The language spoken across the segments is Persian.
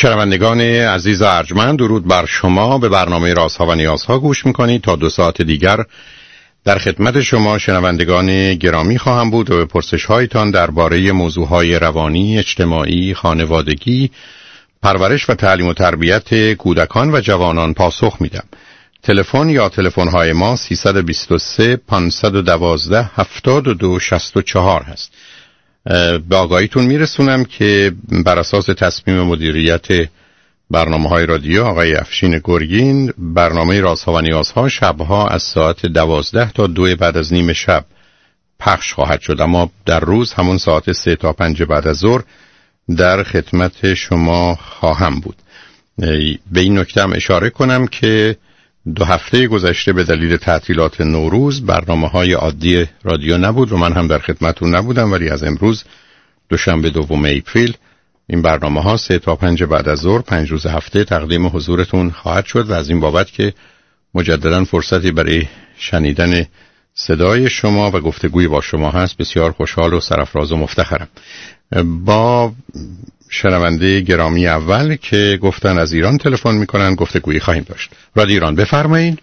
شنوندگان عزیز و ارجمند، درود بر شما. به برنامه رازها و نیازها گوش میکنید. تا 2 ساعت دیگر در خدمت شما شنوندگان گرامی خواهم بود و به پرسش هایتان درباره موضوعهای روانی، اجتماعی، خانوادگی، پرورش و تعلیم و تربیت کودکان و جوانان پاسخ میدم. تلفن یا تلفن‌های ما 323 512 7264 هست. به آگاهیتون میرسونم که بر اساس تصمیم مدیریت برنامه‌های رادیو آقای افشین گرگین، برنامه رازها و نیازها شبها از ساعت 12 تا 2 بعد از نیم شب پخش خواهد شد، اما در روز همون ساعت 3 تا 5 بعد از ظهر در خدمت شما خواهم بود. به این نکته هم اشاره کنم که 2 هفته گذشته به دلیل تعطیلات نوروز برنامه‌های عادی رادیو نبود و من هم در خدمتتون نبودم، ولی از امروز دوشنبه 2 اپریل این برنامه‌ها 3 تا 5 بعد از ظهر 5 روز هفته تقدیم حضورتون خواهد شد و از این بابت که مجددا فرصتی برای شنیدن صدای شما و گفتگوی با شما هست بسیار خوشحال و سرافراز و مفتخرم. با شنونده گرامی اول که گفتن از ایران تلفن میکنن گفتگویی خواهیم داشت. رادیو ایران بفرمایید.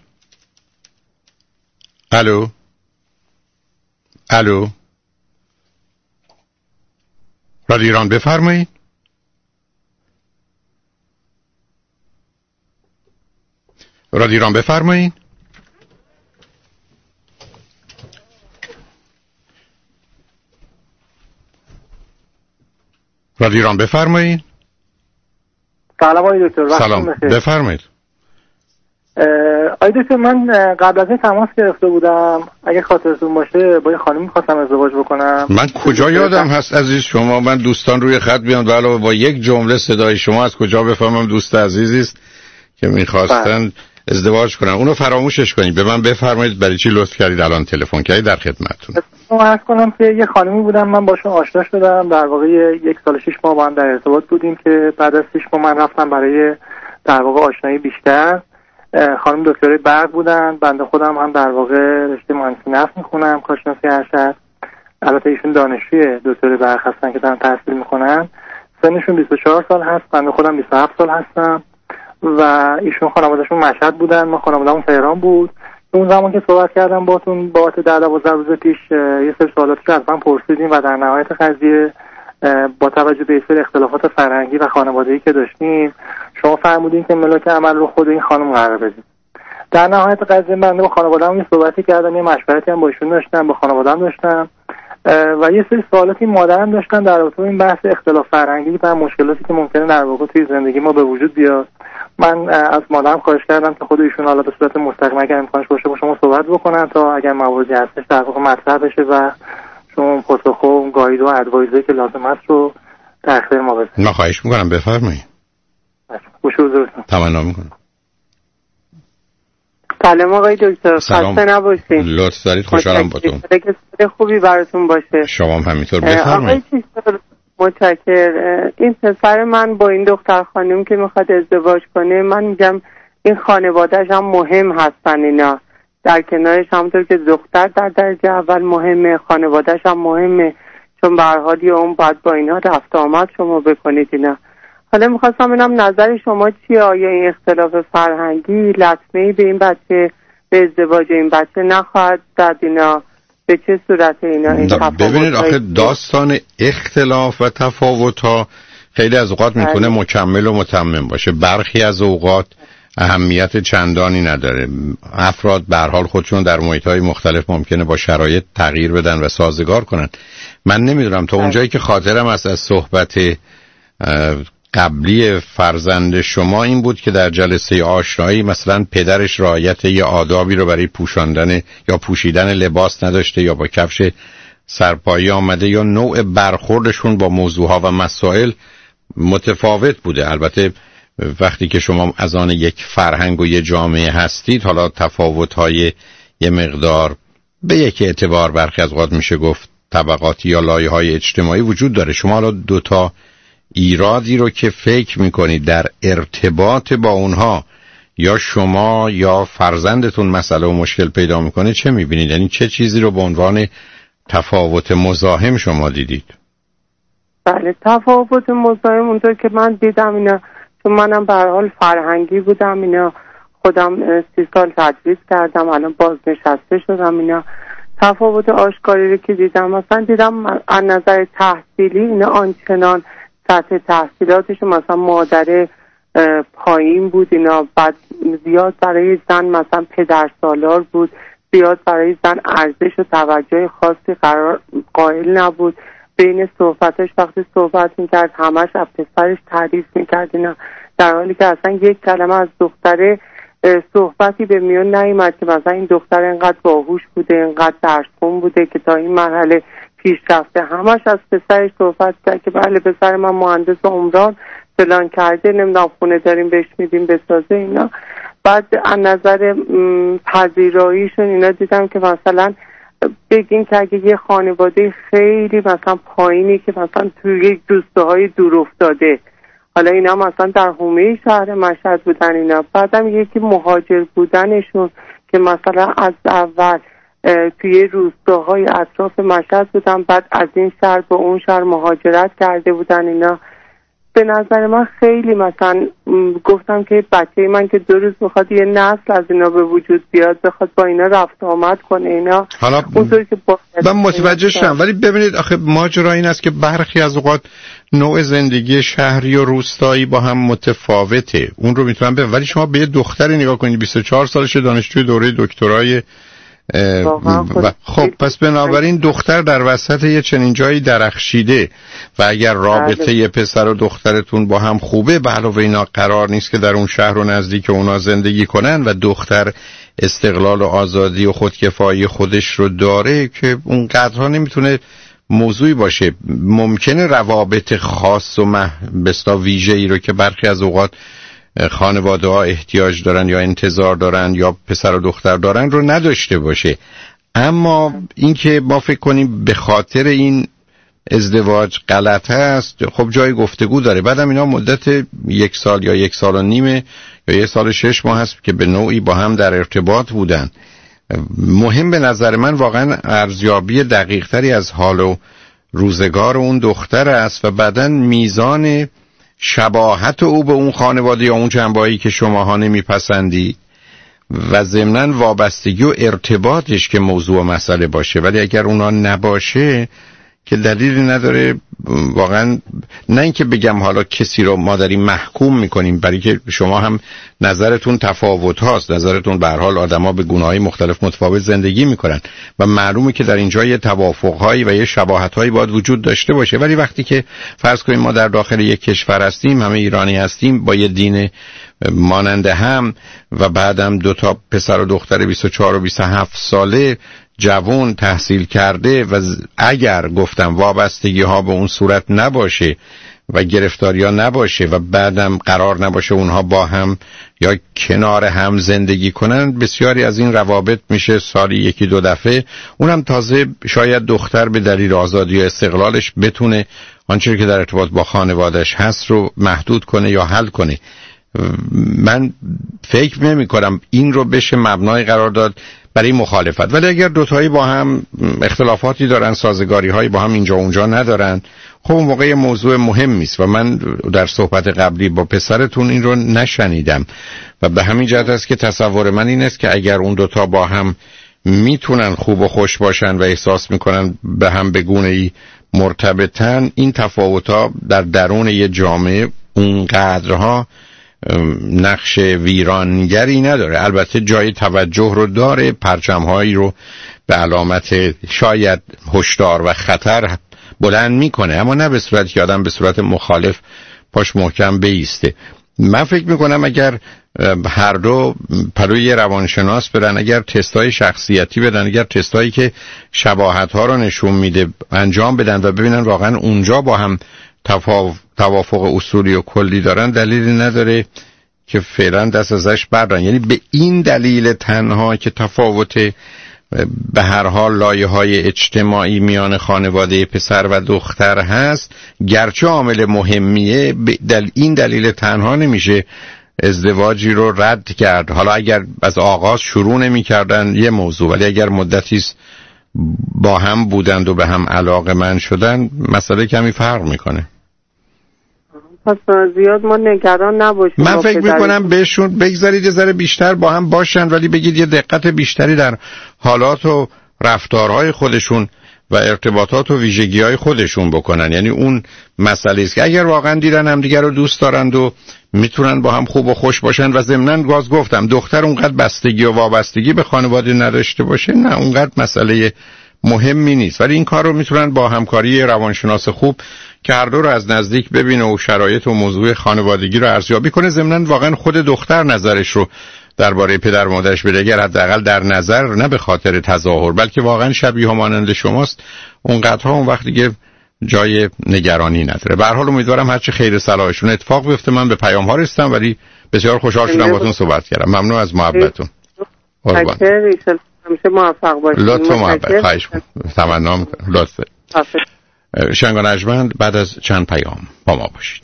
الو الو، رادیو ایران بفرمایید. رادیو ایران بفرمایید. رادیو ایران بفرمایید. سلام آقای دکتر. سلام، بفرمایید. آقای دکتر، من قبل از این تماس گرفته بودم، اگه خاطرتون باشه با یه خانمی می‌خواستم ازدواج بکنم. من کجا یادم هست عزیز شما؟ من دوستان روی خط بیان و علاوه با یک جمله صدای شما از کجا بفهمم دوست عزیزی است که می‌خواستن ازدواج کنن؟ اونو فراموشش کنید. به من بفرمایید برای چی لطف کردید الان تلفن کردید؟ در خدمتتون. عرض کنم که یه خانمی بودم، من باشون آشنا شدم، در واقع 1 سال و 6 ماه با هم در ارتباط بودیم که بعد از 6 ماه من رفتم برای در واقع آشنایی بیشتر. خانم دکترای برق بودن، بنده خودم هم در واقع رشته مهندسی نفت میخونم، کارشناسی ارشد. البته ایشون دانشجوی دکترای برق هستن که دارن تحصیل میکنن. سنشون 24 سال هست، بنده خودم 27 سال هستم و ایشون خانواده‌شون مشهد بودن، ما خانواده‌مون تهران بود. اون زمان که صحبت کردم باهاتون بابت 10-12 روز پیش یه سری سوالاتی رو از من پرسیدیم و در نهایت قضیه با توجه به سری اختلافات فرهنگی و خانوادگی که داشتیم شما فرمودین که ملاک عمل رو خود این خانم قرار بدید. در نهایت قضیه من با خانواده‌ام یه صحبتی کردم، یه مشورتی هم با ایشون داشتم، با خانواده‌ام داشتم و یه سری سوالاتی مادرم داشتن در رابطه با این بحث اختلاف فرهنگی و مشکلاتی که ممکنه در واقع توی زندگی ما به وجود بیاد. من از مادرم خواهش کردم که خود ایشون حالا به صورت مستقیم اگر امکانش باشه با شما صحبت بکنن تا اگر مواردی هستش در واقع مطرح بشه و شما پاسخ و گاید و ادوایزی که لازم است رو در اختیار ما بذارید. من خواهش می‌کنم بفرمایید. خوش حضورتون. تمنا می‌کنم. سلام آقای دکتر، خسته نباشید. لطف دارید، خوشحالم باتون. خوبی براتون باشه. شما هم همینطور. بفرمایید. متشکرم. این پسر من با این دختر خانم که میخواد ازدواج کنه، من میگم این خانواده‌اش هم مهم هستن، اینا در کنارش همونطور که دختر در درجه اول مهمه، خانواده‌اش هم مهمه، چون به هر حال اون باید با اینا رفت آمد شما بکنید اینا. حالا میخواستم ببینم نظر شما چیه؟ آیا این اختلاف فرهنگی لطمه‌ای به این بچه، به ازدواج این بچه نخواهد زد؟ اینا به چه صورت اینا این تفاوت؟ ببینید آخه داستان اختلاف و تفاوت ها خیلی از اوقات میتونه مکمل و متمم باشه، برخی از اوقات اهمیت چندانی نداره. افراد به هر حال خودشون در محیط‌های مختلف ممکنه با شرایط تغییر بدن و سازگار کنن. من نمیدونم تا اونجایی که خاطرم است از صحبت قبلی فرزند شما این بود که در جلسه آشنایی مثلا پدرش رعایت یه آدابی رو برای پوشاندن یا پوشیدن لباس نداشته یا با کفش سرپایی آمده یا نوع برخوردشون با موضوعها و مسائل متفاوت بوده. البته وقتی که شما از آن یک فرهنگ و یه جامعه هستید، حالا تفاوت‌های یه مقدار به یک اعتبار برخی از اوقات میشه گفت طبقاتی یا لایه‌های اجتماعی وجود داره. شما حالا دوتا ایرادی رو که فکر میکنید در ارتباط با اونها یا شما یا فرزندتون مسئله و مشکل پیدا میکنه چه میبینید؟ یعنی چه چیزی رو به عنوان تفاوت مزاحم شما دیدید؟ بله، تفاوت مزاحم اونطور که من دیدم اینا چون منم به هر حال فرهنگی بودم اینا، خودم 30 سال تدریس کردم، الان بازنشسته شدم اینا. تفاوت آشکاری رو که دیدم، مثلا دیدم از نظر تحصیلی اینا آنچنان سطح تحصیلاتش مثلا مادره پایین بود اینا، بعد زیاد برای زن مثلا پدرسالار بود، زیاد برای زن ارزش و توجه خاصی قائل نبود. بین صحبتش وقتی صحبت میکرد همش از پسرش تعریف میکرد اینا، در حالی که اصلا یک کلمه از دختره صحبتی به میون نیامد که مثلا این دختر اینقدر باهوش بوده، اینقدر درسخون بوده که تا این مرحله پیش رفته. همش از پسرش صحبت کرد که بله پسر من مهندس عمران فلان کرده، نمیدونم خونه داریم بهش میدیم بسازه اینا. بعد از نظر پذیراییشون اینا دیدم که مثلا بگین که اگه یه خانواده خیلی مثلا پایینی که مثلا توی یک روستاهای دور افتاده، حالا اینا مثلا در حومه شهر مشهد بودن اینا، بعدم یکی مهاجر بودنشون که مثلا از اول توی روستاهای اطراف مشهد بودن، بعد از این شهر به اون شهر مهاجرت کرده بودن اینا. به نظر من خیلی مثلا گفتم که بچه من که 2 روز بخواد یه نسل از اینا به وجود بیاد، بخواد با اینا رفت آمد کنه اینا، حالا من متوجه شدم. ولی ببینید آخه ماجرا این است که برخی از اوقات نوع زندگی شهری و روستایی با هم متفاوته، اون رو میتونم ببینم. ولی شما به یه دختری نگاه کنید 24 سالشه، دانشجوی دوره دکترای خب پس بنابراین دختر در وسط یه چنین جایی درخشیده و اگر رابطه یه پسر و دخترتون با هم خوبه، به علاوه اینا قرار نیست که در اون شهر و نزدیک اونا زندگی کنن و دختر استقلال و آزادی و خودکفایی خودش رو داره که اون قدرها نمیتونه موضوعی باشه. ممکنه روابط خاص و بستا ویژه‌ای رو که برخی از اوقات خانواده ها احتیاج دارن یا انتظار دارن یا پسر و دختر دارن رو نداشته باشه، اما اینکه ما فکر کنیم به خاطر این ازدواج غلط هست، خب جای گفتگو داره. بعدم اینا مدت 1 سال یا 1 سال و نیم یا 1 سال و 6 ماه هست که به نوعی با هم در ارتباط بودن. مهم به نظر من واقعا ارزیابی دقیق تری از حال و روزگار اون دختر است و بعدن میزان شباهت او به اون خانواده یا اون جنبه‌ای که شماها نمیپسندی و ضمناً وابستگی و ارتباطش که موضوع و مسئله باشه. ولی اگر اونا نباشه که دلیلی نداره واقعا، نه اینکه بگم حالا کسی رو ما داریم محکوم میکنیم، برای که شما هم نظرتون تفاوت هاست، نظرتون به هر حال آدما به گونه‌های مختلف متفاوت زندگی میکنن و معلومه که در اینجا یه توافق‌هایی و یه شباهت‌هایی باید وجود داشته باشه. ولی وقتی که فرض کنیم ما در داخل یک کشور هستیم، همه ایرانی هستیم، با یه دین مانند هم و بعدم 2 تا پسر و دختر 24 و 27 ساله جوان تحصیل کرده و اگر گفتم وابستگی ها به اون صورت نباشه و گرفتاری ها نباشه و بعدم قرار نباشه اونها با هم یا کنار هم زندگی کنن، بسیاری از این روابط میشه سالی 1-2 دفعه. اونم تازه شاید دختر به دلیل آزادی و استقلالش بتونه آنچه که در ارتباط با خانواده‌اش هست رو محدود کنه یا حل کنه. من فکر نمی کنم این رو بشه مبنای قرار داد برای مخالفت. ولی اگر دوتایی با هم اختلافاتی دارن، سازگاری هایی با هم اینجا اونجا ندارن، خب اون موقع موضوع مهمی است و من در صحبت قبلی با پسرتون این رو نشنیدم و به همین جهت است که تصور من این است که اگر اون دوتا با هم میتونن خوب و خوش باشن و احساس میکنن به هم به گونه‌ای مرتبطن، این تفاوت‌ها در درون یه جامعه اونقدرها نقش ویرانگری نداره. البته جای توجه رو داره، پرچم‌هایی رو به علامت شاید هشدار و خطر بلند میکنه، اما نه به صورتی که آدم به صورت مخالف پاش محکم بیسته. من فکر میکنم اگر هر دو پلوی یه روانشناس برن، اگر تستای شخصیتی بدن، اگر تستایی که شباهت‌ها رو نشون میده انجام بدن و ببینن واقعا اونجا با هم توافق اصولی و کلی دارن، دلیلی نداره که فعلا دست ازش بردارن. یعنی به این دلیل تنها که تفاوت به هر حال لایه‌های اجتماعی میان خانواده پسر و دختر هست، گرچه عامل مهمیه، این دلیل تنها نمیشه ازدواجی رو رد کرد. حالا اگر از آغاز شروع نمی کردن یه موضوع، ولی اگر مدتی با هم بودند و به هم علاقه‌مند شدن، مسئله کمی فرق میکنه. پس زیاد ما نگران نباشیم. من فکر میکنم بهشون بگذارید یه ذره بیشتر با هم باشن، ولی بگید یه دقت بیشتری در حالات و رفتارهای خودشون و ارتباطات و ویژگی‌های خودشون بکنن. یعنی اون مسئله است که اگر واقعا دیدن هم دیگر رو دوست دارند و میتونن با هم خوب و خوش باشن و ضمناً باز گفتم دختر اونقدر بستگی و وابستگی به خانواده نداشته باشه، نه اونقدر مسئله مهمی نیست، ولی این کار رو میتونن با همکاری روانشناس خوب که هر دو رو از نزدیک ببینه و شرایط و موضوع خانوادگی رو ارزیابی کنه. ضمناً واقعا خود دختر نظرش رو درباره پدر و مادرش بده، اگر حداقل در نظر، نه به خاطر تظاهر بلکه واقعا شبیه و مانند شماست، اونقدرها اون وقت دیگه جای نگرانی نداره. به هر حال امیدوارم هرچی خیر صلاحشون اتفاق بیفته. من به پیام ها رسیدم ولی بسیار خوشحال شدم باهاتون صحبت کردم. ممنون از محبتتون. قربان. همیشه موفق باشید. لطف و محبت. خواهش می‌کنم. تمنا می‌کنم. لطفاً. شنگان ارجمند بعد از چند پیام با ما باشید.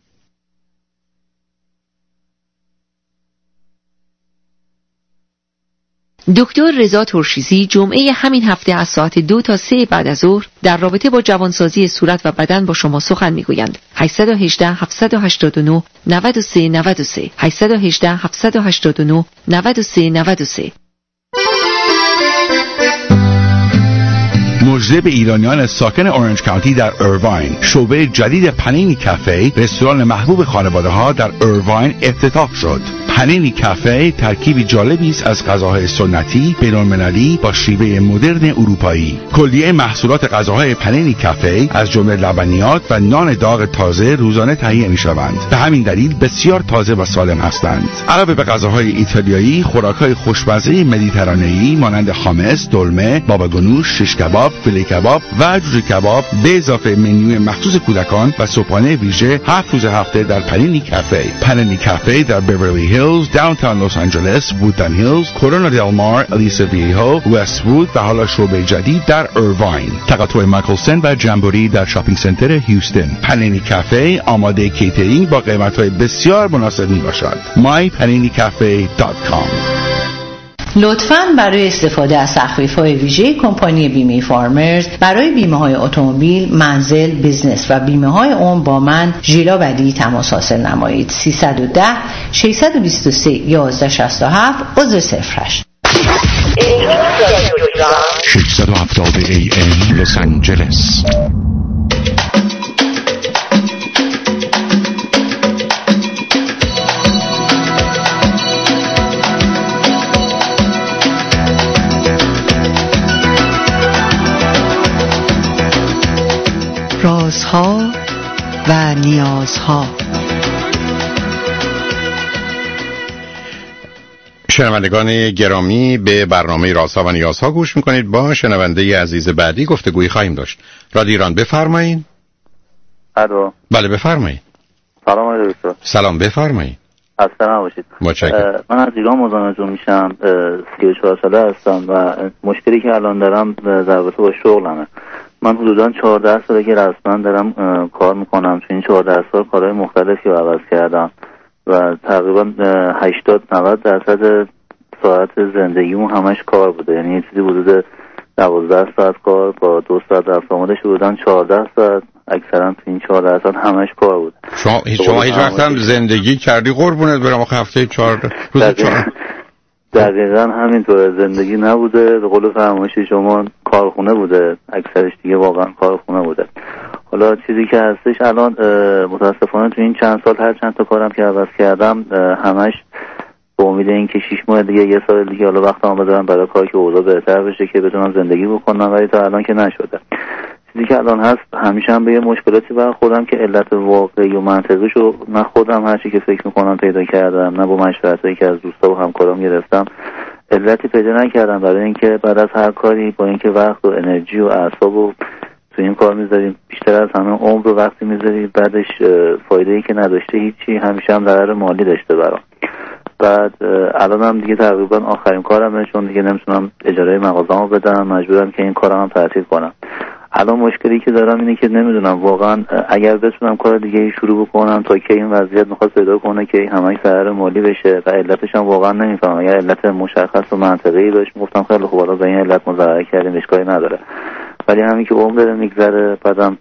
دکتر رضا ترشیزی جمعه همین هفته از ساعت 2 تا 3 بعد از ظهر در رابطه با جوانسازی صورت و بدن با شما سخن میگویند. 818 789 93 93 818 789 93 93. مژده به ایرانیان ساکن اورنج کانتی در ایرواین، شعبه جدید پنینی کافه، رستوران محبوب خانواده ها در ایرواین افتتاح شد. پنینی کافه ترکیبی جالبی است از غذاهای سنتی بین‌المللی با شیوه مدرن اروپایی. کلیه محصولات غذاهای پنینی کافه از جمله لبنیات و نان داغ تازه روزانه تهیه می‌شوند. به همین دلیل بسیار تازه و سالم هستند. علاوه به غذاهای ایتالیایی، خوراک‌های خوشمزه مدیترانه‌ای مانند خامس، دلمه، بابا گنوش، شش کباب، فیله کباب و جوجه کباب به اضافه منوی مخصوص کودکان و صبحانه ویژه 7 روز هفته در پنینی کافه. پنینی کافه در بیورلی هیلز، داونتاون لس آنجلس، وودن هیلز، کورونا دل مار، الیسا ویهو، وست وود و حالا شعبه جدید در ایرواین. تقاطع مایکلسن و جمبوری در شاپینگ سنتر هیوستن. پنینی کافه آماده کیترینگ با قیمت‌های بسیار مناسب میباشد. mypaninicafe.com. لطفاً برای استفاده از تخفیف‌های ویژه کمپانی بیمه فارمرز برای بیمه‌های اتومبیل، منزل، بیزنس و بیمه‌های عمر با من ژیلا بدی تماس حاصل نمایید. 310 623 1167 عضو 08 670 AM لس آنجلس. رازها و نیازها. شنوندگان گرامی، به برنامه رازها و نیازها گوش میکنید. با شنونده عزیز بعدی گفتگویی خواهیم داشت. رادیو ایران، بفرمایید. الو. بله بفرمایید. سلام علیکم دکتر. سلام، بفرمایید. اصلا نباشید. متشکرم. من از ایران مزاحمتون میشم. 34 ساله هستم و مشکلی که الان دارم در رابطه با شغلمه. من حدوداً 14 ساله که رسما دارم کار میکنم. تو این 14 سال کارهای مختلفی رو عوض کردم و تقریبا 80-90% ساعت زندگیمون همش کار بوده. یعنی یه چیزی حدود 12 ساعت کار با 2 ساعت رفت آمدش بودن 14 ساعت. اکثرا تو این 14 ساعت همش کار بوده. شما هیچ وقت هم زندگی کردی قربونت برم؟ آخه هفته 14 روز 4 دقیقاً همینطوره. زندگی نبوده، به قول فرمایشی شما کارخونه بوده. اکثرش دیگه واقعا کارخونه بوده. حالا چیزی که هستش الان متاسفانه تو این چند سال هر چند تا کارم که عوض کردم همش به امید اینکه 6 ماه دیگه، 1 سال دیگه حالا وقتم بذارم برای کار که اوضاع بهتر بشه که بتونم زندگی بکنم، ولی تا الان که نشده. چیزی که الان هست همیشه هم به یه مشکلاتی برای خودم که علت واقعی و منطقیشو نه خودم هرچی که فکر میکنم پیدا کردم، نه با مشورتایی که از دوستا و همکارام گرفتم علتی پیدا نکردم. برای اینکه بعد از هر کاری با اینکه وقت و انرژی و اعصاب و تو این کار میذاریم، بیشتر از همه عمر و وقتی میذاریم، بعدش فایده‌ای که نداشته هیچی، همیشه هم ضرر مالی داشته برام. بعد الانم دیگه تقریبا آخرین کارمه، چون دیگه نمیتونم اجاره مغازه‌مو بدم، مجبورم که این کارم تعطیل کنم. الان مشکلی که دارم اینه که نمیدونم واقعا اگر بتونم کار دیگه شروع بکنم تا که این وضعیت میخواد پیدا کنه که همش ضرر مالی بشه و علتش هم واقعا نمیفهمم. اگر علت مشخص و منطقی داشت میگفتم خیلی خوب، حالا به این علت ما ضرر کردیم اشکالی نداره، ولی همین که عمر داره میگذره بعدم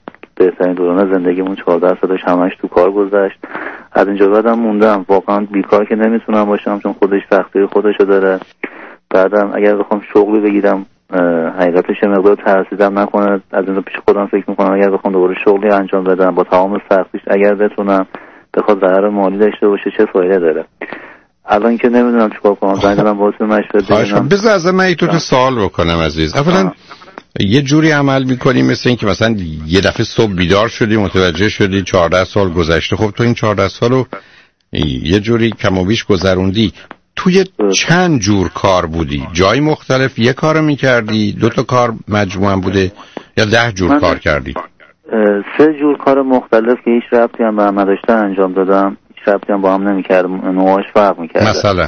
بهترین دوران زندگیمون 14 سالش همش تو کار گذشت. از اینجا بعدم موندم واقعا بیکار که نمیتونم باشم چون خودش سختی خودشو داره. بعدم اگر بخوام شغلی بگیرم حقیقتش مقدار ترسیدم نکنه، از این پیش خودم فکر میکنم اگر بخوام دوباره شغلی انجام بدم با تمام سختیش اگر بتونم بخواد ضرر مالی داشته باشه چه فایده داره. الان که نمیدونم چیکار کنم، زنگ زدم واسه مشورت بگیرم. بذار از من تو سوال بکنم عزیز. اولا یه جوری عمل میکنی مثل این که مثلا یه دفعه صبح بیدار شدی متوجه شدی 14 سال گذشته. خب تو این 14 سالو یه جوری کم و بیش گذروندی. توی چند جور کار بودی؟ جای مختلف یه کار میکردی؟ 2 تا کار مجموعاً بوده یا 10 جور کار کردی؟ 3 جور کار مختلف که هیچ ربطی هم به هم نداشتن انجام دادم. هیچ ربطی هم با هم نمیکرد، نوعاش فرق میکرد. مثلا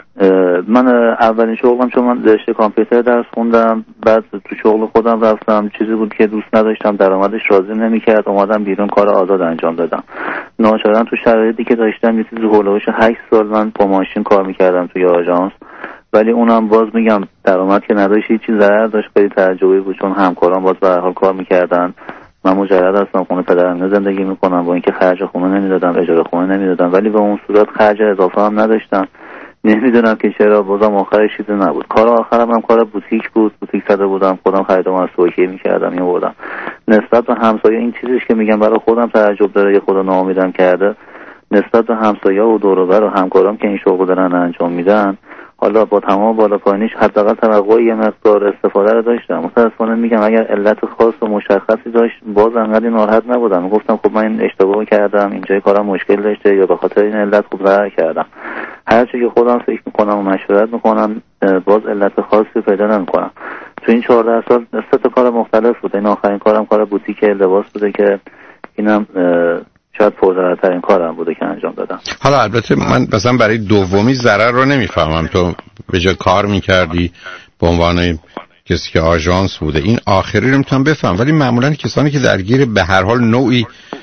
من اولین شغلم چون من رشته کامپیوتر درس خوندم، بعد تو شغل خودم رفتم، چیزی بود که دوست نداشتم، درآمدش راضی نمیکرد، اومدم بیرون کار آزاد انجام دادم. ناچارن تو شرایطی که داشتم یه چیزی هولوش 8 سال من با ماشین کار میکردم توی آژانس، ولی اونم باز میگم درآمد که نداشت، هیچ چیز ضرر داشت، خیلی تعجبی بود چون همکارام باز به هر حال کار میکردن. من مجرد هستم، خونه پدرم زندگی میکنم، با اینکه خرج خونه نمیدادم، اجاره خونه نمیدادم، ولی به اون صورت خرج اضافه هم نداشتم. نمیدونم که چرا، بازم آخرش چیزی نبود. کار آخرم هم کار بوتیک بود، بوتیک زده بودم، خودم خریدم از سوکیه میکردم میبردم. نسبت به همسایه این چیزیش که میگم برای خودم تعجب داره، یه خدا ناامیدم کرده، نسبت به همسایه و دور و بر و همکارام که این شغل دارن انجام میدن، حالا با تمام بالا پایینش حداقل توقع یه مقدار استفاده رو داشتم. متأسفانه میگم اگر علت خاص و مشخصی داشت باز انقدر ناراحت نبودم، گفتم خب من این اشتباه کردم، اینجای کارم مشکل داشته یا به خاطر این علت خوب ضرر کردم. هرچی که خودم فکر میکنم و مشورت میکنم باز علت خاصی پیدا نمیکنم. تو این 14 سال 3 تا کار مختلف بود. این آخرین کارم کار بوتیک لباس بوده که اینم شاید پرضررترین کارم بوده که انجام دادم. حالا البته من مثلا برای دومی ضرر رو نمیفهمم. تو به جای کار میکردی به عنوان کسی که آژانس بوده، این آخری رو میتونم بفهم، ولی معمولا کسانی که درگیر به هر حال نوعی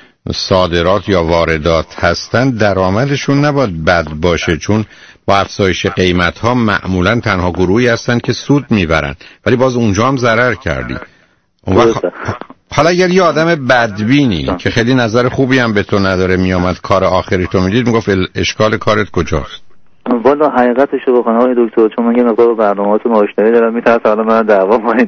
صادرات یا واردات هستن درآمدشون نباید بد باشه، چون با افزایش قیمت ها معمولا تنها گروهی هستن که سود میبرن، ولی باز اونجا هم ضرر کردی. اون وقت حالا اگر یه آدم بدبینی که خیلی نظر خوبی هم به تو نداره میامد کار آخری تو میدید، میگفت اشکال کارت کجاست؟ والا حقیقتشو بخوام آقای دکتر، چون من یه مقدار برنامه‌هاتون آشنایی دارم، میترسم حالا من دعوا کنید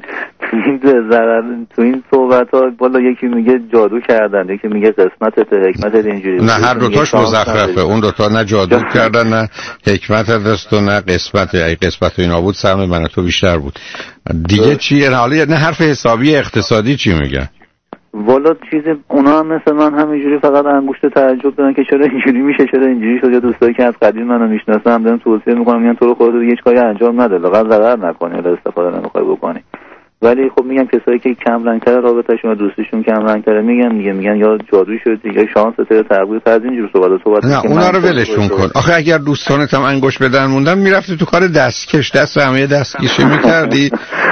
تو این صحبت‌ها. والا یکی میگه جادو کردن، یکی میگه قسمتت، حکمتت اینجوری. نه هر دوتاش مزخرفه. اون دوتا نه جادو کردن نه حکمت دست و نه قسمت. ای قسمت اینا بود سهم من تو بیشتر بود دیگه. چی حالا نه حرف حسابی اقتصادی چی میگن؟ والا چیزی اونا هم مثل من همینجوری فقط انگشت تعجب دارن که چرا اینجوری میشه، چرا اینجوری شد. یا دوستایی که از قدیم منو میشناسن دارن توصیه میکنم، میگن تو رو خودت هیچ کاری انجام نده، لااقل ضرر نکنی یا استفاده نمیخوای بکنی. ولی خب میگم کسایی که کم رنگ‌تر رابطه‌شون و دوستیشون کم رنگ‌تره میگن یا جادو شد یا شانست یا تقدیر از اینجور صحبت. نه اونا رو ولشون کن. آخه اگر دوستانت هم انگشت بدن موندن میرفتی تو کار دستکش، دست همه دستکشی میکردی.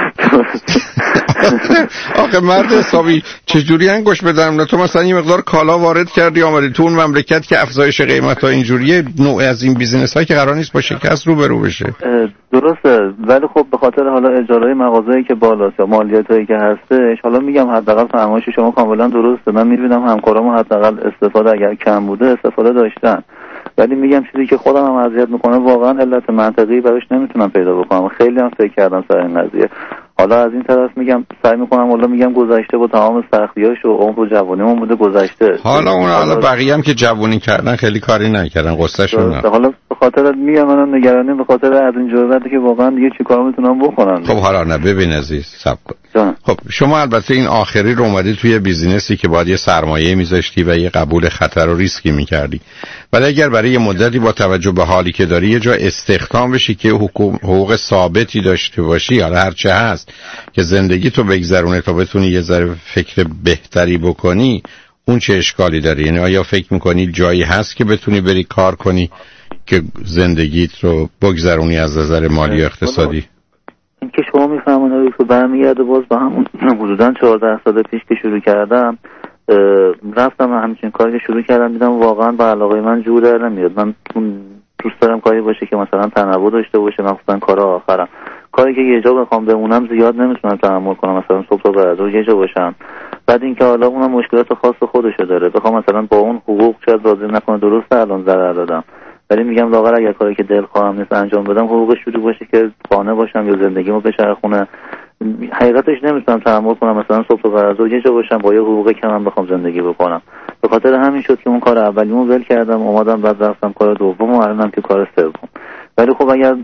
آخه مرد حسابی چجوری انگشت بدن؟ تو مثلا یه مقدار کالا وارد کردی آمدی تو اون مملکت که افزایش قیمت‌ها اینجوریه، نوع از این بیزینس‌ها که قرار نیست با شکست روبرو بشه. درسته، ولی خب به خاطر حالا اجاره‌ی مغازه‌ای که بالاست یا مالیاتایی که هستش، حالا میگم حداقل فرمایش شما کاملا درسته. من می‌بینم همکارامو حداقل استفاده اگر کم بوده استفاده داشتن، ولی میگم چیزی که خودم هم اذیت میکنه واقعا علت منطقی براش نمیتونم پیدا بکنم. خیلی هم فکر کردم سر این قضیه. حالا از این طرف میگم سعی میکنم، حالا میگم گذشته با تمام سختیاش و عمر و جوونیمون بوده گذشته. حالا بقیه هم که جوونی کردن خیلی کاری نکردن، قصه‌شون نه. حالا به خاطر میگم منم نگرانم، به خاطر از این جوابی که واقعا دیگه چیکار میتونم بکنم. خب حالا نه ببین عزیز صبر کن. خب شما البته این آخری رو اومدی توی بیزینسی که باید یه سرمایه میذاشتی و یه قبول خطر و ریسکی میکردی، ولی اگر برای یه مدتی با توجه به حالی که داری یه جا استخدام بشی که حقوق ثابتی داشته باشی، حالا هر چه هست که زندگی تو بگذرونه تا بتونی یه ذره فکر بهتری بکنی، اون چه اشکالی داره؟ یعنی آیا فکر میکنی جایی هست که بتونی بری کار کنی که زندگیت رو بگذرونی از نظر مالی و اقتصادی؟ این که شما میفهمونید که برمیگرده باز با همون حدوداً 14 سال پیش که شروع کردم، رفتم همچین کاری که شروع کردم دیدم واقعا با علاقه من جور در نمیاد. من دوست دارم کاری باشه که مثلا تنوع داشته باشه، مخصوصا کار آخرم. کاری که یه جا بخوام بمونم زیاد نمیتونم تحمل کنم، مثلا صبح تا بعد یه جا باشم. بعد اینکه حالا اونم مشکلات خاص خودشو داره، بخوام مثلا با اون حقوق شاید راضی نکنه، درسته الان ضرر دادم، ولی میگم لااقل اگر کاری که دلخواهم نیست انجام بدم، حقوقش جوری باشه که قانع باشم یا زندگیمو بچرخونه. حقیقتش نمیتونم تحمل کنم مثلا صبح تا بعد از ظهر یه جا باشم با یه حقوق کمم بخوام زندگی بکنم. به خاطر همین شد که اون کار اولیمو ول کردم، اومدم بعد رفتم کار دوم و الانم که کار سوم. ولی خب اگر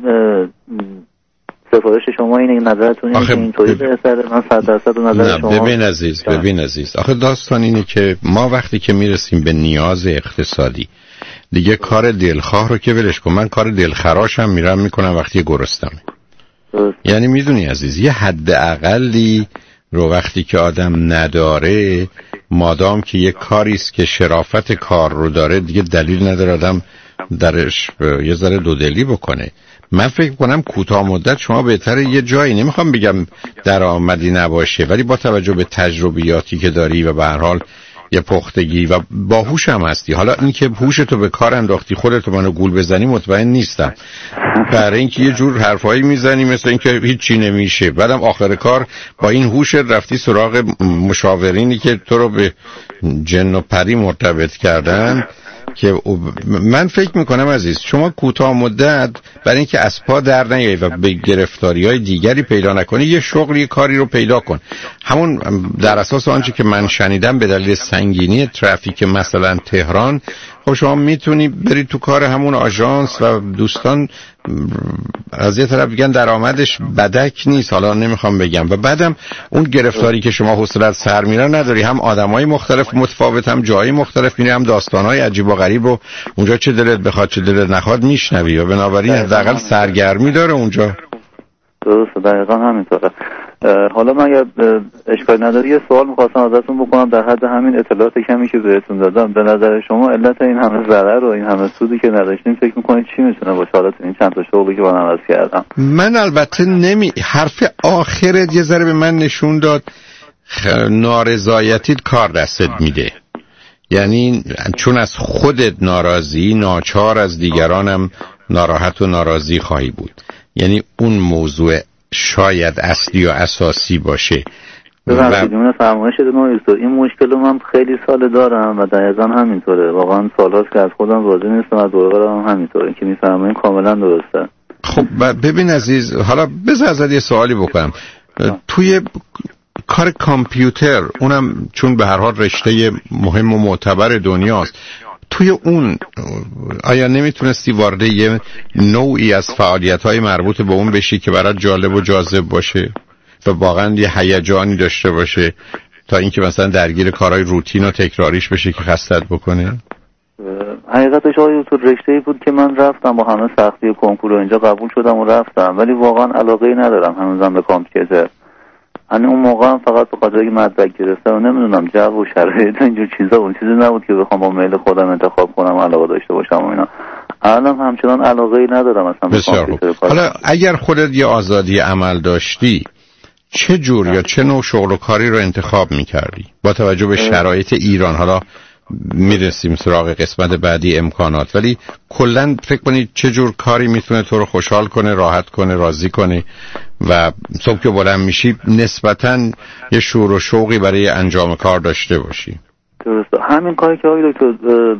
سفارش شما اینه، نظرتون اینه که اینطوری بهتره، من 100% نظر شما. ببین عزیز آخه داستان اینه که ما وقتی که میرسیم به نیاز اقتصادی دیگه کار دلخواه رو که ولش کن، من کار دلخراشم میرم میکنم وقتی گرسنمه. یعنی میدونی عزیز یه حد اقلی رو وقتی که آدم نداره، مادام که یه کاریست که شرافت کار رو داره، دیگه دلیل نداره آدم درش یه ذره دودلی بکنه. من فکر کنم کوتاه مدت شما بهتره یه جایی، نمیخوام بگم درآمدی نباشه، ولی با توجه به تجربیاتی که داری و به هر حال یه پختگی و باهوش هم هستی. حالا این که هوشتو به کار انداختی خودتو منو گول بزنی مطمئن نیستم، برای اینکه یه جور حرفایی میزنی مثل اینکه هیچ چی نمیشه، بعدم آخر کار با این هوشت رفتی سراغ مشاورینی که تو رو به جن و پری مرتبط کردن. که من فکر میکنم عزیز شما کوتاه مدت برای اینکه از پا در نیایی و به گرفتاری‌های دیگری پیدا نکنی، یه شغلی کاری رو پیدا کن. همون در اساس آنچه که من شنیدم به دلیل سنگینی ترافیک مثلا تهران، خب شما میتونی بری تو کار همون آژانس و دوستان از یه طرف بگن درآمدش بدک نیست، حالا نمیخوام بگم، و بعدم اون گرفتاری که شما حوصله‌ات سر میره نداری، هم آدمای مختلف متفاوت، هم جای مختلف میری، هم داستانای عجیب و غریب و اونجا چه دلت بخواد چه دلت نخواد میشنوی و بنابراین حداقل سرگرمی داره اونجا. درسته، دقیقا همینطوره. حالا من اگر اشکال نداری یه سوال می‌خواستم ازتون بکنم در حد همین اطلاعات کمی که بهتون دادم. به نظر شما علت این همه ضرر و این همه سودی که نداشتیم فکر می‌کنید چی میتونه باشه؟ حالا این چند تا شغلی که من عوض کردم. من البته حرف آخرت یه ذره به من نشون داد نارضایتیت کار دستت میده، یعنی چون از خودت ناراضی ناچار از دیگرانم ناراحت و ناراضی خواهی بود. یعنی اون موضوع شاید اصلی و اساسی باشه. بدون فرمایشتون این مشکل رو من خیلی سال دارم و دقیقاً همینطوره، واقعا سال‌هاست که از خودم راضی نیستم، از دوره‌ام همینطوره که میفرمایین کاملا درسته. خب ببین عزیز، حالا بذار ازت یه سوالی بکنم. توی کار کامپیوتر، اونم چون به هر حال رشته مهم و معتبر دنیاست، توی اون آیا نمیتونستی وارد یه نوعی از فعالیت‌های مربوط به اون بشی که برات جالب و جاذب باشه و واقعا یه هیجانی داشته باشه تا اینکه مثلا درگیر کارهای روتین و تکراریش بشه که خستت بکنه؟ حقیقتش آیا تو رشته‌ای بود که من رفتم با همه سختی کنکور و اینجا قبول شدم و رفتم، ولی واقعا علاقه‌ای ندارم هنوزم به کامپیوتر. اون موقع هم فقط به خاطر اینکه مدرک گرفتم و نمیدونم جو و شرایط اینجور چیزا اون چیزی نبود که بخوام با میل خودم انتخاب کنم علاقه داشته باشم و اینا. الان همچنان علاقه‌ای ندارم اصلا به کامپیوتر. حالا اگر خودت یه آزادی عمل داشتی چه جور یا چه نوع شغل و کاری رو انتخاب می‌کردی با توجه به شرایط ایران؟ حالا میرسیم سراغ قسمت بعدی امکانات، ولی کلاً فکر کنید چه جور کاری میتونه تو رو خوشحال کنه، راحت کنه، راضی کنه و صبح که بلند میشی نسبتاً یه شور و شوقی برای انجام کار داشته باشی. درسته، همین کاری که آقای دکتر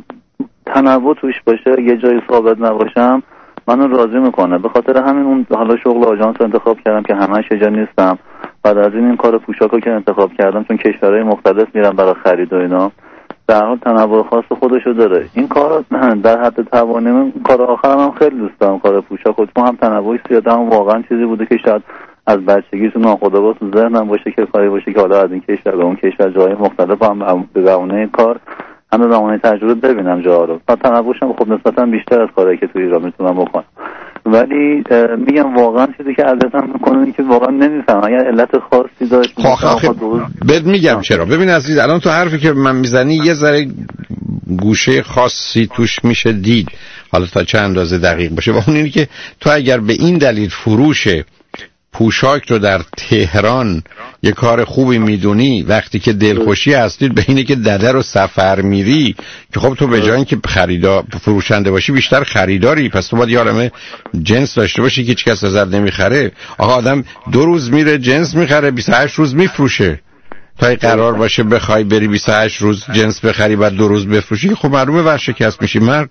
تنوع توش باشه، یه جای ثابت نباشم منو راضی میکنه. به خاطر همین اون حالا شغل آژانس رو انتخاب کردم که همش جا نیستم. بعد از این کار پوشاکو که انتخاب کردم چون کشورهای مختلف میرم برای خرید و اینا، در حال تنوع خاص خودشو داره. این کار در حد توانم، کار آخرم هم خیلی دوست دارم، کار پوشاک خودم هم تنوعی زیاده، هم واقعا چیزی بوده که شاید از بچگی تو ناخودآگاه تو ذهنم باشه که کاری باشه که حالا از این کشور به اون کشور جای مختلف هم به بهونه کار هم به بهونه تجربه ببینم جاها رو. و تنوعشم خب نسبتا بیشتر از کاری که تو ایران میتونم بکنم. ولی میگم واقعا چیزی که علتم میکنه این که واقعا نمیفهمم اگر علت خاصی داشت. بهت میگم چرا. ببین عزیز، الان تو حرفی که من میزنی یه ذره گوشه خاصی توش میشه دید، حالا تا چه اندازه دقیق باشه، و اون اینه که تو اگر به این دلیل فروش پوشاک رو در تهران یه کار خوبی میدونی، وقتی که دلخوشی هستید به اینه که دده رو سفر میری، که خب تو به جای اینکه فروشنده باشی بیشتر خریداری، پس تو باید یه عالمه جنس داشته باشی که هیچ کس ازت نمیخره. آقا آدم 2 روز میره جنس میخره 28 روز میفروشه. تا قرار باشه بخوای بری 28 روز جنس بخری بعد 2 روز بفروشی، خب معلومه ورشکست میشی، مرد.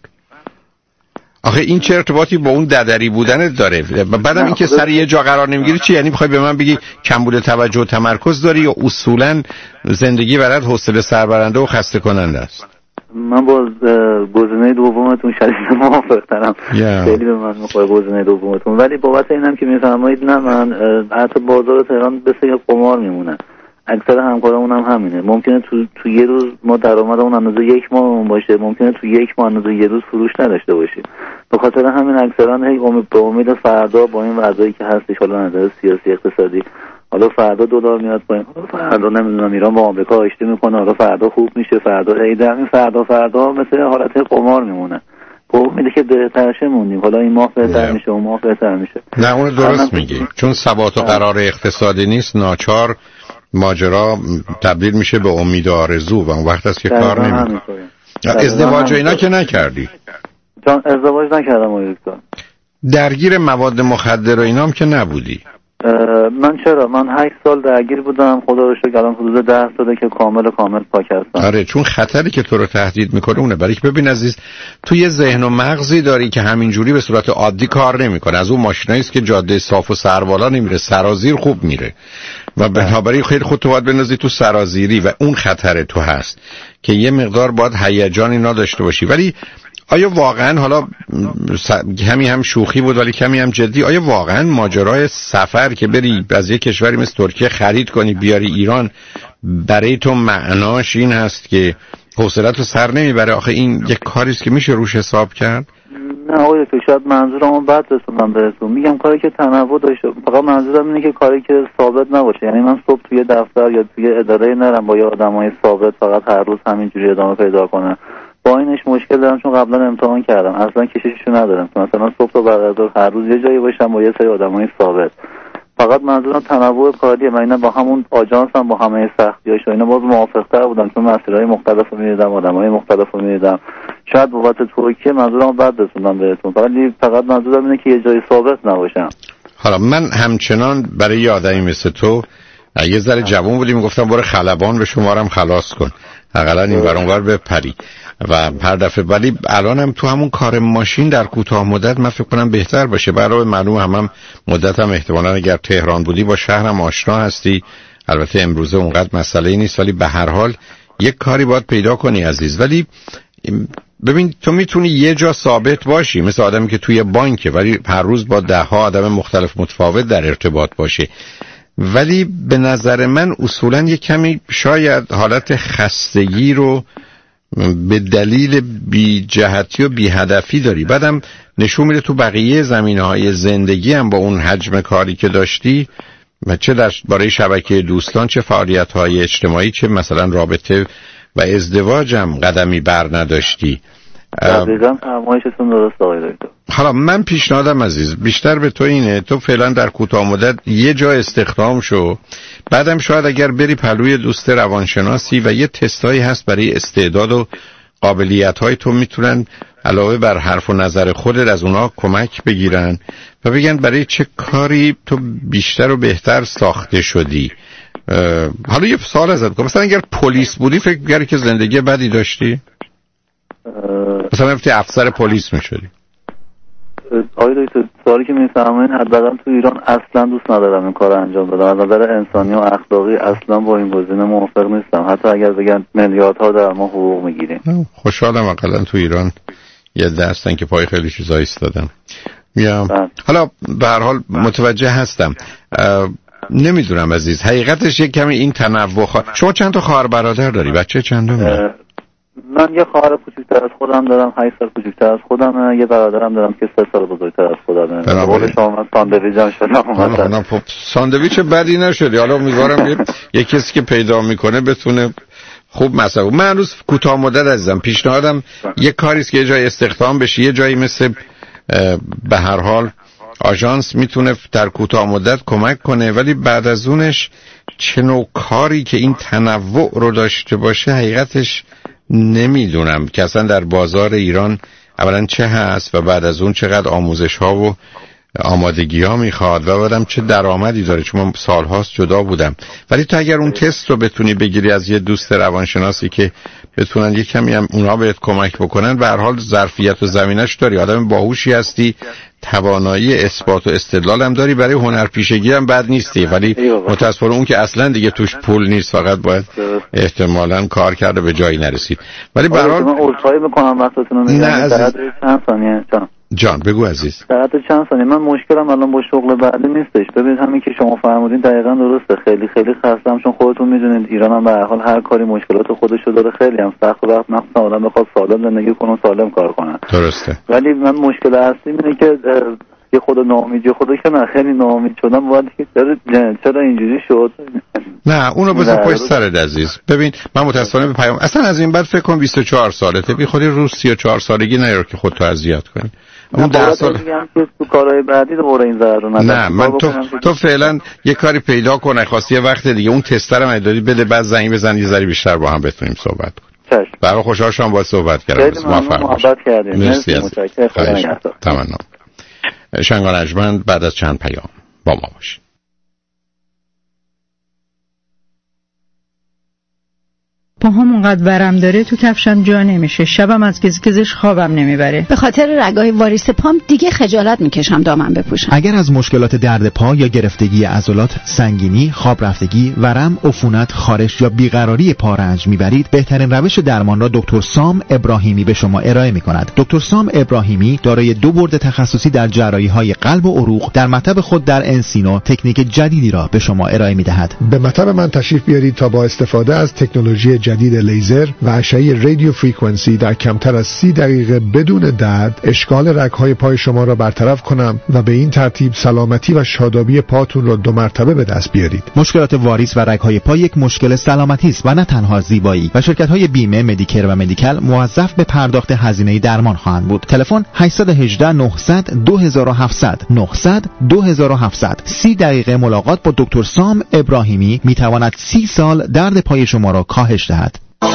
آخه این چه ارتباطی با اون ددری بودنت داره؟ بعدم اینکه سر یه جا قرار نمیگیری چی؟ یعنی میخوای به من بگی کمبود توجه و تمرکز داری یا اصولا زندگی برات حوصله سربرنده و خسته کننده است؟ من با گزینه دومتون شدیداً موافق‌ترم. خیلی به من میخوره گزینه دومتون، ولی بابت اینم که میفرمایید نه، من حتی بازار تهران مثل یه قمار میمونه. اکثر همکارامون هم همینه. ممکنه تو یه روز ما درآمدمون اندازه 1 ماه باشه، ممکنه تو 1 ماه اندازه 1 روز فروش نداشته باشیم. به خاطر همین اکثرا هی امید فردا با این وضعی که هستش، حالا نظر سیاسی اقتصادی، حالا فردا دلار میاد پایین، حالا فردا نمیدونم ایران با آمریکا آشتی میکنه، حالا فردا خوب میشه، فردا عید، همین فردا مثل حالت قمار میمونه. خب میگه که بهترشه موندیم، حالا این ماه بهتر میشه اون ماه بهتر میشه. نه اون درست میگی، چون ثبات و قرار اقتصادی نیست، ناچار ماجرا تبدیل میشه به امید و آرزو و اون وقت است که کار نمیکنه. ازدواج اینا که نکردی؟ چون ازدواج نکردم دکتر. درگیر مواد مخدر و اینام که نبودی؟ من چرا؟ من 8 سال درگیر بودم، خدا رو شکر الان حدود 10 ساله که کامل پاک هستم. آره، چون خطری که تو رو تهدید میکنه اونه. برای که ببین عزیز، تو یه ذهن و مغزی داری که همینجوری به صورت عادی کار نمیکنه. از اون ماشینایی است که جاده صاف و سربالا نمیره، سرازیر خوب میره و بنابراین خیلی خودت باید بندازی تو سرازیری و اون خطر تو هست که یه مقدار باید هیجانی نداشته باشی. ولی آیا واقعا، حالا کمی هم شوخی بود ولی کمی هم جدی، آیا واقعا ماجرای سفر که بری از یک کشوری مثل ترکیه خرید کنی بیاری ایران برای تو معناش این هست که حوصله‌تو سر نمیبره؟ آخه این یک کاری است که میشه روش حساب کرد. نه آقای دکتر، شاید منظورمو بد رسوندم بهتون. میگم کاری که تنوع داشته، فقط منظورم اینه که کاری که ثابت نباشه. یعنی من صبح توی دفتر یا توی اداره نرم با یه آدمای ثابت فقط هر روز همینجوری ادامه پیدا کنم. با اینش مشکل دارم، چون قبلا امتحان کردم اصلا کشششو ندارم. مثلا صبح تا بعد هر روز یه جایی باشم با یه سری آدمای ثابت. فقط منظورم تنوع کاریه. من اینا با همون آژانسم با همه سختیاش و اینا باز موافق‌تر بودم، چون مسائل مختلفو می‌دیدم، آدمای مختلفو می‌دیدم. شاید بابت ترکیه منظورم بد رسوندم بهتون، فقط منظورم اینه که یه جای ثابت نباشم. حالا من همچنان برای یه آدمی مثل تو، یه ذره جوان بودی، میگفتم برو خلبان به شمارم خلاص کن، حداقل این ور اون ور بپری و هر دفعه. ولی الانم تو همون کار ماشین در کوتاه مدت من فکر کنم بهتر باشه. برای معلومه هم مدتم احتمالاً اگر تهران بودی با شهرم آشنا هستی. البته امروزه اونقدر مسئله نیست، ولی به هر حال یک کاری باید پیدا کنی عزیز. ولی ببین، تو میتونی یه جا ثابت باشی، مثل آدمی که توی بانکه ولی هر روز با 10 آدم مختلف متفاوت در ارتباط باشه. ولی به نظر من اصولاً یه کمی شاید حالت خستگی رو به دلیل بی جهتی و بی هدفی داری. بعدم نشون میده تو بقیه زمینه‌های زندگی هم با اون حجم کاری که داشتی، چه در برای شبکه دوستان، چه فعالیت‌های اجتماعی، چه مثلا رابطه و ازدواج هم قدمی بر نداشتی. دقیقاً فرمایشتون درست آقای دکتر. حالا من پیشنهادم عزیز بیشتر به تو اینه، تو فعلا در کوتاه مدت یه جا استخدام شو، بعدم شاید اگر بری پلوی دوست روانشناسی و یه تستایی هست برای استعداد و قابلیت‌های تو، میتونن علاوه بر حرف و نظر خودت از اونا کمک بگیرن و بگن برای چه کاری تو بیشتر و بهتر ساخته شدی. حالا یه سوال ازت کنم، مثلا اگر پلیس بودی فکر می‌کردی که زندگی بدی داشتی؟ مثلا وقتی افسر پلیس میشدی؟ آقای دکتر، سوالی که میفرمایید حداقل تو ایران اصلا دوست ندارم این کار انجام بدم. از نظر انسانی و اخلاقی اصلا با این گزینه موافق نیستم، حتی اگر بگن میلیاردها در ما حقوق میگیریم. خوشحالم اقلا تو ایران یه دستن که پای خیلی چیزا ایستادن. حالا به هر حال متوجه هستم. نمیدونم عزیز، حقیقتش یک کمی این تنوع شما چند تا خواهر برادر داری؟ بچه چندمی؟ من یه خواهر کوچکتر از خودم دارم، 8 سال کوچکتر از خودم. یه برادرم دارم که 3 سال بزرگتر از خودمه. به قول شما من ساندویچم شدم. ساندویچ بدی نشدی. حالا امیدوارم یه کسی که پیدا میکنه بتونه خوب مثلا. من هنوز کوتاه مدت عزیزم پیشنهادم یه کاری است که یه جای استخدام بشی، یه جایی مثل به هر حال آژانس میتونه در کوتاه مدت کمک کنه، ولی بعد از اونش چه نوع کاری که این تنوع رو داشته باشه حقیقتش نمیدونم که اصلا در بازار ایران اولا چه هست و بعد از اون چقدر آموزش ها و آمادگی ها میخواد و بعدم چه درآمدی داره، چون من سالهاست جدا بودم. ولی تو اگر اون تست رو بتونی بگیری از یه دوست روانشناسی که بتونن یه کمی هم اونا بهت کمک بکنن، به هر حال ظرفیت و زمینش داری، آدم باهوشی هستی، توانایی اثبات و استدلال هم داری، برای هنرپیشگی هم بد نیستی. ولی متاسفانه اون که اصلا دیگه توش پول نیست، فقط باید احتمالاً کار کرده به جایی نرسید. ولی به هر حال من عذرخواهی میکنم وقتتون رو میگیرم. چند ثانیه جان بگو عزیز. در چند ثانیه. من مشکلم الان با شغل بعدی نیستش. ببینید همین که شما فرمودین دقیقاً درسته. خیلی خیلی خستم، چون خودتون میدونید ایران هم به هر حال هر کاری مشکلات خودشو داره. خیلی هم سخت وقت مخصوصا آدم بخواد سالم زندگی کنه، سالم کار کنه. درسته. ولی من مشکل اصلی اینه که یه خود ناامیدی خدا که من خیلی ناامید شدم. ولی چرا اینجوری شد؟ نه اونو بذار پشت سرت عزیز. ببین من متاسفانه به پیام اصلا از این بعد فکر کنم 24 سالته، بی خودی رو 34 سالگی نیار که خودتو اذیت کنی. اون 10 سال تو کارهای بعدی دوباره این ضرر رو نه من تو فعلا یه کاری پیدا کن، خواستی یه وقت دیگه اون تستر رو دادی بده، بعد زنگ بزن یه ذره بیشتر با هم بتونیم صحبت کنیم. برای خوشحال شدم با صحبت کردم. محبت کردیم. مرسی. تمام. شنگان اجمند بعد از چند پیام با ما باشید. پاهام اونقدر ورم داره تو کفشم جا نمیشه، شبم از گزگزش خوابم نمیبره. به خاطر رگای واریس پام دیگه خجالت میکشم دامن بپوشم. اگر از مشکلات درد پا یا گرفتگی عضلات، سنگینی، خواب رفتگی، ورم، عفونت، خارش یا بیقراری پا رنج میبرید، بهترین روش درمان را دکتر سام ابراهیمی به شما ارائه میکند. دکتر سام ابراهیمی دارای 2 برد تخصصی در جراحی‌های قلب و عروق در مطب خود در انسینو تکنیک جدیدی را به شما ارائه میدهد. به مطب من تشریف بیارید تا با استفاده از تکنولوژی جدید لیزر و اشعه رادیو فرکانسی در کمتر از 30 دقیقه بدون درد اشکال رگ‌های پای شما را برطرف کنم و به این ترتیب سلامتی و شادابی پاتون را 2 مرتبه به دست بیارید. مشکلات واریس و رگ‌های پا یک مشکل سلامتی است و نه تنها زیبایی و شرکت‌های بیمه، مدیکر و مدیکال موظف به پرداخت هزینه درمان خواهند بود. تلفن 818 900 2700 900 2700. 30 دقیقه ملاقات با دکتر سام ابراهیمی میتواند 30 سال درد پای شما را کاهش دهد.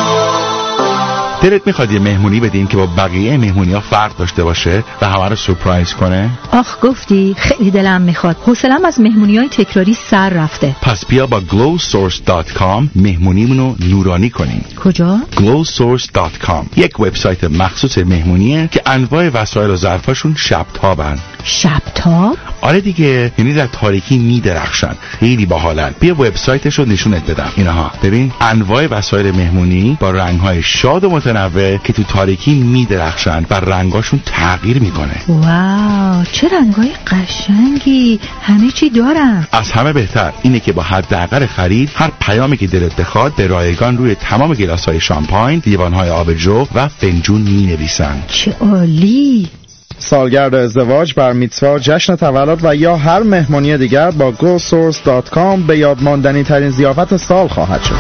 دلت میخواد یه مهمونی بدیم که با بقیه مهمونی‌ها فرق داشته باشه و همه رو سورپرایز کنه؟ آخ گفتی، خیلی دلم میخواد. حوصله‌ام از مهمونی‌های تکراری سر رفته. پس بیا با glowsource.com مهمونیمونو نورانی کنیم. کجا؟ glowsource.com یک وبسایت مخصوص مهمونیه که انواع وسایل و ظرفاشون شب‌تابن. شب‌تاب؟ آره دیگه، یعنی در تاریکی میدرخشن. خیلی باحالن. بیا وبسایتش رو نشونت بدم. اینها ببین، انواع وسایل مهمونی با رنگ‌های شاد و متنوع که تو تاریکی میدرخشن و رنگاشون تغییر میکنه. واو، چه رنگای قشنگی، همه چی دارن. از همه بهتر اینه که با حداقل خرید هر پیامی که دلت بخواد به رایگان روی تمام گلاس‌های شامپاین، لیوان‌های آبجو و فنجون می‌نویسن. چه عالی. سالگرد ازدواج، بر میتزوا، جشن تولد و یا هر مهمانی دیگر با glowsource.com به یاد ماندنی ترین ضیافت سال خواهد شد.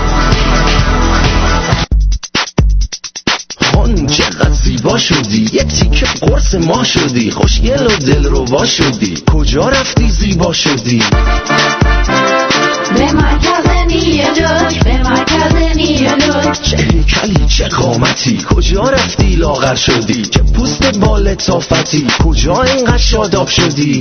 چقدر زیبا شدی، یه تیکه قرص ما شدی، خوشگل و دلربا شدی، کجا رفتی زیبا شدی؟ به مرکز نیلوک، به مرکز نیلوک. چه هیکلی، چه قامتی، کجا رفتی لاغر شدی، که پوست با لطافتی، کجا اینقدر شاداب شدی؟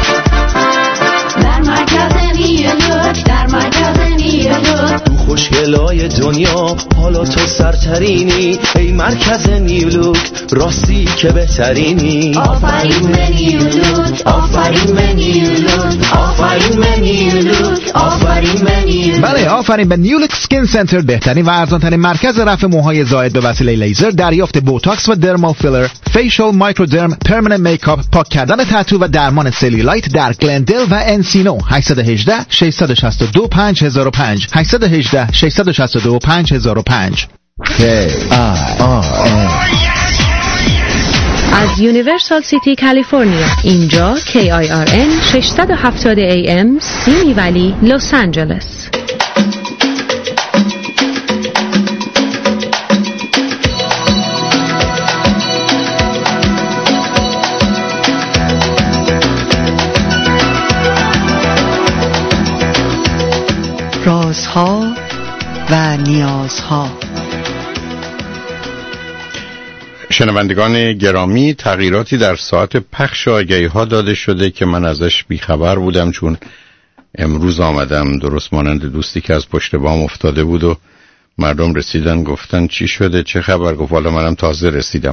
در مرکز نیلوک، در مرکز نیلوک. تو خوشگلای دنیا حالا تو سرترینی، ای مرکز نیلوک، راستی که بهترینی. آفرین به نیلوک، آفرین به نیلوک، آفرین به نیلوک، آفرین به نیلوک. بله، آفرین به نیولوک سکین سنتر، بهترین و ارزان‌ترین مرکز رفع موهای زائد به وسیله لیزر، دریافت بوتاکس و درمال فیلر، فیشل، مایکرودرم، پرمننت میکاپ، پاک کردن تتو و درمان سلیولایت در گلندل و انسینو. 818 662 5005 818 662 5005. از یونیورسال سیتی کالیفرنیا، اینجا KIRN 670 AM سیمی ولی، لس آنجلس. رازها و نیازها. شنوندگان گرامی، تغییراتی در ساعت پخش آگهی ها داده شده که من ازش بیخبر بودم، چون امروز آمدم درست مانند دوستی که از پشت بام افتاده بود و مردم رسیدن گفتن چی شده چه خبر، گفت حالا منم تازه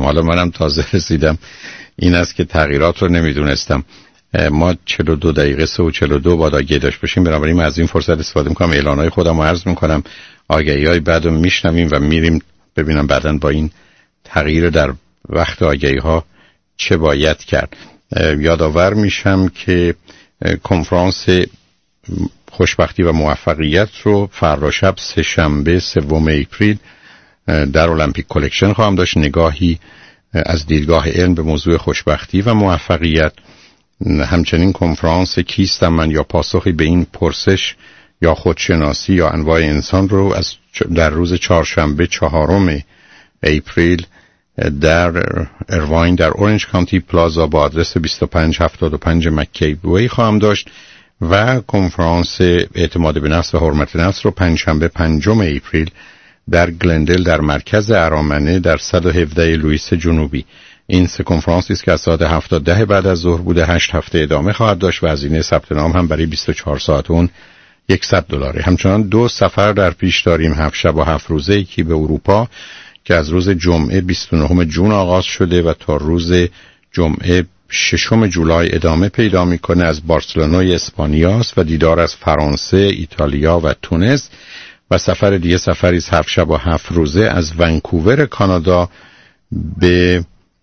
رسیدم. این است که تغییرات رو نمیدونستم. ما 42 دقیقه 3:42 باید آگهی داشت باشیم، بنابراین از این فرصت استفاده میکنم اعلانهای خودم رو عرض میکنم، آگهی‌های بعد رو میشنویم و میریم ببینم بعداً با این تغییر در وقت آگهی ها چه باید کرد. یادآور میشم که کنفرانس خوشبختی و موفقیت رو فردا شب سه‌شنبه 3 اپریل در المپیک کلکشن خواهم داشت، نگاهی از دیدگاه علم به موضوع خوشبختی و موفقیت. همچنین کنفرانس کیستم من یا پاسخی به این پرسش یا خودشناسی یا انواع انسان رو در روز چهارشنبه 4 اپریل در ارواین در اورنج کانتی پلازا با آدرس 2575 مکی وی خواهم داشت و کنفرانس اعتماد به نفس و حرمت نفس رو پنجشنبه 5 اپریل در گلندل در مرکز ارامنه در 117 لوئیس جنوبی. این سه کنفرانسی است که از ساعت 7 تا 10 بعد از ظهر بوده، 8 هفته ادامه خواهد داشت و هزینه ثبت نام هم برای 24 ساعت اون $100. همچنان 2 سفر در پیش داریم، 7 شب و 7 روزه، یکی به اروپا که از روز جمعه 29 جون آغاز شده و تا روز جمعه 6 جولای ادامه پیدا میکنه، از بارسلونا اسپانیاست و دیدار از فرانسه، ایتالیا و تونس. و سفر دیگه سفری 7 شب و 7 روزه از ونکوور کانادا به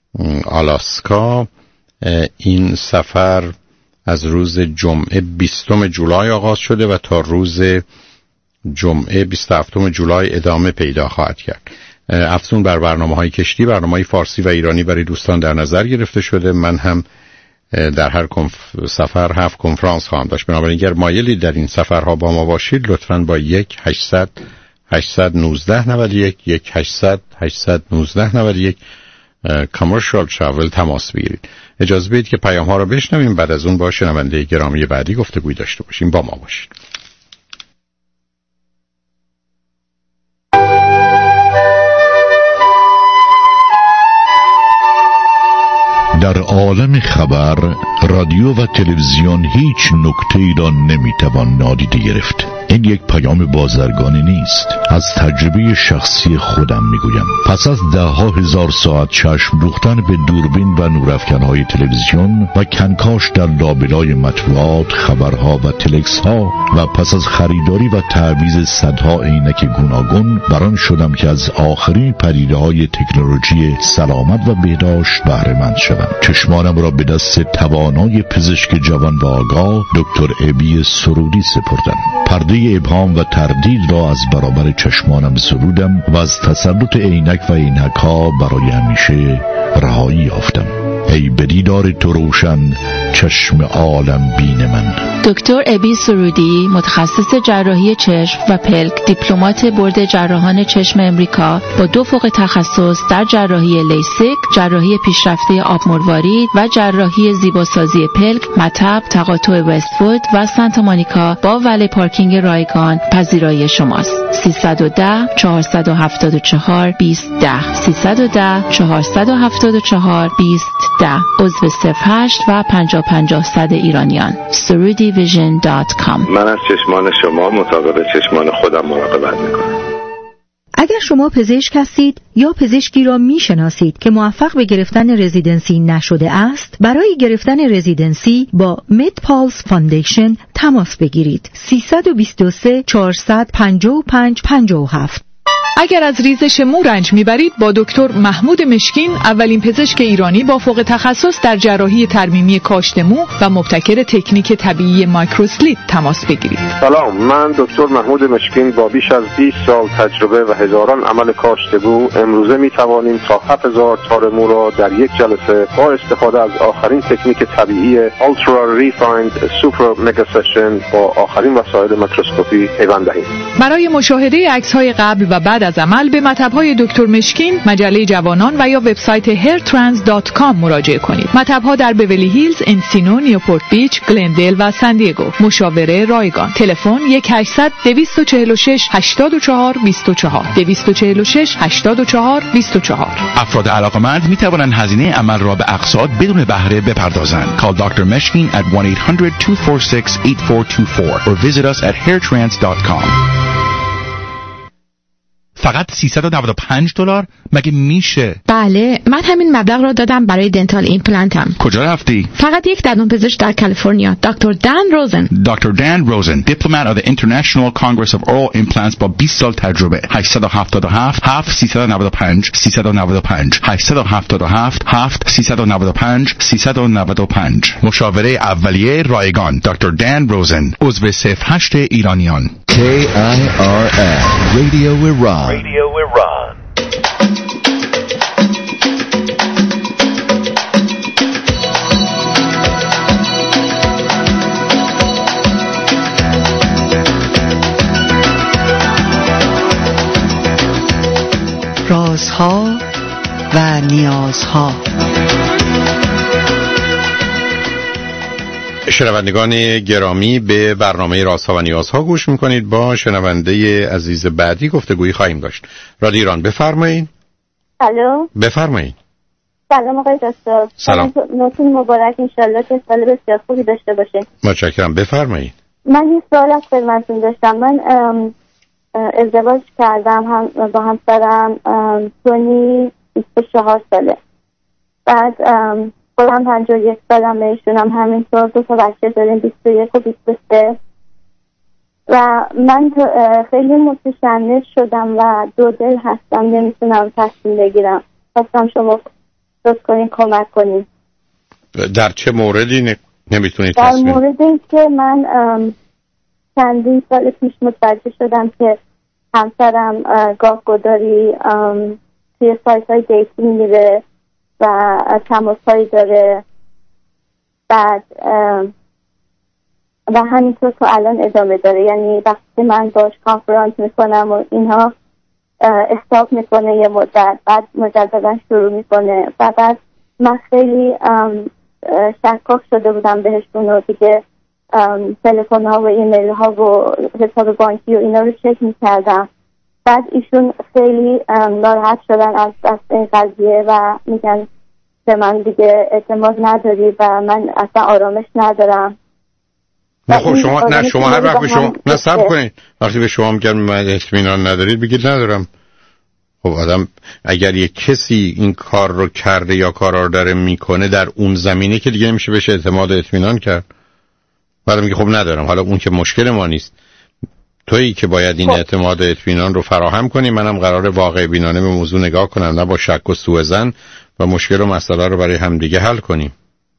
آلاسکا. این سفر از روز جمعه 20 جولای آغاز شده و تا روز جمعه 27 جولای ادامه پیدا خواهد کرد. افزون بر برنامه‌های کشتی، برنامه‌های فارسی و ایرانی برای دوستان در نظر گرفته شده. من هم در هر سفر 7 کنفرانس خواهم داشت، بنابراین اگر مایلی در این سفرها با ما باشید لطفاً با 1-800-819-91 کامرشال ترافل تماس بگیرید. اجازه بدید که پیام‌ها رو بشنویم، بعد از اون با شنونده گرامی بعدی گفتگوی داشته باشیم. با ما باشید. در عالم خبر، رادیو و تلویزیون هیچ نکته‌ای را نمیتوان نادیده گرفت. این یک پیام بازرگانی نیست. از تجربه شخصی خودم میگویم. پس از 10,000 ساعت چشم دوختن به دوربین و نورافکن‌های تلویزیون و کنکاش در لابلای مطبوعات، خبرها و تلکس ها و پس از خریداری و تعویض صدها عینک گوناگون، بران شدم که از آخرین پدیده‌های تکنولوژی سلامت و بهداشت بهره مند شوم. چشمانم را به دست توانای پزشک جوان و آگاه دکتر ابی سرودی سپردم. پرده ابهام و تردید را از برابر چشمانم سرودم و از تسلط عینک و عینک‌ها برای همیشه رهایی یافتم. ای به دیدار تو روشن چشم عالم بین من. دکتر ابی سرودی، متخصص جراحی چشم و پلک، دیپلمات بورد جراحان چشم امریکا با 2 فوق تخصص در جراحی لیسیک، جراحی پیشرفته آب مروارید و جراحی زیباسازی پلک، مطب، تقاطع وست‌وود و سانتا مونیکا با ولی پارکینگ رایگان پذیرایی شماست. 310-474-2010 310-474-2010 عضو 08 و 50-50 ایرانیان. surudivision.com. من از چشمان شما مطابق چشمان خودم مراقبت میکنم. اگر شما پزشک هستید یا پزشکی را میشناسید که موفق به گرفتن رزیدنسی نشده است، برای گرفتن رزیدنسی با مدپالس فاندیشن تماس بگیرید. 322-455-57. اگر از ریزش مو رنج میبرید، با دکتر محمود مشکین، اولین پزشک ایرانی با فوق تخصص در جراحی ترمیمی کاشت مو و مبتکر تکنیک طبیعی مایکروسلیت تماس بگیرید. سلام، من دکتر محمود مشکین با بیش از 20 سال تجربه و هزاران عمل کاشت مو امروزه میتوانیم تا 7000 تار مو را در یک جلسه با استفاده از آخرین تکنیک طبیعی Ultra Refined Super Mega Session با آخرین وسایل میکروسکوپی پیوند دهیم. برای مشاهده عکس‌های قبل و بعد بعد از عمل به مطب‌های دکتر مشکین، مجله جوانان و یا وبسایت hairtrans.com مراجعه کنید. مطب‌ها در بیولی هیلز، انسینو، نیوپورت بیچ، گلندل و سان دیگو. مشاوره رایگان. تلفن 1-800-246-84-24 246-84-24. افراد علاقمند می توانند هزینه عمل را به اقساط بدون بهره بپردازند. Call Dr. Meshkin at 1-800-246-8424 or visit us at hairtrans.com. فقط $395 مگه میشه؟ بله، من همین مبلغ را دادم برای دنتال ایمپلنتم. کجا رفتی؟ فقط یک دندانپزشک در کالیفرنیا، دکتر دان روزن. دکتر دان روزن، دیپلمات of the International Congress of Oral Implants با 20 سال تجربه. 877 7395 395 877 7395 395. مشاوره اولیه رایگان. دکتر دان روزن، عضو 08 ایرانیان. KIRF Radio Iran. Radio Iran. رازها و نیازها. شنوندگان گرامی، به برنامه رازها و نیازها گوش میکنید. با شنونده عزیز بعدی گفتگویی خواهیم داشت. رادیو ایران، بفرمایید. الو، بفرمایید. سلام آقای دکتر. سلام. نوتون مبارک، انشالله که سال بسیار خوبی داشته باشید. متشکرم، بفرمایید. من یه سوال از خدمتتون داشتم. من ازدواج کردم با همسرم، تونی 24 ساله. بعد خودم 51 سالم، ایشونم همینطور. 2 تا بچه داریم، 21 و 23. و من خیلی متشنج شدم و دو دل هستم، نمیتونم تصمیم بگیرم. خواستم شما لطف کنین کمک کنین. در چه موردی نمیتونید در تصمیم؟ مورد این که من چندین سال پیش متوجه شدم که همسرم گاه گداری توی سایت های دیتینگ میره و تماس هایی داره. بعد و همینطور تا الان ادامه داره. یعنی وقتی من باش کانفرانس میکنم و اینها استاپ میکنه یه مدت، بعد مجددا شروع میکنه. و بعد من خیلی شکاک شده بودم بهشون و دیگه تلفن ها و ایمیل ها و حساب بانکی و اینا رو چک میکردم. بعد ایشون خیلی ناراحت شدن از این قضیه و میگن به من دیگه اعتماد نداری و من اصلا آرامش ندارم. نه خب شما هر وقت به شما صبر کنید، وقتی به شما میگن من اطمینان ندارید بگید ندارم. خب آدم اگر یک کسی این کار رو کرده یا کارا رو داره میکنه در اون زمینه که دیگه نمیشه بهش اعتماد و اطمینان کرد. بعد میگه خب ندارم. حالا اون که مشکل ما نیست، تویی که باید این اعتماد و اطمینان رو فراهم کنی. منم قراره واقع بینانه به موضوع نگاه کنم، نه با شک و سوءظن، و مشکل و مسئله رو برای همدیگه حل کنیم.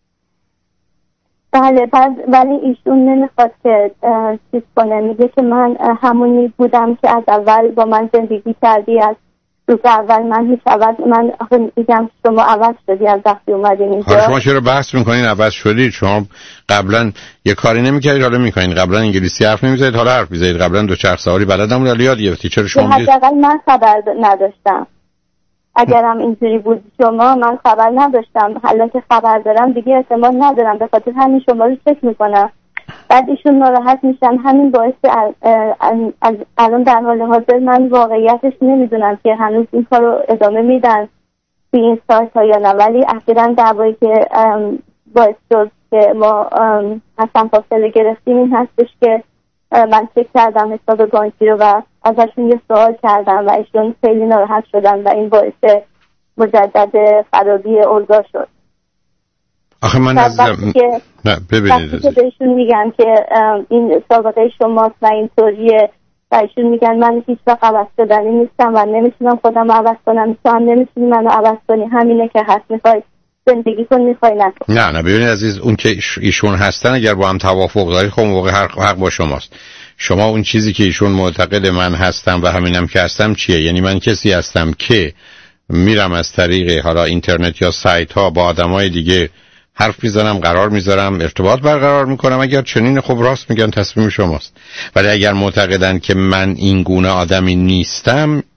بله، ولی ایشون نمیخواد که چیز کنه. میگه که من همونی بودم که از اول با من زندگی کردی، از روز اول. من میگم شما عوض شدی از وقتی اومدین اینجا. حالا شما چرا بحث میکنین عوض شدید؟ شما قبلا یه کاری نمیکردید حالا میکنین. قبلا انگلیسی حرف نمیزدید حالا حرف میزدید. قبلا 2-4 سوالی بلدم ولی یاد گرفتید. چرا شما حداقل من خبر نداشتم. اگرم اینجوری بود شما، من خبر نداشتم. حالا که خبر دارم دیگه اعتماد ندارم، به خاطر همین شما رو چک میکنم. بعد ایشون ناراحت میشن. همین باعث الان در حال حاضر من واقعیتش نمیدونم که هنوز این کار رو ادامه میدن توی این سایت ها یا نه. ولی اخیراً دعوایی که باعث شد که ما اصلا فاصله گرفتیم این هستش که من چک کردم حساب بانکی رو و ازشون یه سوال کردم و ایشون خیلی ناراحت شدن و این باعث مجدد خرابی اوضاع شد. آخه من نه ببینید که بهشون میگن که این سابقه شماست و اینطوریه و ایشون میگن من هیچ وقت عوض شدنی نیستم و نمیتونم خودم عوض کنم، تو هم نمیتونی منو عوض کنی. همینه که هست، میخوای زندگی کن میخوای نکن. نه ببینید عزیز، اون که ایشون هستن اگر با هم توافق دارید خب موقع حق با شماست. شما اون چیزی که ایشون معتقد من هستم و همینم که هستم چیه؟ یعنی من کسی هستم که میرم از طریق حالا اینترنت یا سایت ها با آدمای دیگه حرف میزنم، قرار میذارم، ارتباط برقرار میکنم. اگر چنین خب راست میگن، تصمیم شماست. ولی اگر معتقدن که من این گونه آدمی نیستم،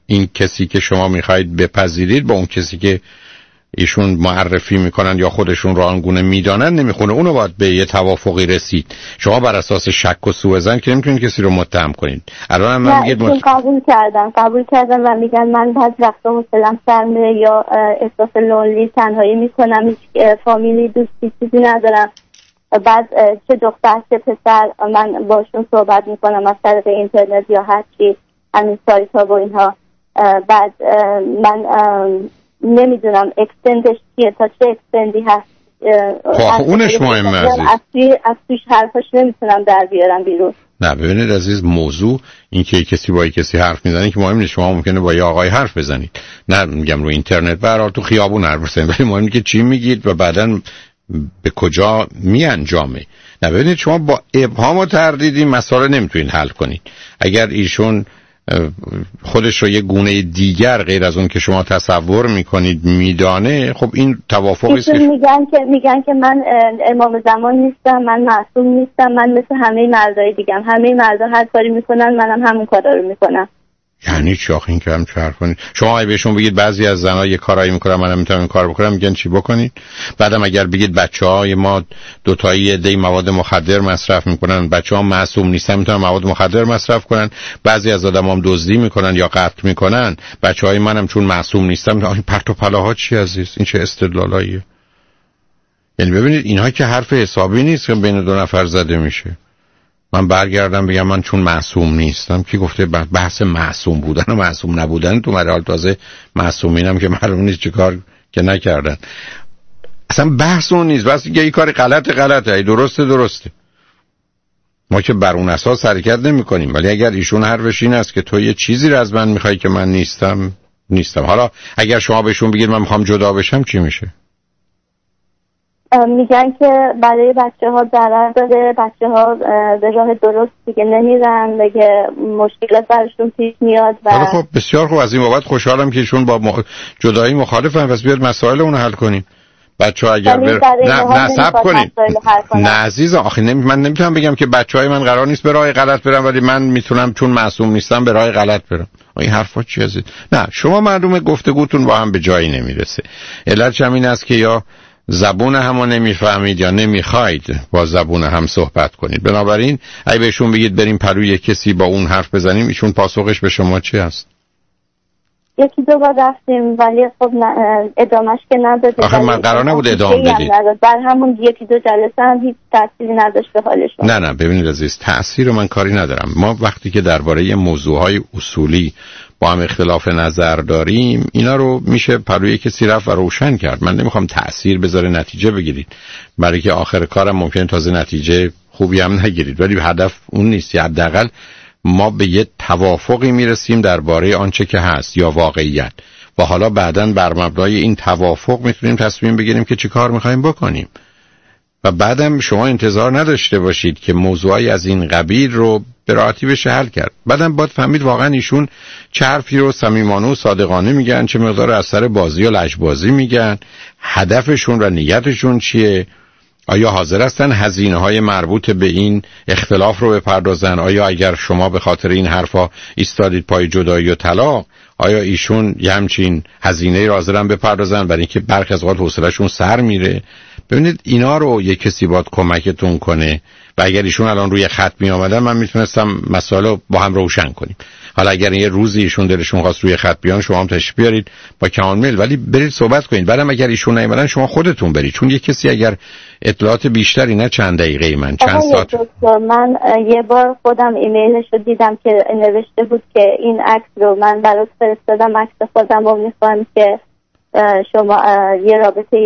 این کسی که شما میخواید بپذیرید با اون کسی که ایشون معرفی میکنن یا خودشون رو آنگونه میدانن نمیخونه. اونو باید به یه توافقی رسید. شما بر اساس شک و سوءظن که نمیتونید کسی رو متهم کنید. الان من میگید قبول کردم و میگن من بعد وقتا حوصله‌ام سر میره یا احساس لونلی تنهایی میکنم، هیچ فامیلی دوستی چیزی ندارم. بعد چه دختر چه پسر من باشون صحبت میکنم از طریق اینترنت یا هر چی، همین سایت ها و اینها. بعد من نمیدونم اکستندش چیه، تا چه اکستندی هست. اونش مهمه عزیز. از توش حرفاش نمیتونم در بیارم بیرون. نه ببینید عزیز، موضوع این که کسی با کسی حرف میزنه که مهم نیست. شما ممکنه با یه آقای حرف بزنید، نه میگم رو اینترنت، به هر حال تو خیابون حرف بزنید، ولی مهم اینه که چی میگید و بعداً به کجا میانجامه. نه ببینید، شما با ابهام و تردید این مسئله نمیتونید حل کنید. اگر ایشون خودش رو یه گونه دیگر غیر از اون که شما تصور میکنید میدانه، خب این توافقی است که میگن که من امام زمان نیستم، من معصوم نیستم، من مثل همه مردای دیگم، همه مردا هر کاری میکنن منم همون کارا رو میکنم. یعنی چی آخه این که هم چه حرف کنید؟ شما اگه بهشون بگید بعضی از زنها یه کارایی میکنن منم میتونم این کار بکنم، میگن چی بکنید؟ بعدم اگر بگید بچهای ما دوتایی عده مواد مخدر مصرف میکنن، بچه‌ها معصوم نیستن میتونن مواد مخدر مصرف کنن، بعضی از آدم‌ها هم دزدی میکنن یا قتل میکنن، بچهای منم چون معصوم نیستم. این پرت و پلاها چی عزیز؟ این چه استدلالاییه؟ یعنی ببینید اینها که حرف حسابی نیست که بین دو نفر زده میشه. من برگردم بگم من چون معصوم نیستم، کی گفته بحث معصوم بودن و معصوم نبودن تو مرحله تازه معصومینم که معلوم نیست چه کار که نکردن. اصلا بحث اون نیست، بس یه کاری غلطه، درسته. ما که بر اون اساس حرکت نمی کنیم. ولی اگر ایشون حرفش این است که تو یه چیزی رو از من میخوای که من نیستم. حالا اگر شما بهشون بگید من میخوام جدا بشم چی میشه؟ میگن که برای بچه‌ها ضرر داره، بچه‌ها به راه درست دیگه نمیرن، دیگه مشکلات براشون پیش میاد. و خب بسیار خوب، از این بابت خوشحالم که ایشون با جدایی مخالفن. پس بیاد مسائل اون حل کنیم. بچه‌ها اگر نه صبر کنید. نه عزیز، آخه من نمیتونم بگم که بچه‌های من قرار نیست به راه غلط برن ولی من میتونم چون معصوم نیستم به راه غلط برم. این حرفا چیه عزیز؟ نه شما معلومه گفتگوتون با هم به جایی نمیرسه. علتش همین است که یا زبون همو نمیفهمید یا نمیخواید با زبون هم صحبت کنید. بنابراین اگه بهشون بگید بریم پروی کسی با اون حرف بزنیم، ایشون پاسخش به شما چی هست؟ یکی دو بار رفتیم ولی خب ادامهش که ندادیم. آخه من قرار نبود ادامه بدید. بر همون یکی دو جلسه هم هیچ تأثیری نداشت به حالشون. نه ببینید عزیز، تأثیر من کاری ندارم. ما وقتی که درباره موضوعهای اصولی با هم اختلاف نظر داریم، اینا رو میشه پروی کسی رفت و روشن کرد. من نمیخوام تأثیر بذاره نتیجه بگیرید، برای که آخر کارم ممکنه تازه نتیجه خوبی هم نگیرید. ولی هدف اون نیست. یا حداقل ما به یه توافقی میرسیم درباره آنچه که هست یا واقعیت، و حالا بعداً بر مبنای این توافق میتونیم تصمیم بگیریم که چی کار میخوایم بکنیم. و بعدم شما انتظار نداشته باشید که موضوعی از این قبیل رو به راحتی بشه حل کرد. بعدم باید فهمید واقعا ایشون چه حرفی رو صمیمانه و صادقانه میگن، چه مقدار از سر بازی و لجبازی میگن، هدفشون و نیتشون چیه، آیا حاضر هستن هزینه‌های مربوط به این اختلاف رو بپردازن، آیا اگر شما به خاطر این حرفا ایستادید پای جدایی و طلاق، آیا ایشون یه همچین هزینه‌ای رو حاضرن بپردازن برای اینکه برخی از اوقات حوصله‌شون سر میره. ببینید اینا رو یک کسی باید کمکتون کنه و اگر ایشون الان روی خط می آمدن من میتونستم مسائل با هم روشن کنیم. حالا اگر یه روزی ایشون دلشون خواست روی خط بیان، شما هم تشریف بیارید با کمال میل، ولی برید صحبت کنید. بعدم اگر ایشون نیومدن شما خودتون برید، چون یه کسی اگر اطلاعات بیشتری نه چند دقیقه من چند ساعت. من یه بار خودم ایمیلش رو دیدم که نوشته بود که این عکس رو من برات فرستادم، عکس خودم رو میخوام که شما یه رابطه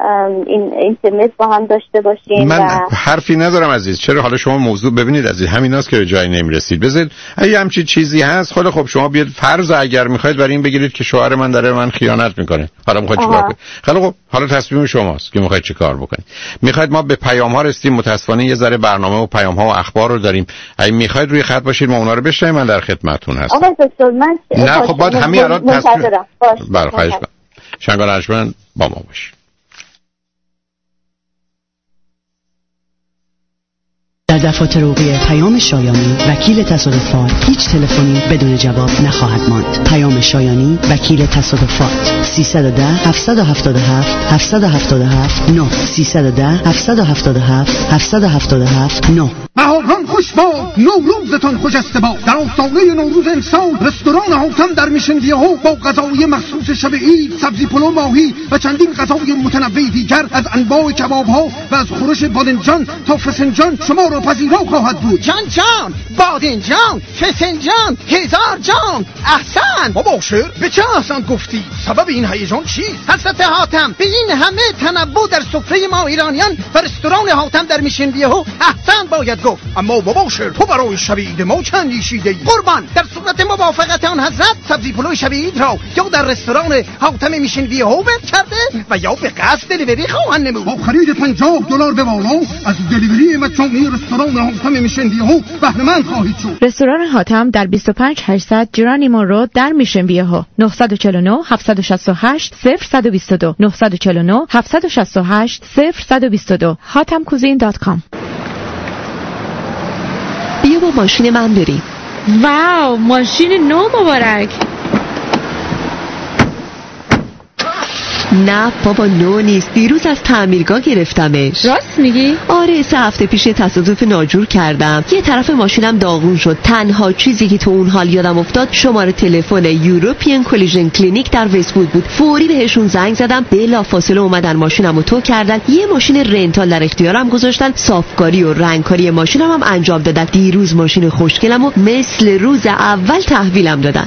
اینترنت با هم داشته باشین. من حرفی ندارم عزیز. چرا؟ حالا شما موضوع ببینید عزیز، همیناست که به جایی نمیرسید. بذارید اگه همچین چیزی هست، خب شما بیاد فرض اگر میخواید برای این بگیرید که شوهر من داره من خیانت میکنه، حالا میخواید چیکار کنید؟ خب حالا تصمیم شماست که میخواید چیکار بکنید. میخواید ما به پیام ها رسیدیم، متاسفانه یه ذره برنامه و پیام ها و اخبار رو داریم. اگه میخواید روی خط باشید ما اونا رو بشنویم، من در خدمتتون هستم. آقا دکتر من نه خب بعد همین الان تصمیم برخواهش شنگان ارجمند با ما باش. در دفاتر حقوقی پیام شایانی وکیل تصادفات هیچ تلفنی بدون جواب نخواهد ماند. پیام شایانی وکیل تصادفات 310 777 777 9 310 777 777 9. بهاران خوش باد، نوروزتان خوش است باد. در آستانه نوروز امسال رستوران حاتم در میشن ویهو با غذای مخصوص شب عید، سبزی پلو ماهی و چندین غذای متنوع دیگر از انواع کباب‌ها و از خورش بادنجان تا فسنجان شما را پذیرا خواهد بود. جان بادنجان، فسنجان، هزار جان. احسن بابا شیر به چه احسن گفتی؟ سبب این هیجان چیست؟ حضرت حاتم به این همه تنوع در سفره ما ایرانیان و رستوران حاتم در میشن ویهو احسن باید گفت. اما بابا شیر تو برای شب عید ما چند نیشیده‌ای؟ قربان، در صورت موافقت آن حضرت سبزی پلوی شب عید را یا در رستوران حاتم میشن ویهو بند کرده و یا به قصد دلیوری خواهند نمود. با خرید $50 به بالا از دلیوری مجانی رستوران حاتم میشن ویهو بهره مند خواهید شد. رستوران حاتم در 25800 جرانیمو رود در میشن ویهو. 949 768 0122 949 768 0122 hatamcuisine.com. بیا با ماشین من بریم. واو، ماشین نو مبارک. نه بابا، نو نیست، دیروز از تعمیرگاه گرفتمش. راست میگی؟ آره، 3 هفته پیش تصادف ناجور کردم، یه طرف ماشینم داغون شد. تنها چیزی که تو اون حال یادم افتاد شماره تلفن یوروپین کلیژن کلینیک در وست‌وود بود. فوری بهشون زنگ زدم، بلافاصله اومدن ماشینمو تو کردن، یه ماشین رنتال در اختیارم گذاشتن، صافکاری و رنگکاری ماشینم هم انجام دادن. دیروز ماشین خوشگلمو مثل روز اول تحویلم دادن.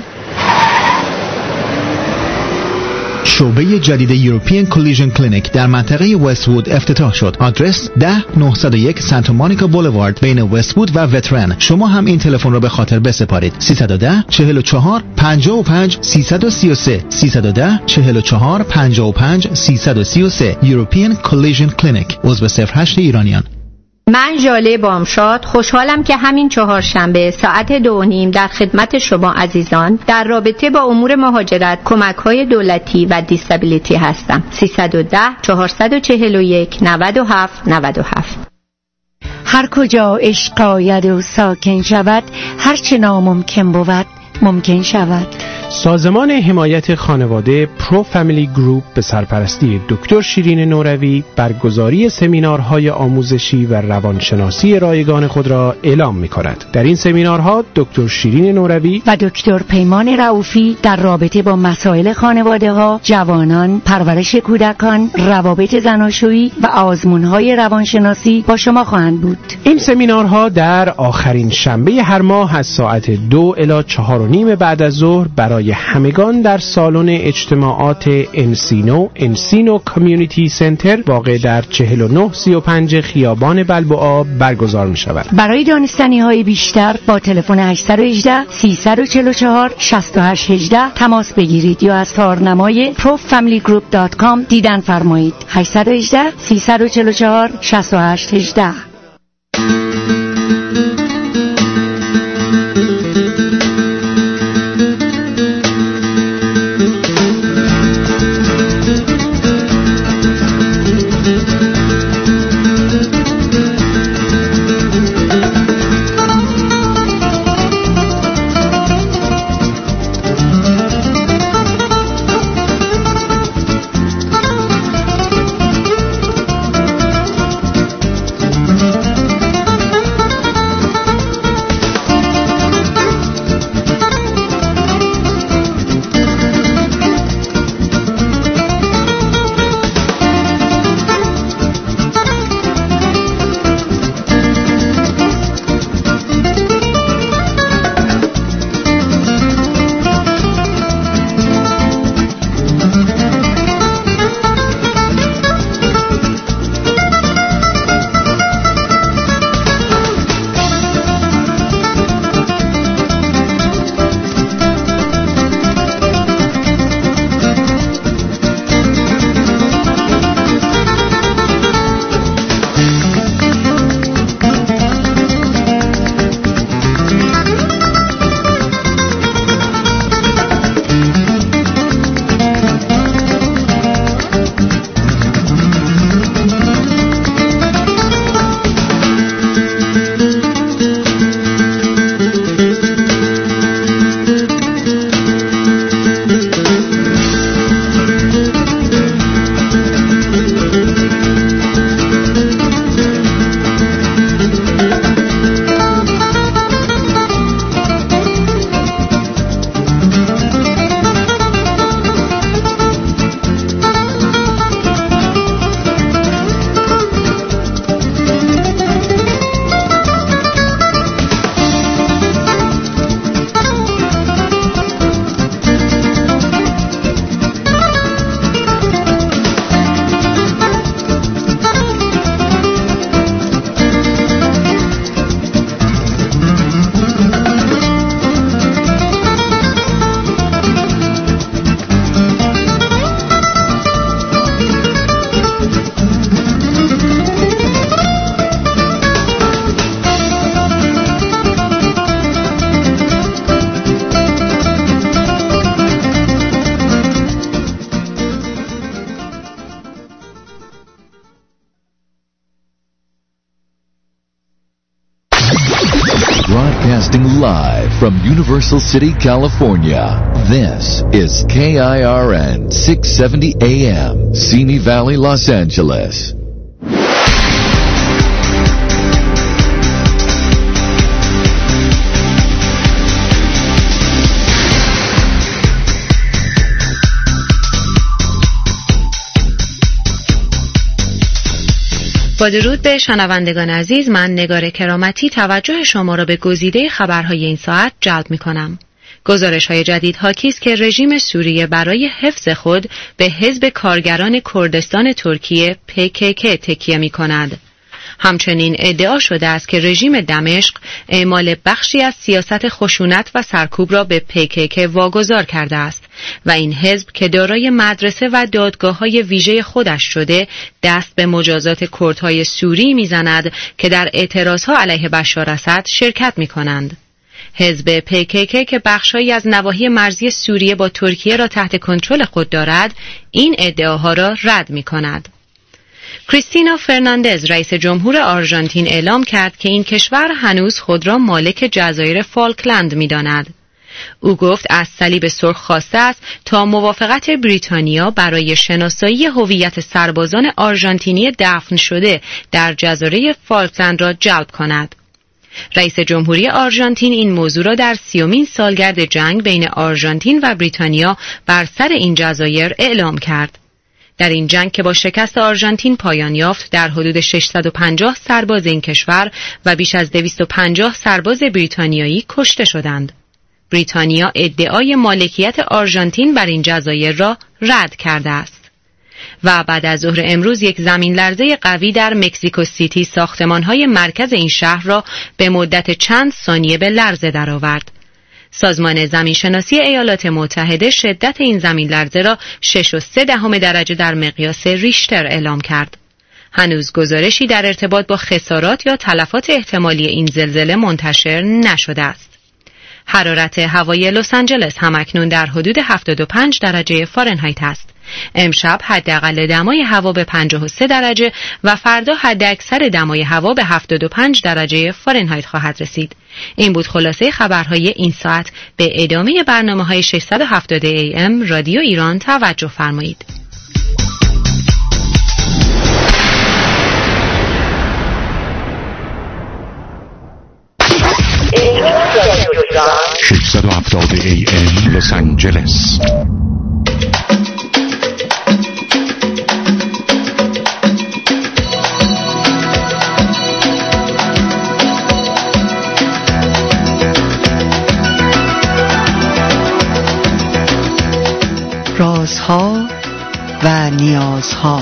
شعبه جدید یوروپین کلیژن کلینیک در منطقه وست‌وود افتتاح شد. آدرس 10901 سانتا مونیکا بولوارد بین وست‌وود و وترن. شما هم این تلفن رو به خاطر بسپارید. 310 44 55 333 310 44 55 333 یوروپین کلیژن کلینیک. عضو 08 ایرانیان. من ژاله بامشاد خوشحالم که همین چهارشنبه ساعت 2:30 در خدمت شما عزیزان در رابطه با امور مهاجرت، کمک‌های دولتی و دیسابیلیتی هستم. 310 441 97 97. هر کجا عشق آید و ساکن شود، هر چه ناممکن بود ممکن شود. سازمان حمایت خانواده پرو فامیلی گروپ به سرپرستی دکتر شیرین نوروی برگزاری سمینارهای آموزشی و روانشناسی رایگان خود را اعلام می‌کند. در این سمینارها دکتر شیرین نوروی و دکتر پیمان رؤوفی در رابطه با مسائل خانواده‌ها، جوانان، پرورش کودکان، روابط زناشویی و آزمون‌های روانشناسی با شما خواهند بود. این سمینارها در آخرین شنبه هر ماه از ساعت 2 الی 4:30 بعد از ظهر برای همگان در سالن اجتماعات انسینو کامیونیتی سنتر واقع در 4935 خیابان بلبوعا برگزار می شود. برای دانستنی های بیشتر با تلفن 818 344 6818 تماس بگیرید یا از تارنمای profamilygroup.com دیدن فرمایید. 818 344 6818. from Universal City, California, this is KIRN 670 AM, Simi Valley, Los Angeles. با درود به شنوندگان عزیز، من نگار کرامتی توجه شما را به گزیده خبرهای این ساعت جلب می کنم. گزارش‌های جدید حاکی است که رژیم سوریه برای حفظ خود به حزب کارگران کردستان ترکیه PKK تکیه می کند. همچنین ادعا شده است که رژیم دمشق اعمال بخشی از سیاست خشونت و سرکوب را به PKK واگذار کرده است و این حزب که دارای مدرسه و دادگاه‌های ویژه خودش شده دست به مجازات کردهای سوری می‌زند که در اعتراضها علیه بشار اسد شرکت می‌کنند. حزب PKK که بخش‌هایی از نواحی مرزی سوریه با ترکیه را تحت کنترل خود دارد، این ادعاها را رد می‌کند. کریستینا فرناندز رئیس جمهور آرژانتین اعلام کرد که این کشور هنوز خود را مالک جزایر فالکلند می‌داند. او گفت از صلیب سرخ خواسته است تا موافقت بریتانیا برای شناسایی هویت سربازان آرژانتینی دفن شده در جزایر فالکلند را جلب کند. رئیس جمهوری آرژانتین این موضوع را در 30مین سالگرد جنگ بین آرژانتین و بریتانیا بر سر این جزایر اعلام کرد. در این جنگ که با شکست آرژانتین پایان یافت، در حدود 650 سرباز این کشور و بیش از 250 سرباز بریتانیایی کشته شدند. بریتانیا ادعای مالکیت آرژانتین بر این جزایر را رد کرده است. و بعد از ظهر امروز یک زمین لرزه قوی در مکزیکو سیتی ساختمان‌های مرکز این شهر را به مدت چند ثانیه به لرزه درآورد. سازمان زمینشناسی ایالات متحده شدت این زمین لرزه را 6.3 درجه در مقیاس ریشتر اعلام کرد. هنوز گزارشی در ارتباط با خسارات یا تلفات احتمالی این زلزله منتشر نشده است. حرارت هوای لس آنجلس همکنون در حدود 75 درجه فارنهایت است. امشب حداقل دمای هوا به 53 درجه و فردا حداکثر دمای هوا به 75 درجه فارنهایت خواهد رسید. این بود خلاصه خبرهای این ساعت. به ادامه برنامه‌های 670 AM رادیو ایران توجه فرمایید. AM لس آنجلس. رازها و نیازها.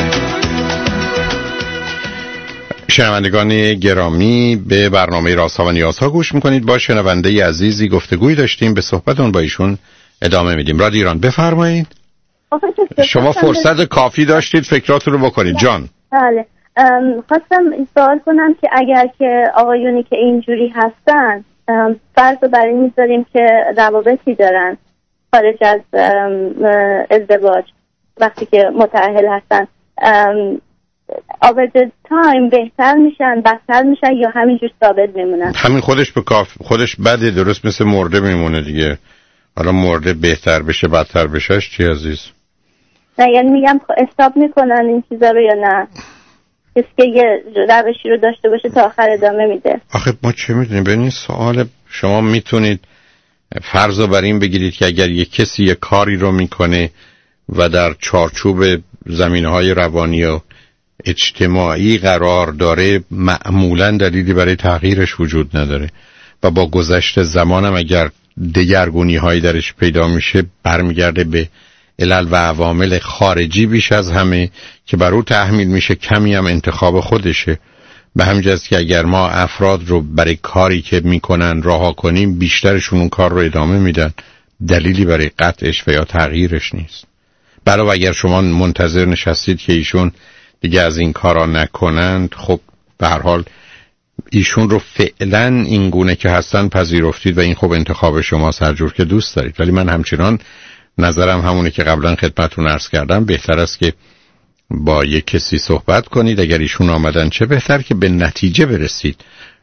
شنوندگان گرامی، به برنامه رازها و نیازها گوش میکنید. با شنونده عزیزی گفتگوی داشتیم، به صحبتون با ایشون ادامه میدیم. رادیو ایران بفرمایید. شما فرصت کافی داشتید فکراتون رو بکنید. جان بله، خواستم سوال کنم که اگر که آقایونی که اینجوری هستن فرض رو برای میذاریم که روابطی دارن خارج از ازدواج، وقتی که متأهل هستن، over the time بهتر میشن، بدتر میشن یا همینجور ثابت میمونن؟ همین خودش به خودش بده، درست مثل مرده میمونه دیگه. حالا مرده بهتر بشه بدتر بشهش چی عزیز؟ نه یعنی میگم استاپ میکنن این چیزا رو یا نه؟ کسی که یه روشی رو داشته باشه تا آخر ادامه میده. آخه ما چه میدونیم؟ به این سوال شما میتونید فرض رو بر این بگیرید که اگر یک کسی یک کاری رو میکنه و در چارچوب زمینه‌های روانی و اجتماعی قرار داره، معمولاً دلیلی برای تغییرش وجود نداره و با گذشت زمانم اگر دگرگونی‌هایی درش پیدا میشه برمیگرده به علل و عوامل خارجی بیش از همه که بر او تحمیل میشه، کمی هم انتخاب خودشه. به همین جهت که اگر ما افراد رو برای کاری که میکنن رها کنیم، بیشترشون اون کار رو ادامه میدن، دلیلی برای قطعش و یا تغییرش نیست. علاوه اگر شما منتظر نشستید که ایشون دیگه از این کارا نکنند، خب به هر حال ایشون رو فعلا این گونه که هستن پذیرفتید و این خب انتخاب شماست، هر جور که دوست دارید. ولی من همچنان نظرم همونه که قبلا خدمتتون عرض کردم، بهتر است که با یک کسی صحبت کنید. اگر ایشون آمدن چه بهتر که به نتیجه برسید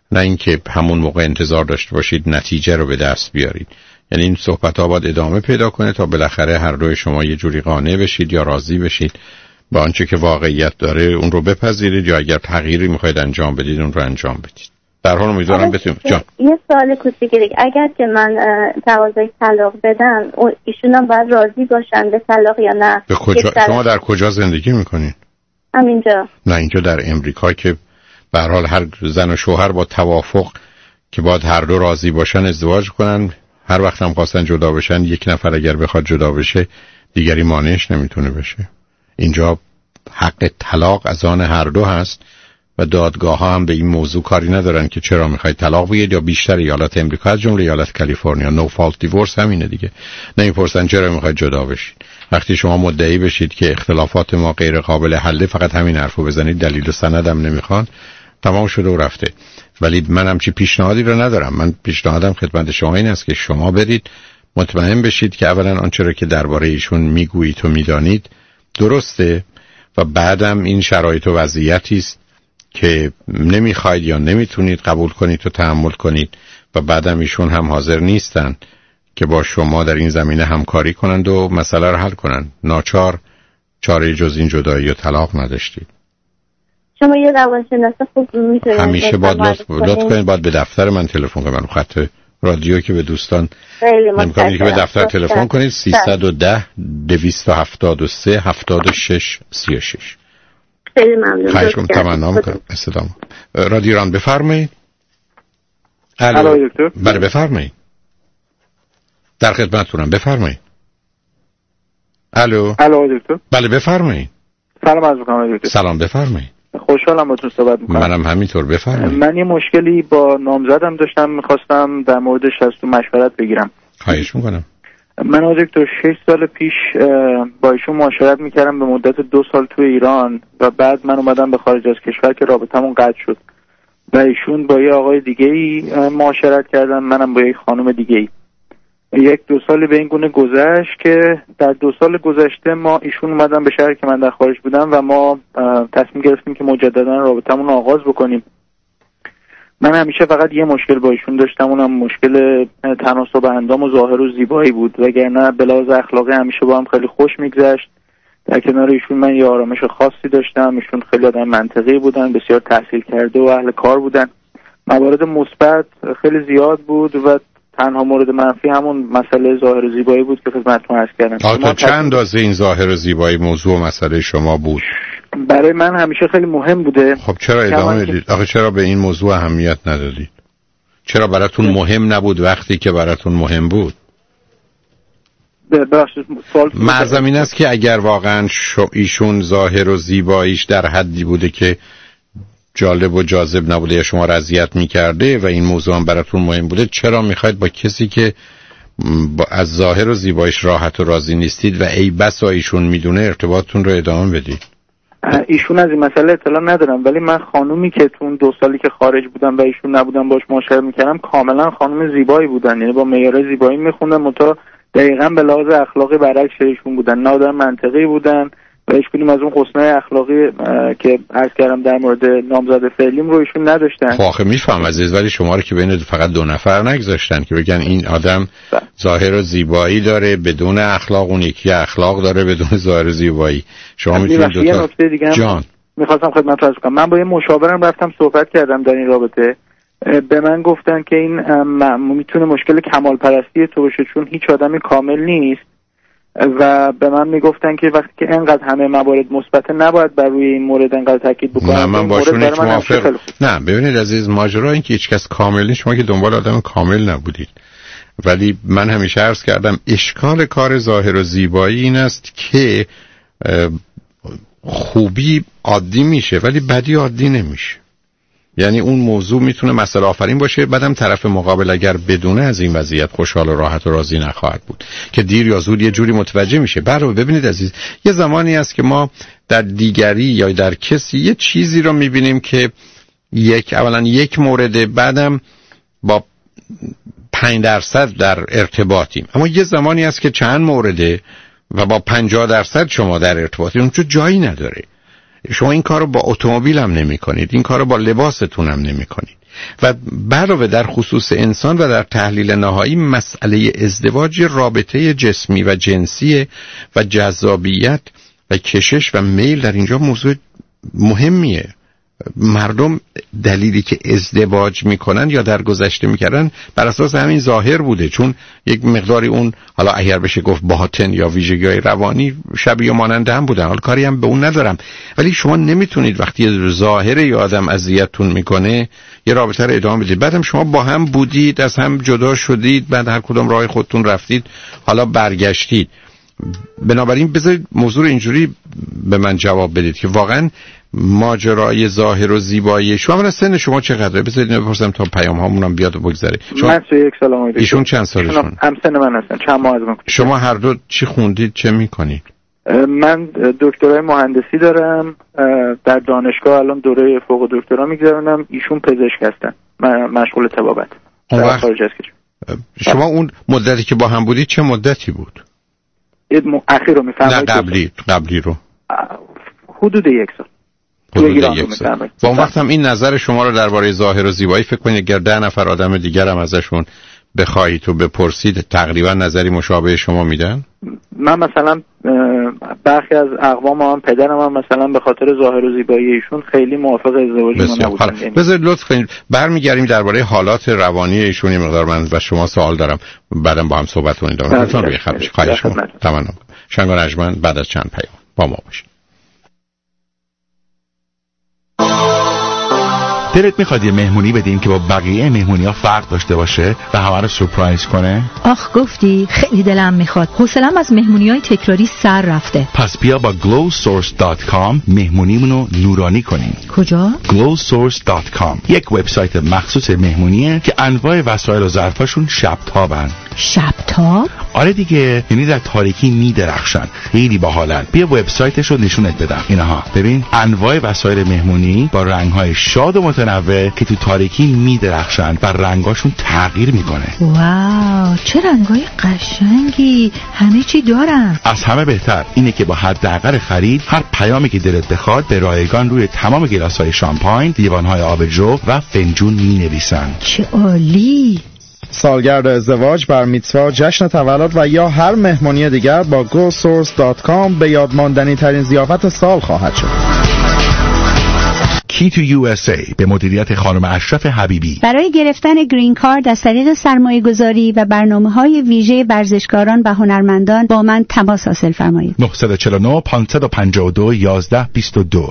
نه اینکه همون موقع انتظار داشته باشید نتیجه رو به دست بیارید. یعنی این صحبت‌ها باید ادامه پیدا کنه تا بالاخره هر دوی شما یه جوری قانع بشید یا راضی بشید با آنچه که واقعیت داره، اون رو بپذیرید، یا اگر تغییری میخواید انجام بدید اون رو انجام بدید. در حال امیدوارم بتونید. جان یه سوال کوچیکی، اگر که من تقاضای طلاق بدم ایشون هم باید راضی باشن به طلاق یا نه؟ به کجا شما در کجا زندگی میکنید؟ همینجا. نه اینجا در امریکا که به هر حال هر زن و شوهر با توافق که باید هر دو راضی باشن ازدواج کنن. هر وقت هم خواستن جدا بشن، یک نفر اگر بخواد جدا بشه دیگری مانعش نمیتونه بشه. اینجا حق طلاق از آن هر دو هست و دادگاه ها هم به این موضوع کاری ندارن که چرا میخواید طلاق بگیرید، یا بیشتر ایالات امریکا از جمله ایالت کالیفرنیا نو فالت دیورس همینه دیگه. نمیپرسن چرا میخواید جدا بشید. وقتی شما مدعی بشید که اختلافات ما غیر قابل حله، فقط همین حرفو بزنید، دلیل و سندم نمیخوان، تمام شده و رفته. ولی من همچی پیشنهادی رو ندارم. من پیشنهادم خدمت شما این است که شما برید مطمئن بشید که اولا آنچه را که درباره ایشون میگویید و میدانید درسته، و بعدم این شرایط و وضعیتی است که نمیخواید یا نمیتونید قبول کنید و تحمل کنید، و بعدم ایشون هم حاضر نیستن که با شما در این زمینه همکاری کنند و مسئله رو حل کنند. ناچار چاره جز این جدایی و طلاق نداشتید. شما یه روانشناس خوب میتونید همیشه باید لطف کنید باید به دفتر من تلفن کنید. من خط رادیو که به دوستان نمی‌کنید که به دفتر تلفن کنید. 310 273 76 36. خیلی ممنون. خواهش تمنا می‌کنم. استدام رادیو ران بفرمایید. الو دکتر. بله بفرمایید. در خدمتتونم بفرمایید. الو دکتر. بله بفرمایید. سلام عرض می‌کنم دکتر. سلام بفرمایید. خوشحالم باهاتون صحبت می‌کنم. منم همینطور بفرمایید. من یه مشکلی با نامزدم داشتم، می‌خواستم در موردش از تو مشورت بگیرم. خواهش می‌کنم. من دکتر 6 سال پیش با ایشون معاشرت می‌کردم به مدت 2 سال تو ایران و بعد من اومدم به خارج از کشور که رابطمون قطع شد و ایشون با یه آقای دیگه‌ای معاشرت کردن، منم با یه خانم دیگه‌ای. 1-2 سالی به این گونه گذشت که در 2 سال گذشته ما ایشون اومدن به شهر که من در خارج بودم و ما تصمیم گرفتیم که مجددا رابطمون آغاز بکنیم. من همیشه فقط یه مشکل با ایشون داشتم، اونم مشکل تناسب اندام و ظاهر و زیبایی بود، وگرنه به لحاظ اخلاقی همیشه با هم خیلی خوش میگذشت. در کنار ایشون من یه آرامش خاصی داشتم. ایشون خیلی آدم منطقی بودن، بسیار تحصیل کرده و اهل کار بودن. موارد مثبت خیلی زیاد بود و تنها مورد منفی همون مسئله ظاهر و زیبایی بود که خدمتتون عرض کردم. تا چند اندازه این ظاهر و زیبایی موضوع و مسئله شما بود؟ برای من همیشه خیلی مهم بوده. خب چرا ادامه میدید؟ آخه چرا به این موضوع اهمیت ندادید؟ چرا براتون مهم نبود وقتی که براتون مهم بود؟ معظم این است که اگر واقعا ایشون ظاهر و زیباییش در حدی بوده که جالب و جاذب نبوده یا شما را اذیت می‌کرده و این موضوع هم براتون مهم بوده، چرا می‌خواید با کسی که از ظاهر و زیباییش راحت و راضی نیستید و ای بسا ایشون میدونه ارتباطتون رو ادامه بدید؟ ایشون از این مسئله اطلاع ندارم، ولی من خانومی که تو اون 2 سالی که خارج بودم و ایشون نبودم باش معاشرت می‌کردم کاملا خانم زیبایی بودن، یعنی با معیار زیبایی می‌خوندن، متا دقیقاً به لحاظ اخلاقی برعکس ایشون بودن. نه آدم منطقی بودن و هیچ کدوم از اون حسنای اخلاقی که عرض کردم در مورد نامزد فعلیم رو ایشون نداشتن. خب آخه میفهم عزیز، ولی شما رو که بین فقط 2 نفر نگذاشتن که بگن این آدم ظاهر و زیبایی داره بدون اخلاق، اون یکی اخلاق داره بدون ظاهر و زیبایی. شما میتونید دو تا نکته دیگه جان میخواستم خدمت عرض کنم. من با یه مشاورم رفتم صحبت کردم در این رابطه، به من گفتن که این میتونه مشکل کمال پرستی تو باشه چون هیچ آدمی کامل نیست و به من میگفتن که وقتی که انقدر همه موارد مثبت نباید بر روی این مورد انقدر تاکید بکنم. نه من باشون هیچ موافق. نه ببینید عزیز، ماجرا این که هیچ کس کامل نیست، شما که دنبال آدم کامل نبودید. ولی من همیشه عرض کردم اشکال کار ظاهر و زیبایی این است که خوبی عادی میشه ولی بدی عادی نمیشه. یعنی اون موضوع میتونه مسئله آفرین باشه، بعدم طرف مقابل اگر بدونه از این وضعیت خوشحال و راحت و راضی نخواهد بود که دیر یا زود یه جوری متوجه میشه. برای ببینید عزیز، یه زمانی است که ما در دیگری یا در کسی یه چیزی رو میبینیم که اولا یک مورد، بعدم با 5% در ارتباطیم، اما یه زمانی است که چند مورده و با 50% شما در ارتباطیم، اونجا جایی نداره. شما این کار رو با اتومبیل هم نمی کنید، این کار رو با لباستون هم نمی کنید. و علاوه در خصوص انسان و در تحلیل نهایی مسئله ازدواج رابطه جسمی و جنسی و جذابیت و کشش و میل در اینجا موضوع مهمیه. مردم دلیلی که ازدواج میکنن یا در گذشته میکردن بر اساس همین ظاهر بوده، چون یک مقداری اون حالا اگر بشه گفت باطن یا ویژگی‌های روانی شبیه مانند هم بودن. حالا کاری هم به اون ندارم، ولی شما نمیتونید وقتی ظاهر یه آدم اذیتتون میکنه یه رابطه رو ادامه بدید. بعدم شما با هم بودید، از هم جدا شدید، بعد هر کدوم راه خودتون رفتید، حالا برگشتید. بنابراین بذارید موضوع رو اینجوری به من جواب بدید که واقعا ماجرای ظاهر و زیبایی شما من سن شما چقدره؟ بذارید اینو بپرسم تا پیام هامونم بیاد و بگذره. من 31 سالمه. ایشون چند سالشون؟ هم سن من هستن، چند ماه از من. شما هر دو چی خوندید، چه میکنید؟ من دکترای مهندسی دارم، در دانشگاه الان دوره فوق دکترا میگذرونم. ایشون پزشک هستن، من مشغول طبابت در خارج از کشور. شما اون مدتی که با هم بودید چه مدتی بود؟ اخیر رو میفرمایید؟ نه قبلی رو. حدود 1 سال. با اون وقت هم این نظر شما رو درباره ظاهر و زیبایی فکر کنید اگر 10 نفر آدم دیگر هم ازشون بخواید و بپرسید تقریبا نظری مشابه شما میدن؟ من مثلا برخی از اقوام هم پدرم هم مثلا به خاطر ظاهر و زیبایی ایشون خیلی موافق ازدواج ما نبودن. بذارید لطف کنید برمیگردیم درباره حالات روانی ایشون یه مقدار من و شما سوال دارم، بعدم با هم صحبت کنید. لطفاً روی خط باشید. خواهش می‌کنم. تمام. شنگ و نجمن بعد از چند پیام با ما باشید. دلت میخواد یه مهمونی بدیم که با بقیه مهمونی‌ها فرق داشته باشه و همه رو سورپرایز کنه؟ آخ گفتی، خیلی دلم میخواد. حوصله‌ام از مهمونی‌های تکراری سر رفته. پس بیا با glowsource.com مهمونیمونو نورانی کنیم. کجا؟ glowsource.com یک وبسایت مخصوص مهمونیه که انواع وسایل و ظرفاشون شب‌تابن. شب‌تاب؟ آره دیگه، یعنی در تاریکی میدرخشن. خیلی باحالن. بیا وبسایتش رو نشونت بدم. اینها ببین، انواع وسایل مهمونی با رنگ‌های شاد و متنوع که تو تاریکی میدرخشن و رنگاشون تغییر میکنه. واو، چه رنگای قشنگی، همه چی دارن. از همه بهتر اینه که با حداقل خرید هر پیامی که دلت بخواد به رایگان روی تمام گلاس‌های شامپاین، لیوان‌های آبجو و فنجون مینویسن. چه عالی. سالگرد ازدواج، بر میتزوا، جشن تولد و یا هر مهمانی دیگر با gosource.com به یادماندنی ترین ضیافت سال خواهد شد. کی تو USA به مدیریت خانم اشرف حبیبی. برای گرفتن گرین کارت از طریق سرمایه گذاری و برنامه‌های ویژه ورزشکاران و هنرمندان با من تماس حاصل فرمایید. 949 552 1122.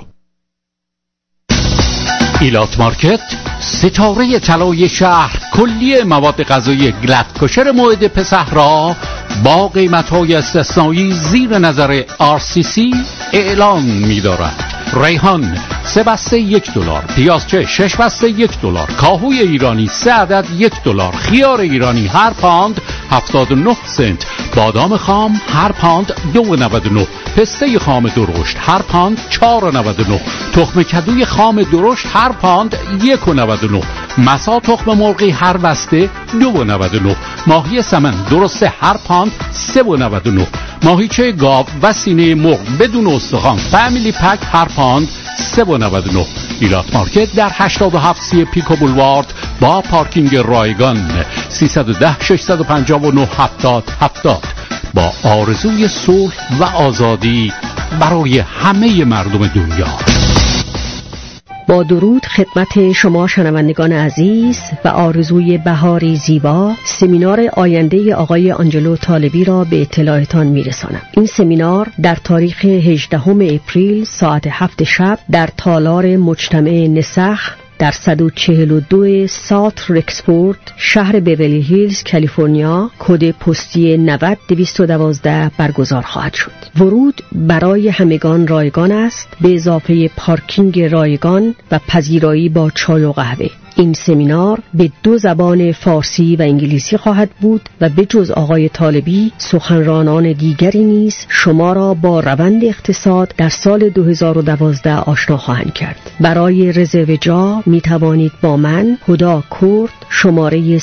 ایلات مارکت، ستاره طلای شهر، کلیه مواد غذایی گلد کوشر موعد پسح را با قیمت‌های استثنایی زیر نظر RCC اعلان می‌دارد. ریحان 3 بسته $1، پیازچه 6 بسته $1، کاهوی ایرانی 3 عدد $1، خیار ایرانی هر پاند 79 سنت، بادام خام هر پاند 2.99، پسته خام درشت هر پاند 4.99، تخم کدوی خام درشت هر پاند 1.99، مسا تخم مرغی هر بسته 2.99، ماهی سمن درسته هر پاند 3.99، ماهیچه گاو و سینه مرغ بدون استخوان فامیلی پک هر پاند 3.99. ایلات مارکت در 87 پیکو بولوارد با پارکینگ رایگان 310 659 70 70 با آرزوی صلح و آزادی برای همه مردم دنیا. با درود خدمت شما شنوندگان عزیز و آرزوی بهاری زیبا، سمینار آینده آقای آنجلو طالبی را به اطلاعتان میرسانم. این سمینار در تاریخ 18 اپریل ساعت 7 شب در تالار مجتمع نسخ در 142 ساوت رکسفورد، شهر بیولی هیلز، کالیفرنیا، کد پستی 90212 برگزار خواهد شد. ورود برای همگان رایگان است، به اضافه پارکینگ رایگان و پذیرایی با چای و قهوه. این سمینار به 2 زبان فارسی و انگلیسی خواهد بود و به جز آقای طالبی سخنرانان دیگری نیز شما را با روند اقتصاد در سال 2012 آشنا خواهند کرد. برای رزرو جا می توانید با من هدا کرد شماره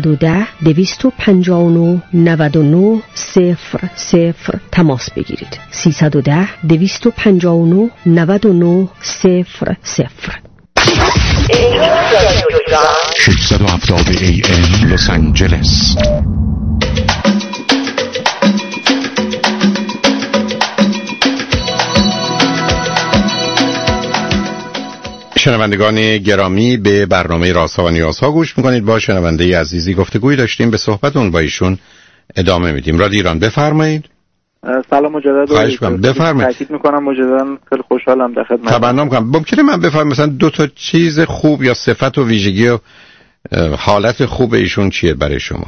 310-259-99-00 تماس بگیرید. 310-259-99-00. 670 AM لس آنجلس. شنوندگان گرامی، به برنامه رازها و نیازها گوش میکنید. با شنونده عزیزی گفتگوی داشتیم، به صحبتون با ایشون ادامه میدیم. رادیو ایران، بفرمایید. سلام مجدد. خواهش می‌کنم بفرمایید. تاکید میکنم مجددا خیلی خوشحالم در خدمت. تمنا می‌کنم. ممکنه من بفرمایم مثلا 2 تا چیز خوب یا صفت و ویژگی و حالت خوب ایشون چیه برای شما؟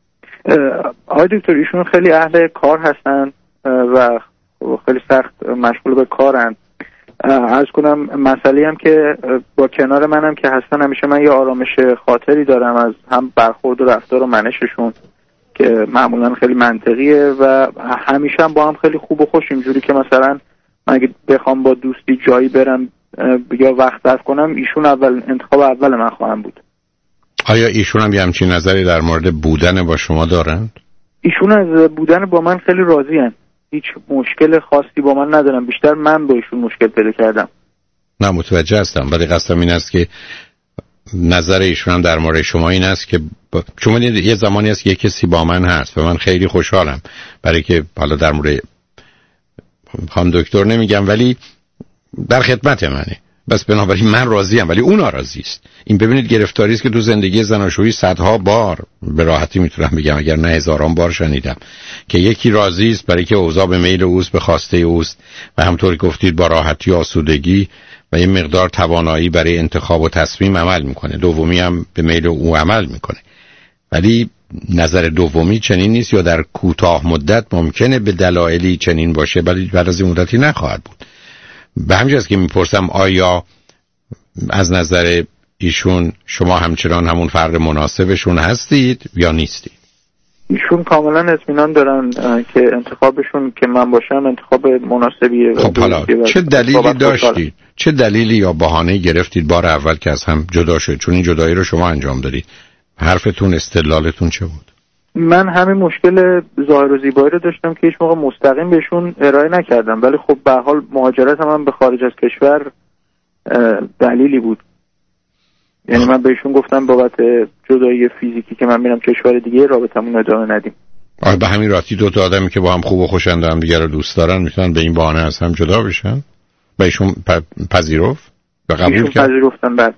آقای دکتر ایشون خیلی اهل کار هستن و خیلی سخت مشغول به کارن. عرض کنم مسئله هم که با کنار منم که هستن، همیشه من یه آرامش خاطری دارم از هم برخورد و رفتار و منششون که معمولا خیلی منطقیه و همیشه هم با هم خیلی خوب و خوش، اینجوری که مثلا من اگه بخوام با دوستی جایی برم یا وقت صرف کنم، ایشون انتخاب اول من خواهم بود. آیا ایشون هم یه همچین نظری در مورد بودن با شما دارند؟ ایشون از بودن با من خیلی راضی هستند. هیچ مشکل خاصی با من ندارم، بیشتر من با ایشون مشکل پیدا کردم. نه متوجه هستم، ولی قصدم این است که نظر ایشون هم در مورد شما این است که شما یه زمانی است که یه کسی با من هست و من خیلی خوشحالم، برای که حالا در مورد خانم دکتر نمیگم ولی در خدمت منه، بس بنابراین من راضیم ولی اون ناراضی است. این ببینید گرفتاری است که تو زندگی زناشویی صدها بار، به راحتی میتونم بگم اگر نه هزاران بار شنیدم که یکی راضی است برای که اوضاع به میل اوست، به خواسته اوست و همطور که گفتید با راحتی و آسودگی و یه مقدار توانایی برای انتخاب و تصمیم عمل میکنه، دومی هم به میل او عمل میکنه. ولی نظر دومی چنین نیست یا در کوتاه مدت ممکنه به دلایلی چنین باشه ولی بعد از این مدتی نخواهد بود. به همین جاست که میپرسم آیا از نظر ایشون شما همچنان همون فرد مناسبشون هستید یا نیستید؟ ایشون کاملا اطمینان دارن که انتخابشون که من باشم انتخاب مناسبیه. خب حالا چه دلیلی داشتید؟ چه دلیلی یا بهانه گرفتید بار اول که از هم جدا شد؟ چون این جدایی رو شما انجام دادید. حرفتون، استدلالتون چه بود؟ من همین مشکل ظاهر و زیبایی رو داشتم که هیچ موقع مستقیم بهشون ارائه نکردم، ولی خب به هر حال مهاجرت هم به خارج از کشور دلیلی بود. یعنی من بهشون گفتم بابت جدایی فیزیکی که من میرم کشور دیگه رابطمون ادامه ندیم. آره به همین راحتی 2 تا آدمی که با هم خوب و خوشند هم دیگه رو دوست دارن میتونن به این بهانه از هم جدا بشن؟ و ایشون پذیرفت؟ و قبول کرد؟ پذیرفتن بعد.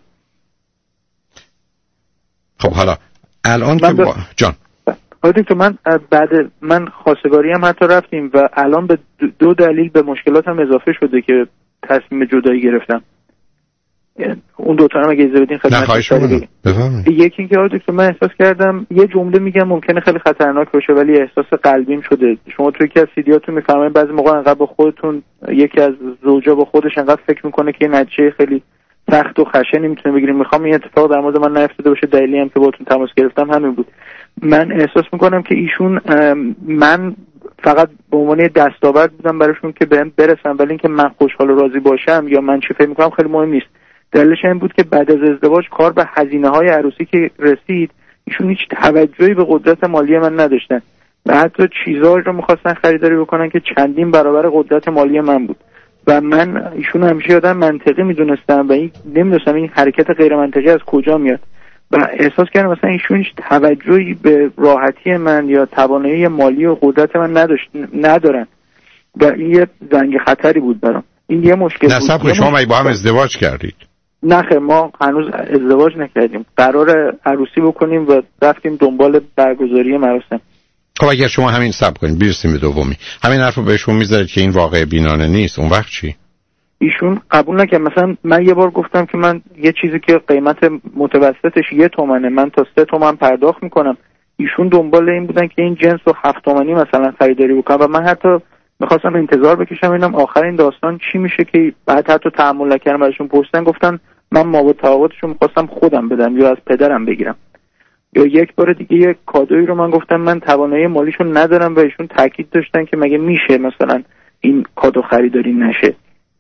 خب حالا الان که جان آره تو من خواستگاری هم حتی رفتیم و الان به 2 دلیل به مشکلاتم اضافه شده که تصمیم جدایی گرفتم. اون 2 تا هم اگه اجازه بدین خدمت بفرمایید. یکی اینکه آره دکتر من احساس کردم یه جمله میگم ممکنه خیلی خطرناک باشه ولی احساس قلبیم شده. شما توی یکی از سیدیاتون میفرمایید بعضی موقع انقدر با خودتون، یکی از زوجا با خودش انقدر فکر میکنه که نتیجه خیلی سخت و خشنی میتونه بگیریم. میخوام این اتفاق در مورد من نیفتاده باشه، دلیلی هم که باهاتون تماس گرفتم همین بود. من احساس میکنم که ایشون من فقط به عنوان دستاورد بودم براشون که بهم برسم، ولی اینکه من خوشحال و راضی باشم یا من چی فکر میکنم خیلی مهم نیست. دلیلش این بود که بعد از ازدواج کار به هزینه‌های عروسی که رسید ایشون هیچ توجهی به قدرت مالی من نداشتن و حتی چیزایی رو می‌خواستن خریداری بکنن که چندین برابر قدرت مالی من بود و من ایشون همیشه آدم منطقی می‌دونستم و این نمی‌دونستم این حرکت غیر منطقی از کجا میاد و احساس کردم مثلا ایشون هیچ توجهی به راحتی من یا توانایی مالی و قدرت من ندارن و این یه زنگ خطری بود برام. این یه مشکل بود. نصب شما با هم ازدواج کردید؟ نه خیر، ما هنوز ازدواج نکردیم. قرار عروسی بکنیم و رفتیم دنبال برگزاری مراسم. خب اگر شما همین صبر کنید برسیم به دومی، همین حرفو بهشون میذارید که این واقع بینانه نیست، اون وقت چی؟ ایشون قبول نکرد. مثلا من یه بار گفتم که من یه چیزی که قیمت متوسطش 1 تومنه من تا 3 تومن پرداخت میکنم. ایشون دنبال این بودن که این جنس رو 7 تومنی مثلا خریداری بکنم و من حتی میخواستم انتظار بکشم ببینم آخر این داستان چی میشه که بعد حتی تحمل نکردم. ازشون پرسیدن گفتن من ما و تعهدشو میخواستم خودم بدم یا از پدرم بگیرم. یا یک بار دیگه یک کادویی رو من گفتم من توانایی مالیشو ندارم و ایشون تاکید داشتن که مگه میشه مثلا این کادو خریداری نشه،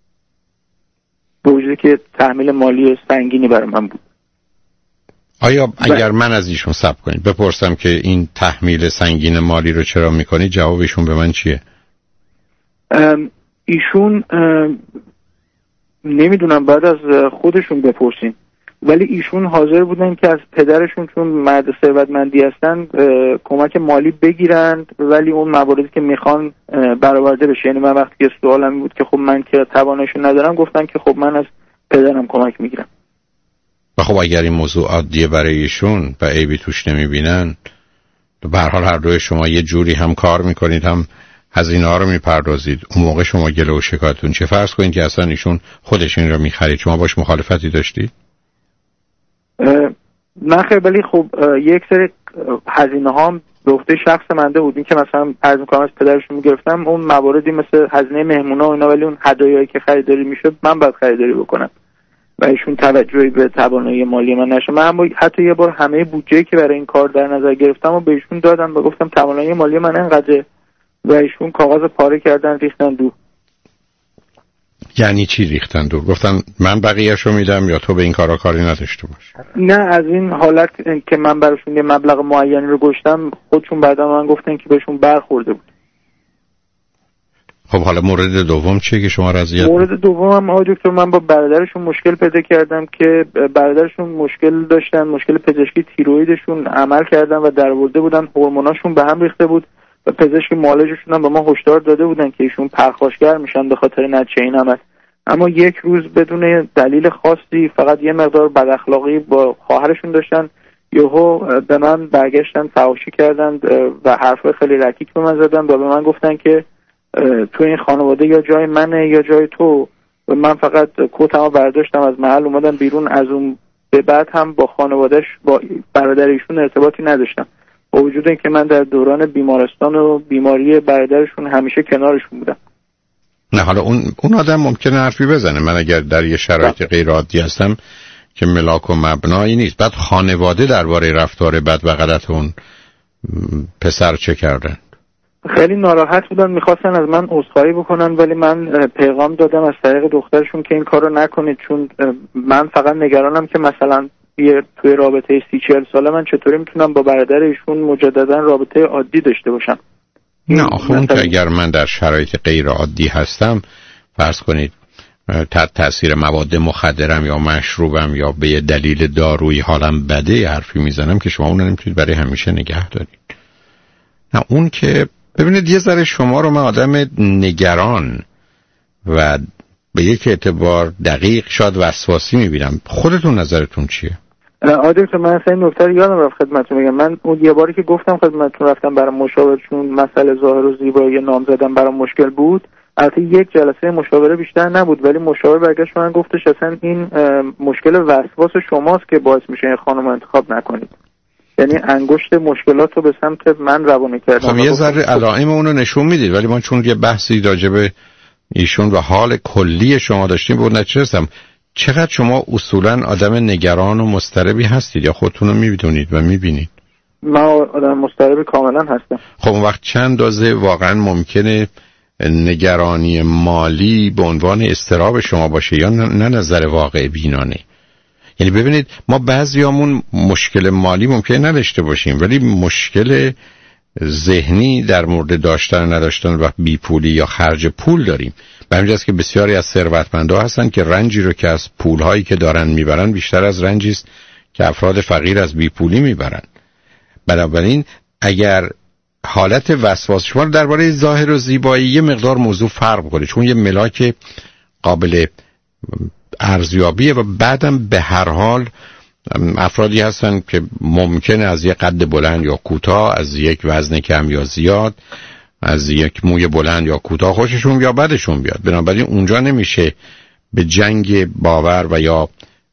به وجودی که تحمیل مالی سنگینی برای من بود. آیا اگر من از ایشون صبر کنید بپرسم که این تحمیل سنگین مالی رو چرا میکنی، جوابشون به من چیه؟ ایشون نمیدونم، بعد از خودشون بپرسین، ولی ایشون حاضر بودن که از پدرشون چون مرد ثروتمندی هستن کمک مالی بگیرن، ولی اون مواردی که میخوان برآورده بشه. یعنی من وقتی که سوالم بود که خب من که تواناییشو ندارم، گفتن که خب من از پدرم کمک میگیرم. و خب اگر این موضوع عادیه برای ایشون و عیبی توش نمیبینن، به هر حال هر دوی شما یه جوری هم کار میکنید هم هزینه ها رو میپردازید، اون موقع شما گله و شکایتون چه؟ فرض کنید که اصلا ایشون خودش این رو میخرید، شما باش مخالفتی داشتید؟ نه خیر، ولی خب یک سری هزینه ها به عهده شخص منده بود. این که مثلا عرض میکنم از پدرشون میگرفتم اون مواردی مثل هزینه مهمونا و اینا، ولی اون هدایایی که خریداری میشد من باید خریداری بکنم و ایشون توجهی به توانایی مالی من نشه. من حتی یه بار همه بودجه‌ای که برای این کار در نظر گرفتم و به ایشون دادم و گفتم توانایی مالی من اینقدره و ایشون کاغذ پاره کردن ریختن دور. یعنی چی ریختن دور؟ گفتن من بقیه‌شو میدم یا تو به این کارا کاری نداشته باش؟ نه، از این حالت که من براشون یه مبلغ معینی رو گشتم خودشون بعدا من گفتن که بهشون برخورده بود. خب حالا مورد دوم چیه که شما رضایت؟ مورد دوم هم دکتر، من با برادرشون مشکل پیدا کردم که برادرشون مشکل داشتن، مشکل پزشکی تیروئیدشون عمل کردن و درآورده بودن، هورموناشون به هم ریخته بود و پزشک معالجشون هم به ما هشدار داده بودن که ایشون پرخاشگر میشن به خاطر نتیجه این عمل. اما یک روز بدون دلیل خاصی، فقط یه مقدار بد اخلاقی با خواهرشون داشتن، یهو به من برگشتن فحاشی کردن و حرفای خیلی رکیک به من زدن و به من گفتن که تو این خانواده یا جای منه یا جای تو. و من فقط کتمو برداشتم از محل اومدم بیرون. از اون به بعد هم با خانوادهش، با برادر ایشون ارتباطی نداشتم، با وجود اینکه من در دوران بیمارستان و بیماری برادرشون همیشه کنارشون بودم. نه حالا اون آدم ممکنه حرفی بزنه، من اگر در یه شرایط غیر عادی هستم که ملاک و مبنایی نیست. بعد خانواده درباره رفتار بد و غلط اون پسر چه کردن؟ خیلی ناراحت بودن، میخواستن از من عذرخواهی بکنن، ولی من پیغام دادم از طریق دخترشون که این کارو نکنید، چون من فقط نگرانم که مثلا توی رابطه 30-40 ساله من چطوری میتونم با برادر ایشون مجددا رابطه عادی داشته باشم. نه آخه اون که اگر من در شرایط غیر عادی هستم، فرض کنید تحت تاثیر مواد مخدرم یا مشروبم یا به دلیل دارویی حالم بده حرفی میزنم که شما اون نمیتونید برای همیشه نگه دارید. نه اون که ببینید یه ذره شما رو من آدم نگران و به یک اعتبار دقیق شاید وسواسی میبینم. خودتون نظرتون چیه؟ آدم من اصلا این نکته رو یادم رفت خدمتتون بگم. من اون یه باری که گفتم خدمتتون رفتم برای مشاورشون، مسئله ظاهر و زیبایی نام زدم برای مشکل بود. البته یک جلسه مشاوره بیشتر نبود، ولی مشاور برگشت من گفتش اصلا این مشکل وسواس شماست که باعث میشه این خانم انتخاب نکنید. یعنی انگشت مشکلات رو به سمت من روانه کردن. خب یه ذره علائم اونو نشون میدید، ولی من چون یه بحثی راجع به ایشون و حال کلی شما داشتیم بود نچرسم. چقدر شما اصولا آدم نگران و مضطربی هستید یا خودتون رو میبینید و میبینید؟ من آدم مضطرب کاملا هستم. خب اون وقت چند دازه واقعا ممکنه نگرانی مالی به عنوان اضطراب شما باشه یا نه نظر واقع بینانه؟ یعنی ببینید ما بعضیامون مشکل مالی ممکنه نداشته باشیم، ولی مشکل ذهنی در مورد داشتن و نداشتن و بیپولی یا خرج پول داریم. به همین جاست که بسیاری از ثروتمندان هستن که رنجی رو که از پولهایی که دارن میبرن بیشتر از رنجی است که افراد فقیر از بیپولی میبرن. بنابراین اگر حالت وسواس شما درباره ظاهر و زیبایی یه مقدار موضوع فرق کنه، چون یه ملاک قابل ارزیابیه و بعدم به هر حال افرادی هستن که ممکنه از یک قد بلند یا کوتاه، از یک وزن کم یا زیاد، از یک موی بلند یا کوتاه خوششون یا بدشون بیاد. بنابراین اونجا نمیشه به جنگ باور و یا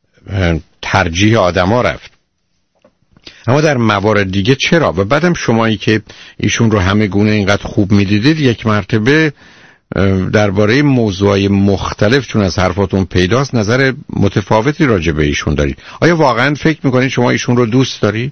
ترجیح آدما رفت. اما در موارد دیگه چرا؟ و بعدم شمایی که ایشون رو همه گونه اینقدر خوب میدیدید یک مرتبه درباره موضوعای مختلف چون از حرفاتون پیداست نظر متفاوتی راجع به ایشون دارید. آیا واقعا فکر میکنید شما ایشون رو دوست دارید؟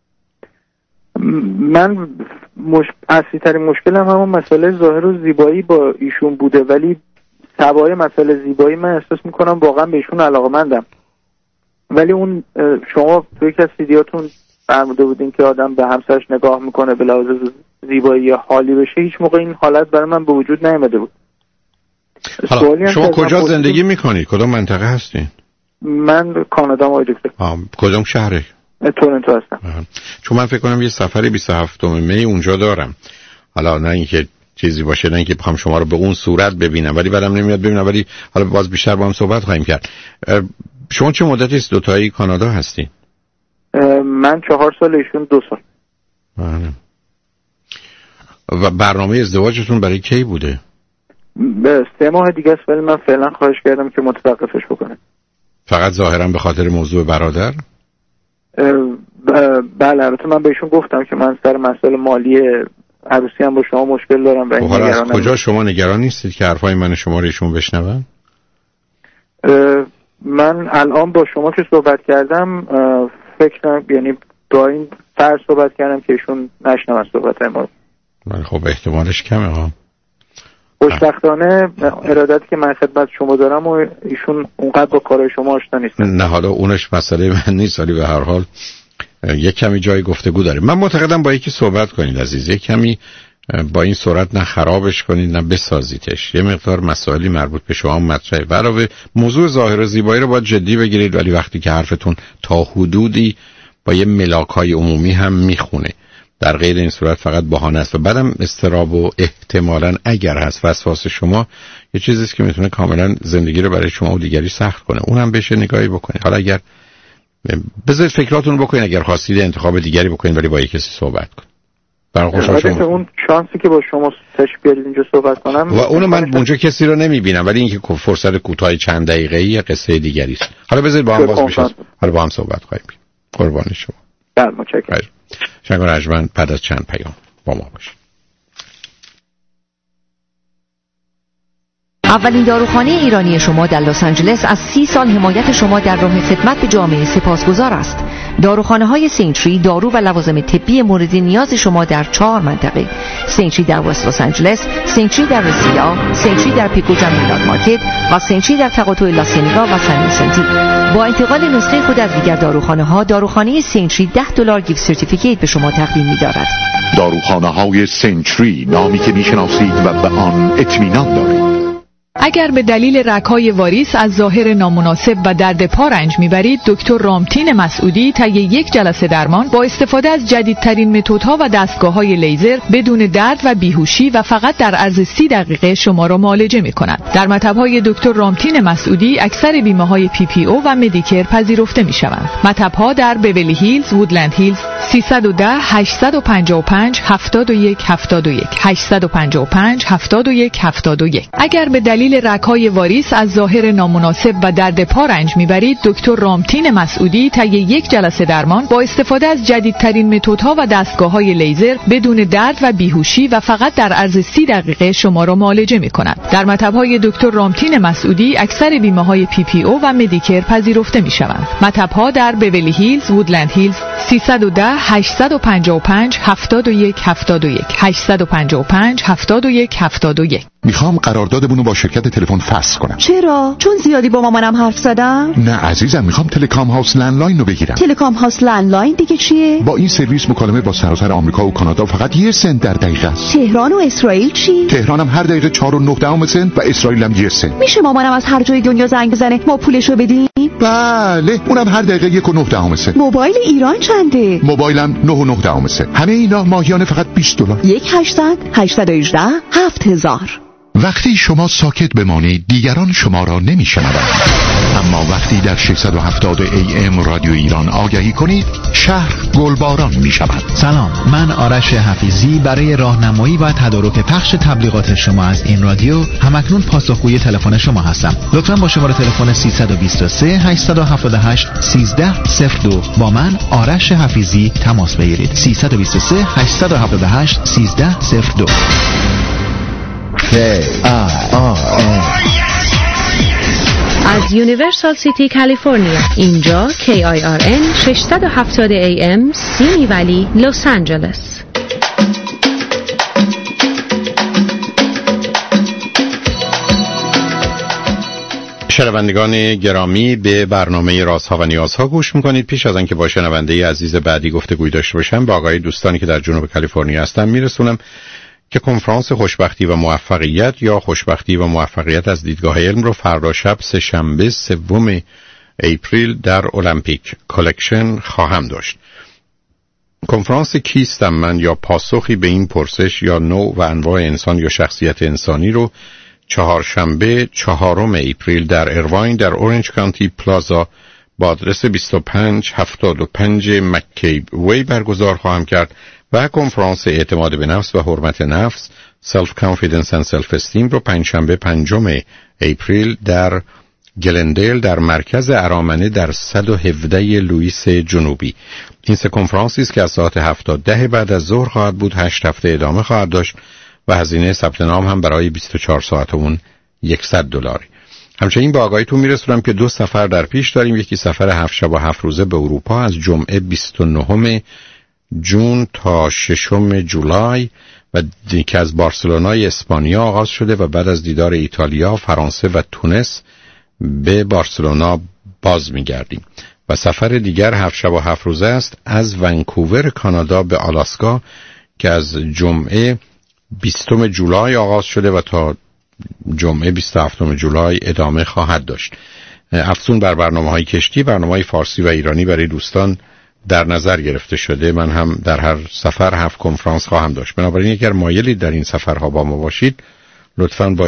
من اصلی ترین مشکلم همون مسئله ظاهر و زیبایی با ایشون بوده، ولی سوای مسئله زیبایی من احساس میکنم واقعا به ایشون علاقه‌مندم. ولی اون شما توی یک از سیدیاتون فرموده بودین که آدم به همسرش نگاه میکنه به لحاظ زیبایی یا حالی بشه، هیچ موقع این حالت برای من به وجود نیامده بود. حالا شما کجا زندگی میکنید؟ کدام منطقه هستین؟ من کانادا آقای دکتر. کدام شهره؟ تورنتو هستم. چون من فکر کنم یه سفری 27 می اونجا دارم. حالا نه اینکه چیزی باشه، نه اینکه بخوام شما رو به اون صورت ببینم، ولی بعدم نمیاد ببینم، ولی حالا باز بیشتر با هم صحبت خواهیم کرد. شما چه مدتی است دوتایی کانادا هستین؟ من 4 سال، ایشون 2 سال. و برنامه ازدواجتون برای کی بوده؟ 3 ماه دیگه است، ولی من فعلا خواهش کردم که متوقفش بکنه. فقط ظاهرا به خاطر موضوع برادر؟ بله، البته من بهشون گفتم که من سر مسئله مالی عروسی هم با شما مشکل دارم و حالا از کجا شما نگران نیستید که حرفای من شما رو ایشون بشنون؟ من الان با شما که صحبت کردم فکر یعنی با این فرض صحبت کردم که ایشون نشنون صحبت ما. خب احتمالش کمه ها. خوشبختانه ارادتی که من خدمت شما دارم و ایشون اونقدر با کارهای شما آشنا نیستن. نه حالا اونش مسئله من نیست، ولی به هر حال یک کمی جای گفتگو داریم. من معتقدم با یکی صحبت کنید عزیز، یک کمی با این صورت نه خرابش کنید نه بسازیدش. یه مقدار مسائلی مربوط به شما مطرحه. علاوه موضوع ظاهر و زیبایی رو باید جدی بگیرید، ولی وقتی که حرفتون تا حدودی با یه ملاک‌های عمومی هم میخونه، در غیر این صورت فقط بهانه است. و بعدم استراب و احتمالاً اگر هست وسواس شما یه چیزی است که میتونه کاملا زندگی رو برای شما و دیگری سخت کنه. اونم بشه نگاهی بکنید. حالا اگر بذارید فکراتون بکنید، اگر خواستید انتخاب دیگری بکنید ولی با یک کسی صحبت کنید. برای خوشحال شدم. اون شانسی که با شما تشریف بیارید اینجا صحبت کنم و اونو من اونجا کسی رو نمیبینم، ولی اینکه فرصت کوتاه چند دقیقه‌ای قصه دیگری است. حالا بذارید با هم باز بشه. حالا با هم صحبت خواهیم کرد. قربان شما. بله متشکرم. شنگان رجمن بعد از چند پیام با ما باشید. اولین داروخانه ایرانی شما در لس آنجلس از 30 سال حمایت شما در راه خدمت به جامعه سپاسگزار است. داروخانه‌های سینتری دارو و لوازم طبی مورد نیاز شما در 4 منطقه: سینتری در وست لس آنجلس، سینتری در رسیدا، سینتری در پیکوجا میلاد مارکت و سینتری در تقاطع لاسینیگا و سن وینسنتی. با انتقال نسخه خود از دیگر داروخانه‌ها، داروخانه سینتری $10 گیفت سرتیفیکیت به شما تقدیم می‌دارد. داروخانه‌های سینتری، نامی که می‌شناسید و به آن اطمینان دارید. اگر به دلیل رگ‌های واریس از ظاهر نامناسب و درد پا رنج میبرید، دکتر رامتین مسعودی طی 1 جلسه درمان با استفاده از جدیدترین متدها و دستگاه‌های لیزر بدون درد و بیهوشی و فقط در عرض 30 دقیقه شما را معالجه می‌کند. در مطب‌های دکتر رامتین مسعودی اکثر بیمه‌های PPO و مدیکر پذیرفته می‌شوند. مطب‌ها در بیولی هیلز، وودلند هیلز، 310 855 71 71 855 71 71. اگر به دلیل رگ‌های واریس از ظاهر نامناسب و درد پا رنج میبرید، دکتر رامتین مسعودی طی 1 جلسه درمان با استفاده از جدیدترین متدها و دستگاه‌های لیزر بدون درد و بیهوشی و فقط در عرض 30 دقیقه شما را معالجه می‌کند. در مطب‌های دکتر رامتین مسعودی اکثر بیمه‌های PPO و مدیکر پذیرفته می‌شوند. مطب‌ها در بیولی هیلز، وودلند هیلز، 310 855 71 71 855 71 71. میخوام قراردادمون رو با شرکت تلفن فسخ کنم. چرا؟ چون زیادی با مامانم حرف زدم؟ نه عزیزم، میخوام تلکام هاوس لندلاین رو بگیرم. تلکام هاوس لندلاین دیگه چیه؟ با این سرویس مکالمه با سراسر آمریکا و کانادا فقط 1 سنت در دقیقه است. تهران و اسرائیل چی؟ تهرانم هر دقیقه 4.9 سنت و اسرائیل هم 1 سنت. میشه مامانم از هر جای دنیا زنگ بزنه ما پولشو بدیم؟ بله، اونم هر دقیقه 1.9 سنت. موبایل ایران چنده؟ موبایلم 9.9 سنت. همه اینا ماهیانه فقط $20. 1-800 818 7000. وقتی شما ساکت بمانید دیگران شما را نمیشنوند، اما وقتی در 670 AM رادیو ایران آگهی کنید شهر گلباران میشود. سلام، من آرش حفیظی برای راهنمایی و تدارک پخش تبلیغات شما از این رادیو همکنون پاسخگوی تلفن شما هستم. لطفاً با شماره تلفن 323 878 1302 با من آرش حفیظی تماس بگیرید. 323 878 1302. از یونیورسال سیتی کالیفرنیا. اینجا KIRN 670 AM سیمی ولی لس آنجلس. شنوندگان گرامی، به برنامه رازها و نیازها گوش میکنید. پیش از آنکه با شنونده عزیز بعدی گفتگوی داشته باشم، با آقای دوستانی که در جنوب کالیفرنیا هستن میرسونم که کنفرانس خوشبختی و موفقیت یا خوشبختی و موفقیت از دیدگاه علم رو فردا شب سه‌شنبه 3 اپریل در المپیک کالکشن خواهم داشت. کنفرانس کیستم من یا پاسخی به این پرسش یا نوع و انواع انسان یا شخصیت انسانی رو چهارشنبه 4 اپریل در ارواین در اورنج کانتی پلازا با آدرس 2575 مکیب وی برگزار خواهم کرد و کنفرانس اعتماد به نفس و حرمت نفس Self Confidence and Self Esteem رو پنجشنبه 5 اپریل در گلندیل در مرکز ارامنه در 117 لوئیس جنوبی. این سه کنفرانسی است که از ساعت 7 تا 10 بعد از ظهر خواهد بود. 8 هفته ادامه خواهد داشت و هزینه ثبت نام هم برای 24 ساعت اون $100. همچنین با آگاهیتون میرسونم که 2 سفر در پیش داریم. یکی سفر 7 شب و 7 روزه به اروپا از جمعه 29 جون تا 6 جولای و که از بارسلونای اسپانیا آغاز شده و بعد از دیدار ایتالیا، فرانسه و تونس به بارسلونا باز میگردیم. و سفر دیگر 7 شب و 7 روزه است از ونکوور کانادا به آلاسکا که از جمعه 20 جولای آغاز شده و تا جمعه 27 جولای ادامه خواهد داشت. افزون بر برنامه‌های کشتی، برنامه‌های فارسی و ایرانی برای دوستان در نظر گرفته شده. من هم در هر سفر 7 کنفرانس خواهم داشت. بنابراین اگر مایلید در این سفرها با ما باشید، لطفاً با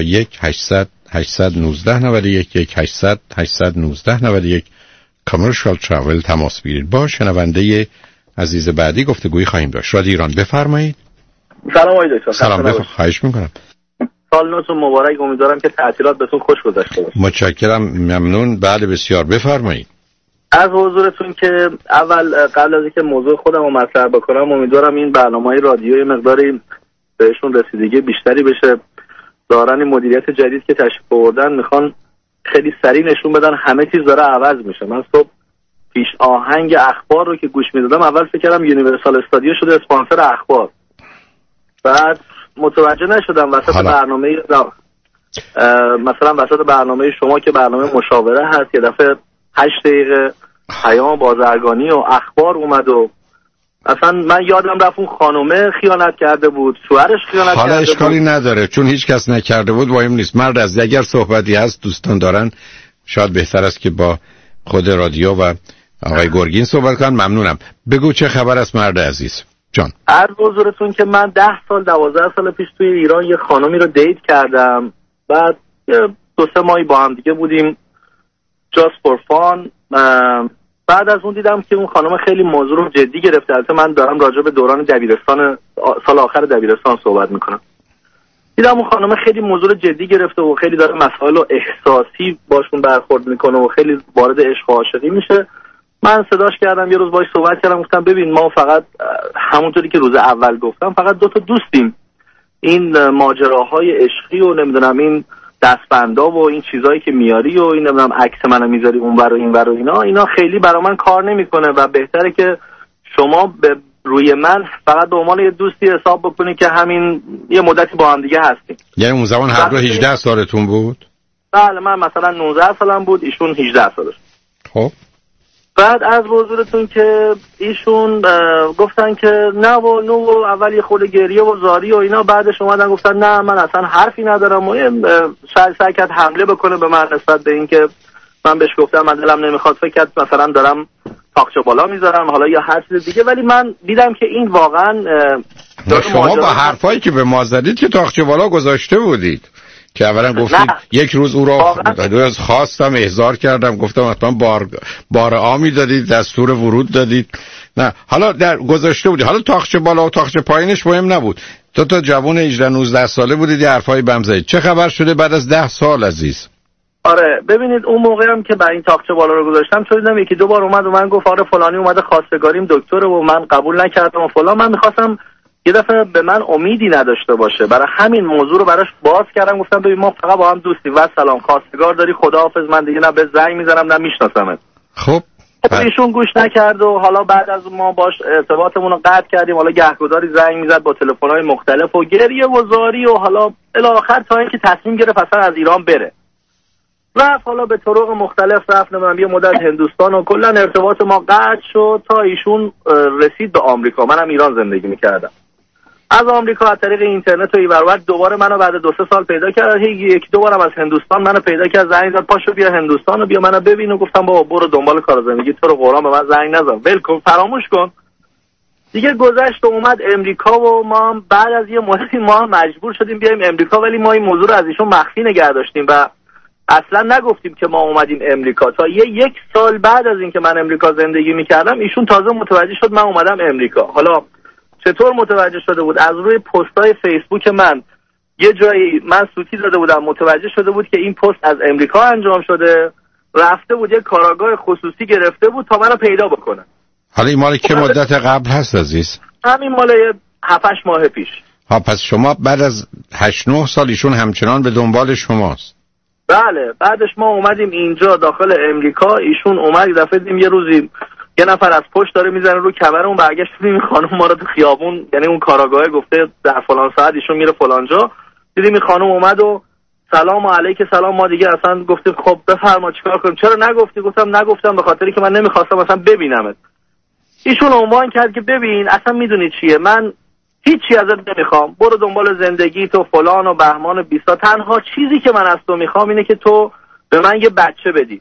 1-800-819-91 کامرشال تراول تماس بگیرید. با شنونده عزیز بعدی گفتگویی خواهیم داشت. رادیو ایران، بفرمایید. سلام آقای دکتر. سلام، خواهش میکنم. سال نوتون مبارک. امیدوارم که تعطیلات بهتون خوش گذشته باشه. متشکرم، ممنون. بعد بسیار بفرمایید. از حضورتون که اول قبل از اینکه موضوع خودم رو مطرح بکنم، امیدوارم این برنامه‌های رادیویی مقداری بهشون رسیدگی بیشتری بشه. دارن این مدیریت جدید که تشریف آوردن میخوان خیلی سریع نشون بدن همه چیز داره عوض میشه. من صبح پیش آهنگ اخبار رو که گوش میدادم اول فکر کردم یونیورسال استادیو شده اسپانسر اخبار، بعد متوجه نشدم وسط برنامه مثلا وسط برنامه شما که برنامه مشاوره هست یه دفعه 8 دقیقه پیام بازرگانی و اخبار اومد و اصلا من یادم رفت اون خانومه خیانت کرده بود، شوهرش خیانت کرده بود. حالا اشکالی نداره چون هیچ کس نکرده بود، مهم نیست. مرد از اگر صحبتی هست دوستان دارن، شاید بهتر است که با خود رادیو و آقای گرگین صحبت کنن. ممنونم. بگو چه خبر است مرد عزیز جان؟ عرض حضورتون که من 12 سال پیش توی ایران یه خانومی رو دیت کردم، بعد 2-3 ماهی با هم دیگه بودیم just for fun. بعد از اون دیدم که اون خانم خیلی موضوع رو جدی گرفته. البته من دارم راجع به دوران دبیرستان، سال آخر دبیرستان صحبت میکنم. دیدم اون خانم خیلی موضوع رو جدی گرفته و خیلی داره مسائل رو احساسی باشون برخورد میکنه و خیلی وارد عشق و عاشقی میشه. من صداش کردم، یه روز باهاش صحبت کردم، گفتم ببین ما فقط همونطوری که روز اول گفتم فقط 2 تا دوستیم. این ماجراهای عشقی و نمیدونم این دستبندا و این چیزایی که میاری و این نمیدونم عکس منو میذاری اونور و اینور و اینا خیلی برای من کار نمیکنه و بهتره که شما به روی من فقط به عنوان یه دوستی حساب بکنید که همین یه مدتی با هم دیگه هستیم. یعنی اون زمان هر دو 18 سالتون بود؟ بله، من مثلا 19 سالم بود، ایشون 18 سالش. خب بعد از حضورتون که ایشون گفتن که نه و نو و اول یه خود گریه و زاری و اینا، بعدش اومدن گفتن نه من اصلا حرفی ندارم و سعی کرد حمله بکنه به من نسبت به این که من بهش گفتم من دلم نمیخواد، فکر کرد مثلا دارم تاقچه بالا میذارم حالا یا هر چیز دیگه، ولی من دیدم که این واقعا شما با حرفایی که به ما زدید که تاقچه بالا گذاشته بودید که اولا گفتید یک روز او را خواستم احضار کردم، گفتم حتما بار آمی دادید، دستور ورود دادید. نه حالا در گذاشته بودید. حالا تاقچه بالا و تاقچه پایینش مهم نبود. تا جوان 18-19 ساله بودید یه حرفای بم زدید. چه خبر شده بعد از 10 سال عزیز؟ آره ببینید اون موقع هم که برای این تاقچه بالا رو گذاشتم چون دیدم 1-2 بار اومد و من گفت آره فلانی اومده خواستگاریم دکتره و من قبول نکردم و فلان. من می‌خواستم یه دفعه به من امیدی نداشته باشه. برای همین موضوع رو براش باز کردم، گفتم ببین ما فقط با هم دوستیم و سلام، خواستگار داری، خداحافظ، من دیگه نه به زنگ میزنم نه میشناسمت. خب ایشون گوش نکرد و حالا بعد از ما باش ارتباطمون رو قطع کردیم. حالا گهگداری زنگ میزد با تلفن‌های مختلف و گریه و زاری و حالا الی آخر تا اینکه تصمیم گرفت اصلا از ایران بره. رفت حالا به طرق مختلف رفت، نمیدونم یه مدت هندوستان و کلا ارتباط ما قطع شد تا ایشون رسید به آمریکا. منم ایران زندگی میکردم. از آمریکا از طریق اینترنت و ایورور دوباره منو بعد 2-3 سال پیدا کرد. یکی دو بارم از هندوستان منو پیدا کرد، زنگ زد پاشو بیا هندوستان و بیا منو ببین و گفتم بابا برو دنبال کار زندگی، تو رو قرآن به من زنگ نزن، ول کن، فراموش کن. دیگه گذشت و اومد امریکا و ما هم بعد از یه مدتی ما هم مجبور شدیم بیایم امریکا، ولی ما این موضوع رو از ایشون مخفی نگه داشتیم و اصلا نگفتیم که ما اومدیم امریکا. تا یک سال بعد از اینکه من امریکا زندگی میکردم ایشون تازه متوجه شد من اومدم امریکا. حالا چطور متوجه شده بود؟ از روی پست‌های فیسبوک من یه جایی من سوتی داده بودم، متوجه شده بود که این پست از امریکا انجام شده، رفته بود یه کاراگاه خصوصی گرفته بود تا منو پیدا بکنه. حالا این مال که مدت قبل هست عزیز؟ همین مال 7-8 ماه پیش. ها پس شما بعد از 8-9 سال ایشون همچنان به دنبال شماست؟ بله. بعدش ما اومدیم اینجا داخل امریکا، ایشون اومد دفعه دیدیم یه روزی یه نفر از پشت داره میزنه رو کمرمون، برگشتیم این خانم ما رو تو خیابون، یعنی اون کاراگاه گفته در فلان ساعت ایشون میره فلان جا، دیدیم این خانم اومد و سلام و علیک سلام. ما دیگه اصلا گفتیم خب بفرما چیکار کنیم. چرا نگفتی؟ نگفتم به خاطری که من نمیخواستم اصلا ببینمت. ایشون عنوان کرد که ببین اصلا میدونی چیه، من هیچی ازت نمیخوام، برو دنبال زندگی تو فلان و بهمان و بیسا، تنها چیزی که من از تو میخوام اینه که تو به من یه بچه بدی.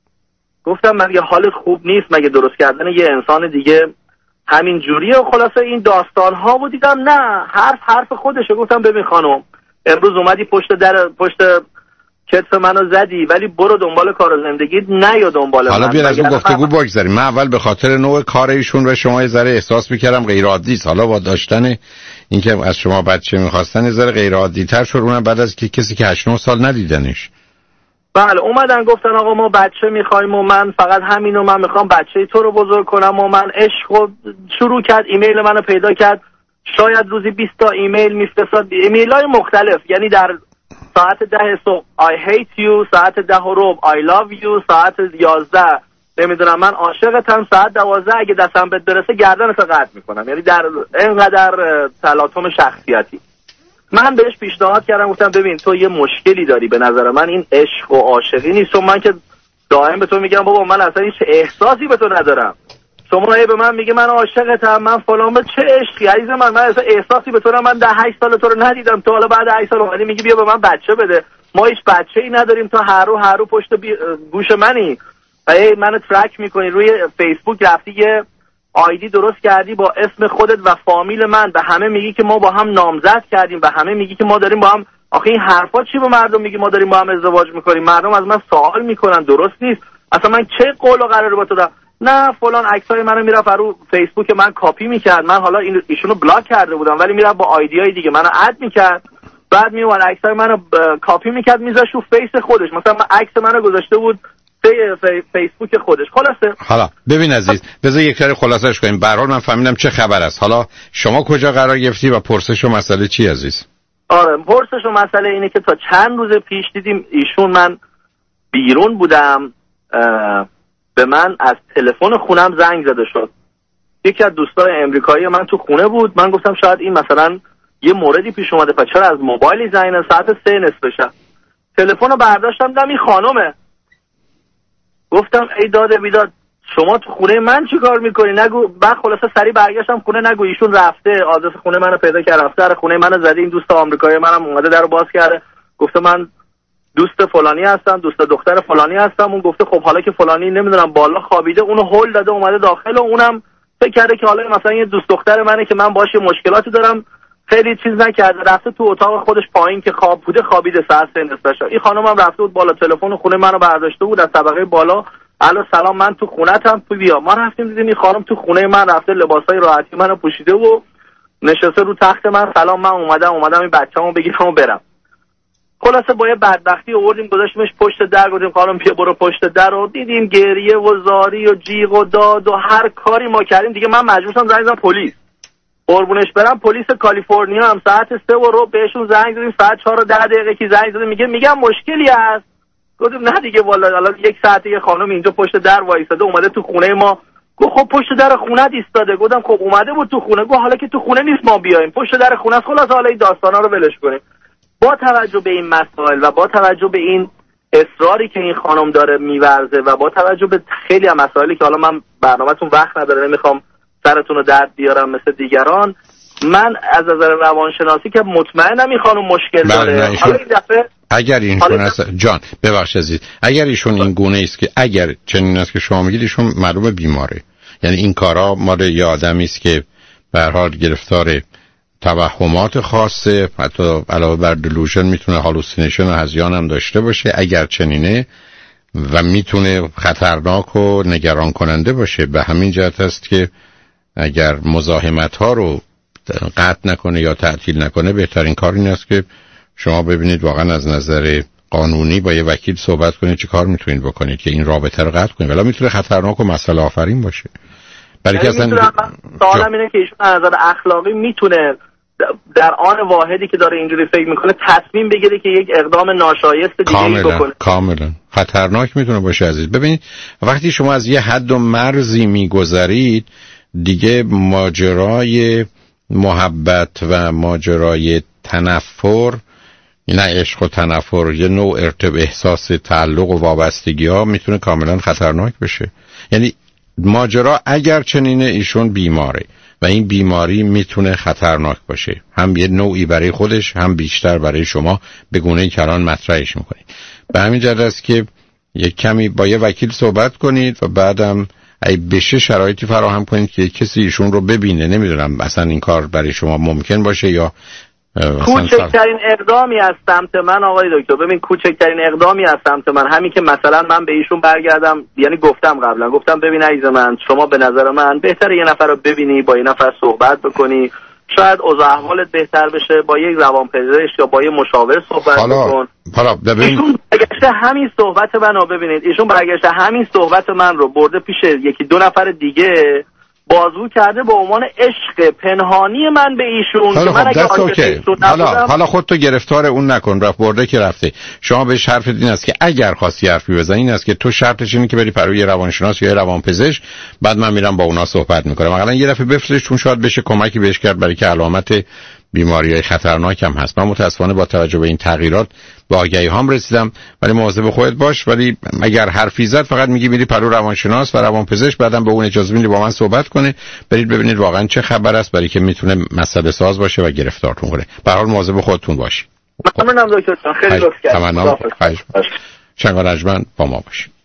گفتم مگه حالت خوب نیست؟ مگه درست کردن یه انسان دیگه همین جوریه؟ و خلاصه این داستان ها بود. دیدم نه، حرف خودشه. گفتم ببین خانم امروز اومدی پشت کتف منو زدی، ولی برو دنبال کار و زندگی، نه یا دنبال حالا من. بیا از اون گفتگو بگذاریم. من اول به خاطر نوع کار ایشون و شما یه ذره احساس میکردم غیر عادی است. حالا با داشتن اینکه از شما بچه میخواستن یه ذره غیر عادی تر شد، اونم بعد از که کسی که 8-9 سال ندیدنش. بله اومدن گفتن آقا ما بچه میخوایم و من فقط همینو، من میخوام بچه تو رو بزرگ کنم و من عشق. شروع کرد ایمیل منو پیدا کرد، شاید روزی 20 تا ایمیل میفرستاد، ایمیل‌های مختلف، یعنی در ساعت 10 صبح I hate you، ساعت 10 ربع I love you، ساعت 11 نمیدونم من عاشقتم، ساعت 12 اگه دستم بهت برسه گردنت قطع میکنم. یعنی در اینقدر تلاطم شخصیتی. من بهش پیشنهاد کردم، گفتم ببین تو یه مشکلی داری، به نظر من این عشق و عاشقی نیست. چون من که دائم به تو میگم بابا من اصلا هیچ احساسی به تو ندارم، شما به من میگه من عاشقتم، من فلان، چه عشقی عزیز من اصلا احساسی به تو ندارم. من 8 سال تو رو ندیدم، تو حالا بعد 8 سال اومدی میگی بیا به من بچه بده. ما هیچ بچه‌ای نداریم، تو هر رو پشت گوش منی و منو ترک میکنی. روی فیسبوک رفتی یه آیدی درست کردی با اسم خودت و فامیل من، به همه میگی که ما با هم نامزد کردیم، به همه میگی که ما داریم با هم. آخه این حرفا چی به مردم میگی ما داریم با هم ازدواج میکنیم؟ مردم از من سوال میکنن، درست نیست. اصلا من چه قول و قراره با تو دارم؟ نه فلان. عکسای منو میرفت رو فیسبوک من کاپی میکرد، من حالا ایشونو بلاک کرده بودم ولی میرفت با آیدیای دیگه منو اد میکرد، بعد میومد عکسای منو کاپی میکرد میذاشت رو فیس خودش. مثلا عکس منو گذاشته بود فیسبوک خودش. خلاصه حالا ببین عزیز، بذار یک کاری خلاصش کنیم. به هر حال من فهمیدم چه خبر است. حالا شما کجا قرار گرفتی و پرسش و مسئله چی عزیز؟ آره پرسش و مسئله اینه که تا چند روز پیش دیدیم ایشون، من بیرون بودم، به من از تلفن خونم زنگ زده شد. یکی از دوستای امریکایی من تو خونه بود. من گفتم شاید این مثلا یه موردی پیش اومده، پس چرا از موبایلی زنگ زد؟ ساعت 3 نصف شب. تلفن رو برداشتم دیدم این خانومه. گفتم ای داده بیداد شما تو خونه من چی کار میکنی؟ نگو. بعد خلاصه سری برگشتم خونه، نگو ایشون رفته، آدرس خونه منو پیدا کرد، رفته در خونه منو زده. این دوست آمریکایی منم اومده درو باز کرده، گفته من دوست فلانی هستم، دوست دختر فلانی هستم. اون گفته خب حالا که فلانی نمیدونم بالا خوابیده، اونو هول داده اومده داخل و اونم فکر کرده که حالا مثلا یه دوست دختر منه که من باشه مشکلاتی دارم، خیلی چیز نکرده، رفته تو اتاق خودش پایین که خواب بوده خوابیده. ساعت 3 نصف شب این خانم هم رفته بود بالا، تلفن خونه منو برداشته بود از طبقه بالا. الو سلام من تو خونه‌ام، تو بیا. ما رفتیم دیدیم این خانم تو خونه من رفته، لباسای راحتی منو پوشیده و نشسته رو تخت من. سلام من اومدم این بچه‌مو بگیرم و برم. خلاصه با یه بدبختی آوردیم گذاشتیمش پشت در، گفتیم خانم بیا برو پشت در، و دیدیم گریه و زاری و جیغ و داد و هر کاری ما کردیم دیگه. من مجبور شدم زنگ بزنم پلیس. قربونش برم پلیس کالیفرنیا هم ساعت 3 و بهشون زنگ زدیم، ساعت 4 و 10 دقیقه که زنگ زدیم میگم مشکلی هست. گفتم نه دیگه والا الان یک ساعته یه خانم اینجا پشت در وایساده اومده تو خونه ما. گفت خب پشت در خونت ایستاده. گفتم خب اومده بود تو خونه. گفت حالا که تو خونه نیست ما بیایم پشت در خونه است. خلاص حالا این داستانا رو ولش کنیم. با توجه به این مسائل و با توجه به این اصراری که این خانم داره میورزه و با توجه به خیلی از مسائلی که حالا من برنامه‌تون وقت نداره نمیخوام سرتون رو درد بیارم مثل دیگران، من از نظر روانشناسی که مطمئنم این خانم مشکل داره. حالا این دفعه اگر اینشون است جان ببخشید عزیز، اگر ایشون این گونه است که اگر چنین است که شما میگید ایشون معلومه بیماره، یعنی این کارا مال یه آدمی است که به هر حال گرفتار توهمات خاصه، حتی علاوه بر دلوژن میتونه هالوسینیشن و هذیان هم داشته باشه. اگر چنینه و میتونه خطرناک و نگران کننده باشه، به همین جهت است که اگر مزاحمت ها رو قطع نکنه یا تعطیل نکنه بهترین کار این است که شما ببینید واقعا از نظر قانونی با یه وکیل صحبت کنید چه کار میتونید بکنید که این رابطه رو قطع کنید، ولی میتونه خطرناک و مسئله آفرین باشه. برای که اصلا سوالم اینه که ایشون از نظر اخلاقی میتونه در آن واحدی که داره اینجوری فکر میکنه تصمیم بگیره که یک اقدام ناشایست دیگه بکنه؟ کاملا خطرناک میتونه باشه عزیز. ببینید وقتی شما از یه حد و مرزی میگذرید دیگه ماجرای محبت و ماجرای تنفر، نه عشق و تنفر، یه نوع احساس تعلق و وابستگی ها میتونه کاملا خطرناک بشه. یعنی ماجرا اگر چنینه ایشون بیماره و این بیماری میتونه خطرناک باشه، هم یه نوعی برای خودش هم بیشتر برای شما، به گونه‌ای که الان مطرحش میکنید. به همین جهت است که یک کمی با یه وکیل صحبت کنید و بعدم ای بشه شرایطی فراهم کنید که کسی ایشون رو ببینه. نمیدونم اصلا این کار برای شما ممکن باشه یا کوچکترین اقدامی از سمت من آقای دکتر. ببین کوچکترین اقدامی از سمت من همین که مثلا من به ایشون برگردم، یعنی گفتم قبلا گفتم ببین عزیز من شما به نظر من بهتره یه نفر رو ببینی، با یه نفر صحبت بکنی، شاید اوضاع احوالت بهتر بشه، با یک روانپزشک یا با یه مشاور صحبت بکن. ایشون برگشته همین صحبت منو ببینید، ایشون برگشته همین صحبت من رو برده پیش یکی دو نفر دیگه بازگو کرده به عنوان عشق پنهانی من به ایشون. من اگه حالا خودتو گرفتار اون نکن، رفت برده که رفته. شما بهش حرف این است که اگر خواستی حرفی بزنی این است که تو شرطش اینه که بری پروی روانشناس یا روانپزشک، بعد من میرم با اونا صحبت میکنم. مثلا یه دفعه بفرستش چون شاید بشه کمکی بهش کرد، برای که علامت بیماری‌های خطرناک هم هست. من متاسفانه با توجه به این تغییرات با آگهی هام رسیدم، ولی مواظب خودت باش. ولی اگر حرفی زد فقط میگی میری پرو روانشناس و روانپزشک، بعدم به اون اجازه میدی با من صحبت کنه، برید ببینید واقعا چه خبر است، برای که میتونه مسئله ساز باشه و گرفتارتون کنه. به هر حال مواظب خودتون باشید. ممنونم دکتر، خیلی لطف کردید. شنگارجمن با ما باشید.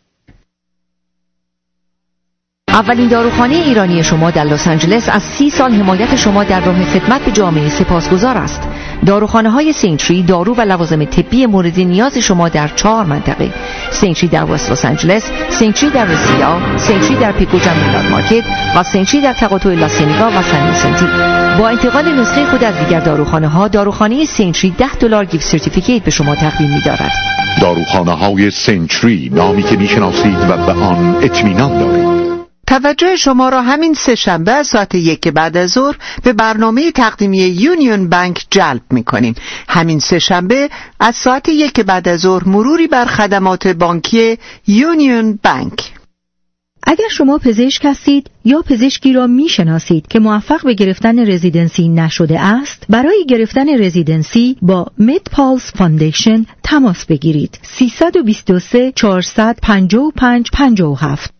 اولین داروخانه ایرانی شما در لس آنجلس از 30 سال حمایت شما در راه خدمت به جامعه سپاسگزار است. داروخانه‌های سینتری دارو و لوازم طبی مورد نیاز شما در 4 منطقه: سینتری در وست لس آنجلس، سینتری در رسیا، سینتری در پیکوجا میلان مارکت و سینتری در تقاطع لاسینیگا و سن وینسنتی. با انتقال نسخه خود از دیگر داروخانه‌ها، داروخانه سینتری $10 گیفت سرتیفیکیت به شما تقدیم می‌دارد. داروخانه‌های سینتری، نامی که می‌شناسید و به آن اطمینان دارید. توجه شما را همین سه شنبه از ساعت 1 بعد از ظهر به برنامه تقدیمی یونیون بانک جلب می‌کنیم. همین سه شنبه از ساعت 1 بعد از ظهر مروری بر خدمات بانکی یونیون بانک. اگر شما پزشک هستید یا پزشکی را میشناسید که موفق به گرفتن رزیدنسی نشده است، برای گرفتن رزیدنسی با مدپالز فاندیشن تماس بگیرید. 323 455 57.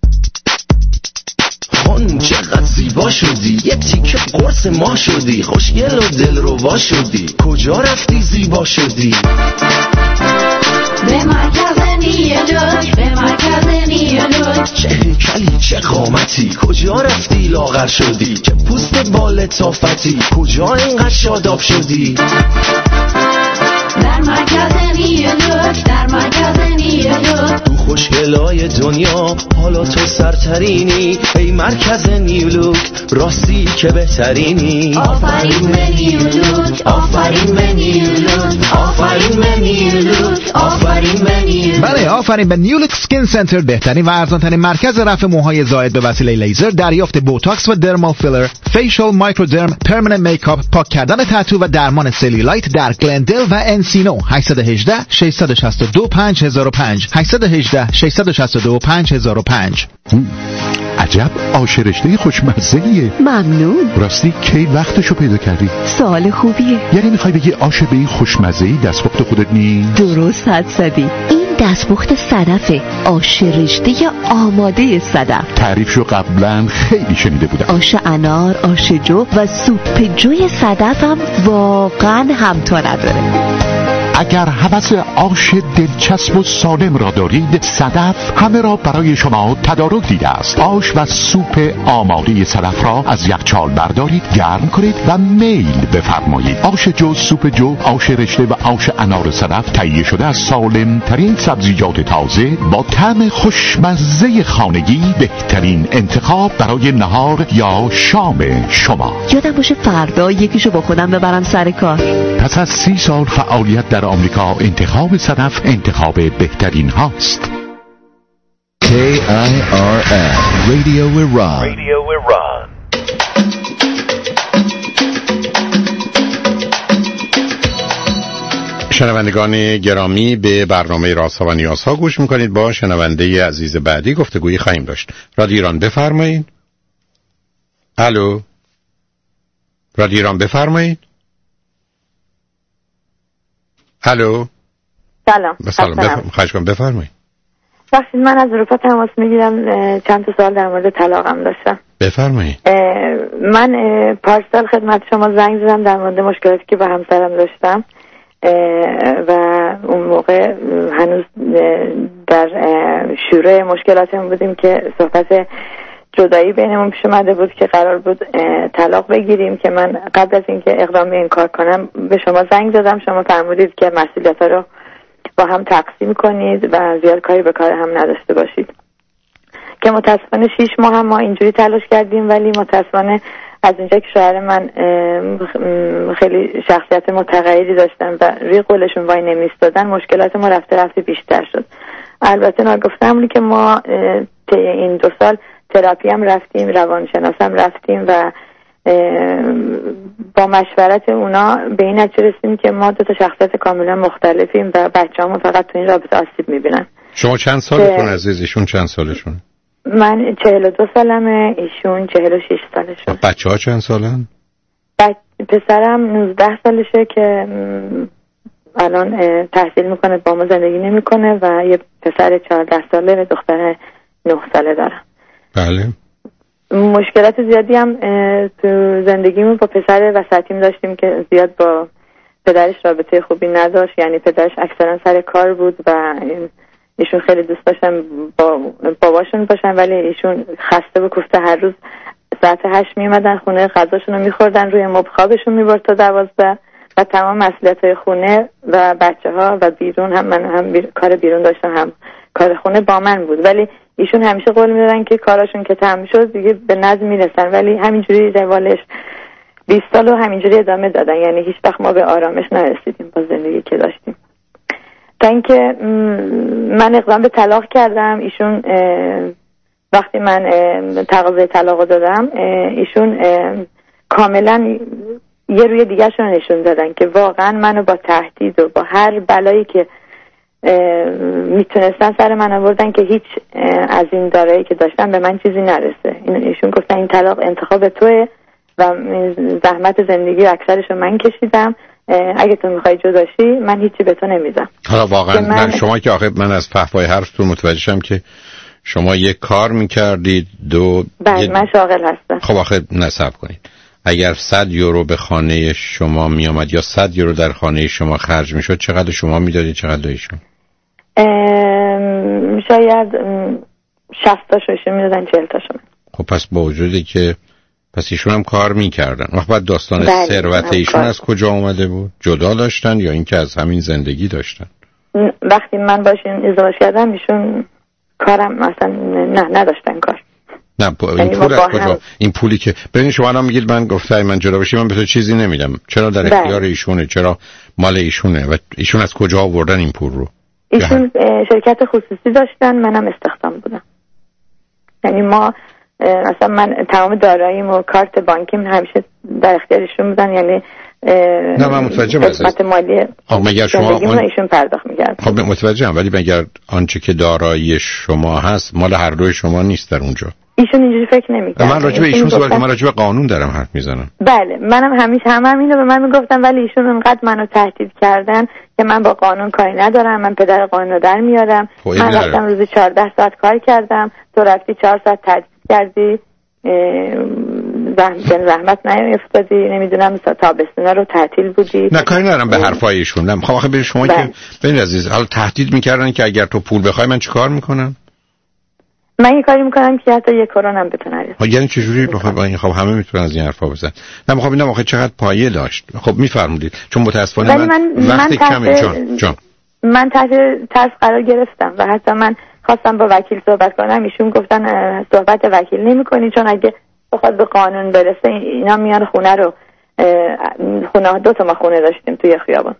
چقدر زیبا شدی، یه تیکه قرص ما شدی، خوشگل و دلربا شدی، کجا رفتی زیبا شدی؟ به مرکز نیلوک، به مرکز نیلوک. چه هیکلی چه قامتی، کجا رفتی لاغر شدی، چه پوست با لطافتی، کجا اینقدر شاداب شدی؟ در مرکز نیلوک، در مرکز نیلوک. تو خوشگلای دنیا حالا تو سرترینی، ای مرکز نیلوک راستی که بهترینی. آفرین به نیلوک، آفرین به نیلوک، آفرین به نیلوک، آفرین به نیلوک. بله آفرین به نیولیک سکین سنتر، بهترین و ارزانترین مرکز رفع موهای زائد به وسیله لیزر، دریافت بوتاکس و درمال فیلر، فیشال، مایکرودرم، پرمننت میکاپ، پاک کردن تتو و درمان سلیولایت در گلندل و انسینو. 818 662 5005 818 662 5005. عجب آش رشته خوشمزه‌ایه. ممنون. راستی کی وقتشو پیدا کردی؟ سوال خوبیه. یعنی میخوای بگی آش به این خوشمزه‌ای دستپخت خودت نیست؟ درست حد زدی. این دستپخت صدفه، آش رشته آماده صدف. تعریفشو قبلا خیلی شنیده بودم. آش انار، آش جو و سوپ جوی صدف هم واقعا همتا نداره. اگر هوس آش دلچسب و سالم را دارید، صدف همه را برای شما تدارک دیده است. آش و سوپ آماده صدف را از یخچال بردارید، گرم کنید و میل بفرمایید. آش جو، سوپ جو، آش رشته و آش انار صدف تهیه شده از سالم ترین سبزیجات تازه با طعم خوشمزه خانگی، بهترین انتخاب برای نهار یا شام شما. یادم باشه فردا یکیشو با خودم ببرم سر کار. پس از 30 سال فعالیت در آمریکا، انتخاب صدف انتخاب بهترین هاست. KIRF Radio Iran. شنوندگان گرامی، به برنامه رازها و نیازها گوش میکنید. با شنونده عزیز بعدی گفتگویی خواهیم داشت. رادیو ایران بفرمایید. الو، رادیو ایران بفرمایید. الو. سلام. خواهش کنم بفرمایید. وقتی من از اروپا تماس میگیرم، چند تا سوال در مورد طلاقم داشتم. بفرمایید. من پارسال خدمت شما زنگ زدم در مورد مشکلاتی که با همسرم داشتم و اون موقع هنوز در شروع مشکلاتمون بودیم که صحبت جدایی بینمون پیش اومده بود که قرار بود طلاق بگیریم، که من قبل از اینکه اقدام به این کار کنم به شما زنگ زدم. شما فرمودید که مسئولیت‌ها رو با هم تقسیم کنید و زیاد کاری به کار هم نداشته باشید، که متاسفانه 6 ماه هم ما اینجوری تلاش کردیم، ولی متاسفانه از اینجا که شوهر من خیلی شخصیت متغیری داشتن و روی قولشون وای نمیستادن، مشکلات ما رفته بیشتر شد. البته ناگفتم که ما طی این 2 سال تراپی هم رفتیم، روانشناس هم رفتیم و با مشورت اونا به این نتیجه رسیدیم که ما 2 تا شخصیت کاملا مختلفیم و بچه‌هامون فقط تو این رابطه آسیب می‌بینن. شما چند سالتون عزیز؟ ایشون چند سالشون؟ من 42 سالمه، ایشون 46 سالشون. بچه‌ها چند سالن؟ پسرم 19 سالشه که الان تحصیل میکنه، با ما زندگی نمیکنه و یه پسر 14 ساله و دختر 9 ساله دارم. بله. مشکلات زیادی هم تو زندگیمون با پسر وسطیم داشتیم که زیاد با پدرش رابطه خوبی نداشت. یعنی پدرش اکثرا سر کار بود و ایشون خیلی دوست داشتن با باباشون باشن، ولی ایشون خسته و کوفته هر روز ساعت 8 میومدن خونه، غذاشون رو میخوردن، روی مبل خوابشون میبرد تا 12 و تمام مسئولیت‌های خونه و بچه‌ها و بیرون هم من هم کار بیرون داشتم هم کار خونه با من بود. ولی ایشون همیشه قول میدادن که کاراشون که تمام شد دیگه به نظم میرسن، ولی همینجوری روالش 20 سال رو همینجوری ادامه دادن. یعنی هیچ وقت ما به آرامش نرسیدیم با زندگی که داشتیم، تا اینکه من اقدام به طلاق کردم. ایشون وقتی من تقاضای طلاق دادم، ایشون کاملا یه روی دیگه شون نشون دادن که واقعا منو با تهدید و با هر بلایی که میتونستن سر من آوردن که هیچ از این دارایی که داشتم به من چیزی نرسه. ایشون گفتن این طلاق انتخاب توئه و زحمت زندگی اکثرشو من کشیدم، اگه تو میخوای جداشی من هیچی به تو نمیدم. حالا واقعا من شما که آخه من از فحوای حرفتون متوجه شدم که شما یک کار میکردید. بله من شاغل هستم. خب آخه نصب کنید، اگر 100 یورو به خانه شما میامد یا 100 یورو در خانه شما خرج میشد، چقدر شما میدادید چقدر ایشون؟ شاید 60 تاشو ایشون میدادن 40 تاشو. خب پس با وجودی که پس ایشون هم کار میکردن، وقت داستان ثروت ایشون از کجا اومده بود؟ جدا داشتن یا اینکه از همین زندگی داشتن؟ وقتی من باشون ازدواج کردم ایشون کارم مثلا نداشتن کار. نه این پول از کجا؟ این پولی که ببین شما الان میگید من گفتم من جدا بشم من به تو چیزی نمیدم، چرا در اختیار ایشونه؟ چرا مال ایشونه؟ و ایشون از کجا آوردن این پول رو؟ ایشون شرکت خصوصی داشتن، منم استخدام بودم. یعنی ما اصلا من تمام داراییم و کارت بانکیم همیشه در اختیارشون بودن. یعنی نه من متوجهم قسمت مالی مگر شما ایشون پرداخت می‌کرد. خب متوجهم، ولی مگر آنچه که دارایی شما هست مال هر دوی شما نیست در اونجا؟ ایشون اینجوری فکر نمی‌کرد. من راجع به ایشون صحبت من راجع به قانون دارم حرف میزنم. بله منم همیشه اینو به من میگفتن، ولی ایشون اونقدر منو تهدید کردن که من با قانون کاری ندارم، من پدر قانون در میارم. من رفتم روزی 14 ساعت کار کردم، تو رفتی 4 ساعت تدریس کردی، زحمت نیافتادی، نمیدونم تابستونا رو تعطیل بودی. نه کاری ندارم به حرفای ایشون. نه خب آخه به شما که ببین عزیز، حالا تهدید میکردن که اگر تو پول بخوای من چیکار میکنم؟ من یه کاری میکنم که حتی یک کرونم بتونه نریزه. یعنی چجوری بخوای؟ خب همه میتونن از این حرفا بزنن. نه میخوام ببینم آخه چقدر پایه داشت. خب میفرمودید چون متاسفانه من وقتی کمی جان من تحت ترس قرار گرفتم و حتی من خواستم با وکیل صحبت کنم، ایشون گفتن صحبت وکیل نمی‌کنی چون اگه بخواد به قانون برسه اینا میان خونه رو خونه 2 تا ما خونه داشتیم توی خیابان،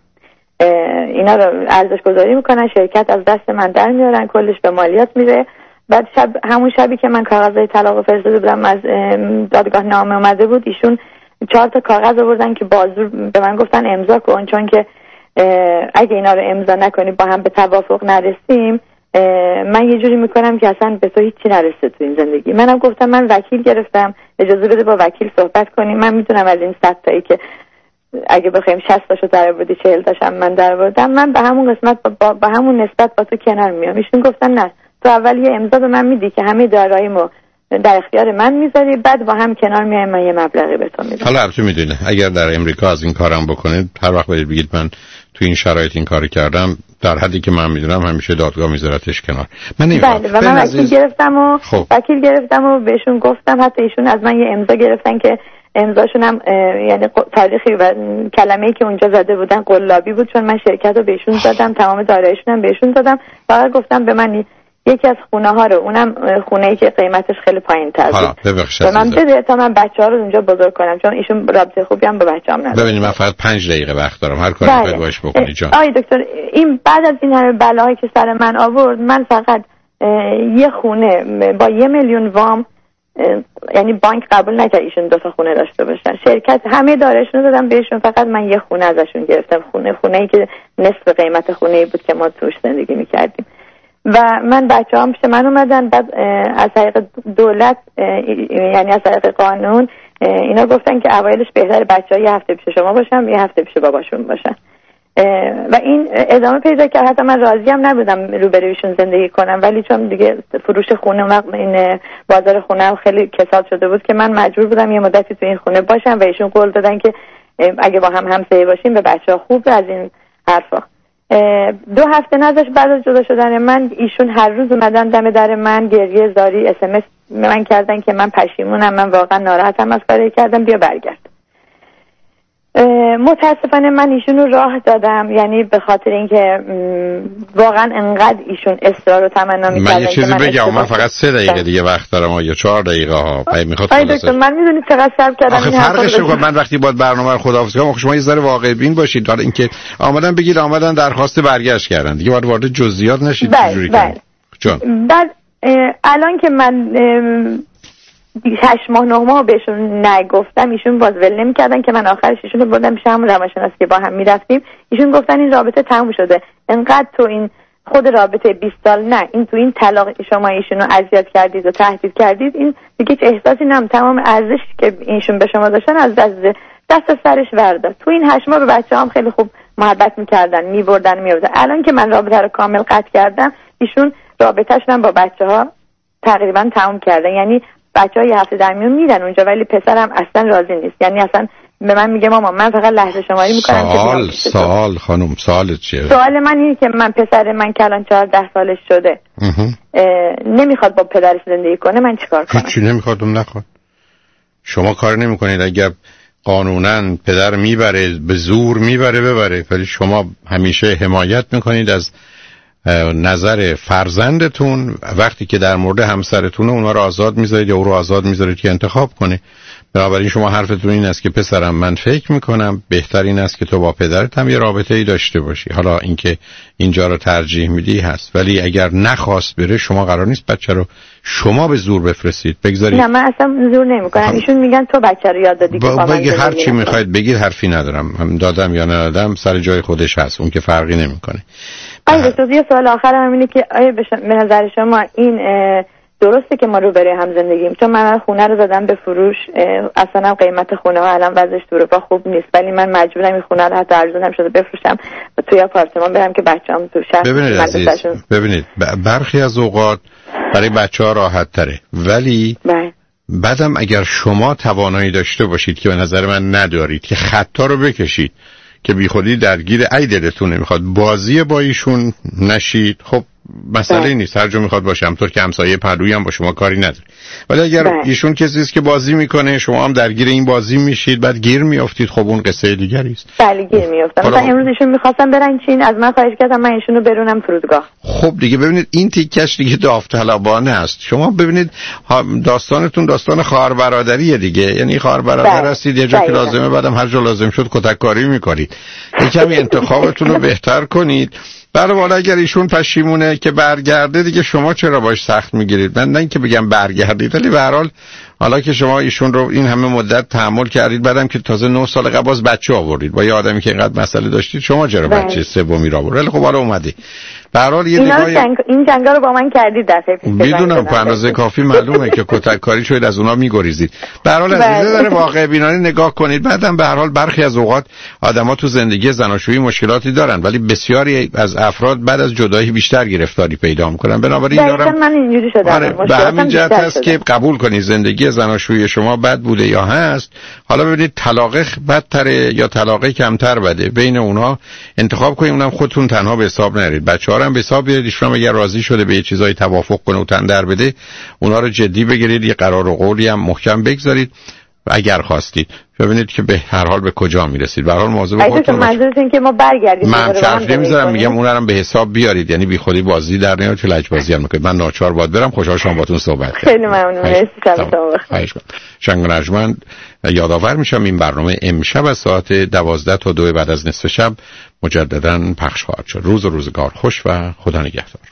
اینا رو ارزش گذاری میکنن، شرکت از دست من در میارن، کلش به مالیات میره. بعد همون شبی که من کاغذهای طلاق فرستاده بودم از دادگاه نامه اومده بود، ایشون 4 تا کاغذ آوردن که بازور به من گفتن امضا کن، چون که اگه اینا رو امضا نکنی با هم به توافق نرسیم من یه جوری میکنم که اصلا به تو هیچی نرسه تو این زندگی. منم گفتم من وکیل گرفتم، اجازه بده با وکیل صحبت کنیم، من میدونم از این 100 تایی که اگه بخوایم 60 تاشو در آوردی 40 تاشم من در آوردم، من به همون قسمت با همون نسبت با تو کنار میام. ایشون گفتن نه تو اول یه امضا به من میدی که همه داراییمو در اختیار من میذاری، بعد با هم کنار میایم من یه مبلغی به تو میدم. حالا البته میدونی اگر در امریکا از این کارم بکنید هر وقت بگید من تو این شرایط این کارو کردم، در حدی که من میدونم همیشه دادگاه میذارتش کنار. من نمیدونم. بله و من وکیل گرفتم و بهشون گفتم، حتی ایشون از من یه امضا گرفتن که امضاشون هم یعنی تاریخی و کلمه‌ای که اونجا زده بودن قلابی بود، چون من شرکت رو بهشون دادم، تمام داراییشون هم بهشون دادم، فقط گفتم به من یکی از خونه ها رو، اونم خونه‌ای که قیمتش خیلی پایین‌تر بود، به من بده تا من بچه‌ها رو اونجا بزرگ کنم، چون ایشون رابطه خوبی هم با بچه‌ام نداره. ببینید من فقط 5 دقیقه وقت دارم، هر کاری بخواید باش بکنید جان. آقای دکتر این بعد از این همه بلاهایی که سر من آورد، من فقط یه خونه با 1 میلیون وام، یعنی بانک قبول نکرد ایشون 2 تا خونه داشته باشن، شرکت همه داراییشون رو دادم بهشون، فقط من یه خونه ازشون گرفتم، خونه‌ای که نصف قیمت خونه‌ای بود که ما توش زندگی می‌کردیم. و من بچه‌هام پیش من اومدن، بعد از طریق دولت یعنی از طریق قانون اینا گفتن که اوایلش بهتره بچه‌ها یه هفته پیش شما باشن، یه هفته پیش باباشون باشن و این ادامه پیدا کرد. حتی من راضی هم نبودم روبرویشون زندگی کنم، ولی چون دیگه فروش خونه و این بازار خونه هم خیلی کساد شده بود که من مجبور بودم یه مدتی تو این خونه باشم و ایشون قول دادن که اگه با هم همسایه باشیم به بچه‌ها خوبه از این حرفا. 2 هفته نذاش بعد از جدا شدن من ایشون هر روز اومدن دم در من گریه زاری SMS من کردن که من پشیمونم، من واقعا ناراحتم از کاری کردم، بیا برگرد. متاسفانه من ایشون رو راه دادم، یعنی به خاطر اینکه واقعا انقدر ایشون اصرار و تمنا می‌کردن. من یه چیزی بگم، من فقط 3 دقیقه دیگه وقت دارم یا 4 دقیقه ها. میخواد دکتر من میدونید چقدر صبر کردم. آخه فرقش رو من وقتی باید برنامه رو خداحافظی کنم، شما یه ذره واقع بین باشید. حالا اینکه آمدن درخواست برگشت کردن دیگه باید وارد جزئیات نشید. چجوری جان بعد الان که من 8 ماه 9 ماه بهشون نگفتم، ایشون باز ول نمی‌کردن که من آخرش ایشون رو بردم پیش همون روانشناس که با هم میرفتیم، ایشون گفتن این رابطه تموم شده، انقدر تو این خود رابطه 20 سال نه این تو این طلاق شما ایشون رو اذیت کردید و تهدید کردید، این دیگه هیچ احساسی نم، تمام ارزش که ایشون به شما داشتن از دست سرش ورد. تو این 8 ماه به بچه‌هام خیلی خوب محبت می‌کردن، می‌بردن می‌آوردن. الان که من رابطه رو کامل قطع کردم، ایشون رابطه‌شون با بچه‌ها تقریبا تموم کردن، یعنی بچه‌ها یه هفته در میون میرن اونجا، ولی پسرم اصلا راضی نیست، یعنی اصلا به من میگه مامان من فقط لحظه شماری میکنم. سوال خانم سوالت چیه؟ سوال من اینه که من پسر من که الان 14 سالش شده نمیخواد با پدرش زندگی کنه، من چیکار کنم؟ هیچی نمیخواد نخواد. شما کار نمیکنید، اگر قانونا پدر میبره به زور میبره ببره، ولی شما همیشه حمایت میکنید از نظر فرزندتون. وقتی که در مورد همسرتون اونا رو آزاد میذارید یا او رو آزاد میذارید که انتخاب کنه. بنابراین شما حرفتون این است که پسرم من فکر میکنم بهترین است که تو با پدرت هم یه رابطه ای داشته باشی. حالا اینکه اینجا رو ترجیح میدی هست، ولی اگر نخواست بره شما قرار نیست بچه رو شما به زور بفرستید بگذارید. نه من اصلا زور نمیکنم. ایشون میگن تو بچه رو یاد دادی که بگید هر چی میخواید بگید، حرفی ندارم. هم دادم یا ندادم سر جای خودش هست، اون که فرقی نمیکنه. آیا دکتر یه سوال آخر هم اینه که آیا به نظر شما این درسته که ما رو برای هم زندگیم؟ چون من خونه رو دادم به فروش، اصلا قیمت خونه ها الان وضعش تو اروپا خوب نیست، ولی من مجبورم این خونه رو حتی ارزون هم شده بفروشم و توی آپارتمان برم که بچه‌ام تو شهر. ببینید برخی از اوقات برای بچه‌ها راحت تره، ولی بعدم اگر شما توانایی داشته باشید که به نظر من ندارید که خطا رو بکشید که بی خودی درگیر ای دلتون نمیخواد بازی با ایشون نشید، خب مسئله نیست، هر جا میخواد باشه، همطور که همسایه پهلویی هم با شما کاری نداره. ولی اگر ایشون کسی است که بازی میکنه شما هم درگیر این بازی میشید بعد گیر میافتید، خب اون قصه دیگری است. بله گیر میافتم. مثلا امروز ایشون میخواستم برن چین، از من خواهش کردم من ایشونو برونم فرودگاه. خب دیگه ببینید این تیکش دیگه داوطلبانه است. شما ببینید داستانتون داستان خواهر برادریه دیگه، یعنی خواهر برادر هستید یه جا که لازمه بعدم هر جا لازم شد کتککاری میکنید. یکم انتخابتون رو بهتر کنید. بله والا اگر ایشون پشیمونه که برگرده دیگه شما چرا باش سخت میگیرید؟ من نه اینکه بگم برگردید، ولی به هر حال حالا که شما ایشون رو این همه مدت تحمل کردید، بعدم که تازه 9 سال قبل باز بچه آوردید با یه آدمی که اینقدر مسئله داشتید، شما چرا بچه سومی را آوردید؟ خب حالا اومدی. به هر حال یه این جنگا رو با من کردید دفعه پیش. میدونم به اندازه کافی معلومه که کتککاری شوید از اونها میگریزید. به هر حال عزیزه داره واقع بینانه نگاه کنید. بعدم به هر حال برخی از اوقات آدما تو زندگی زناشویی مشکلاتی دارن، ولی بسیاری از افراد بعد از جدایی بیشتر گرفتاری پیدا میکنن. بنابراین من اینجوری شدم. به همین جهت است که قبول کنید زندگی زناشویی شما بد بوده یا هست. حالا ببینید طلاق بدتره یا طلاق کمتر بده، بین اونها انتخاب کنید. اونم خودتون تنها به حساب نرید، بچه‌ها هم به حساب بیارید. ایشون اگر راضی شده به یه چیزای توافق کنه و تن در بده، اونها رو جدی بگیرید، یه قرار و قولی هم محکم بگذارید اگر خواستید. ببینید که به هر حال به کجا میرسید. به هر حال مواظب خودتون باشید. منظورتون که ما برگردیم. من حرف نمیذارم، میگم اونها رو به حساب بیارید، یعنی بی خودی بازی در نیاد که لجبازی هم میکنید. من ناچار باید برم. خوشحال شدم باهاتون صحبت کردم. خیلی ممنون. مرسی. شما بخیر. شنگ و نجمند یادآور میشم این برنامه امشب از ساعت 12 تا 2 بعد از نصف شب مجددا پخش خواهد شد. روز و روزگار خوش و خدا نگهدار.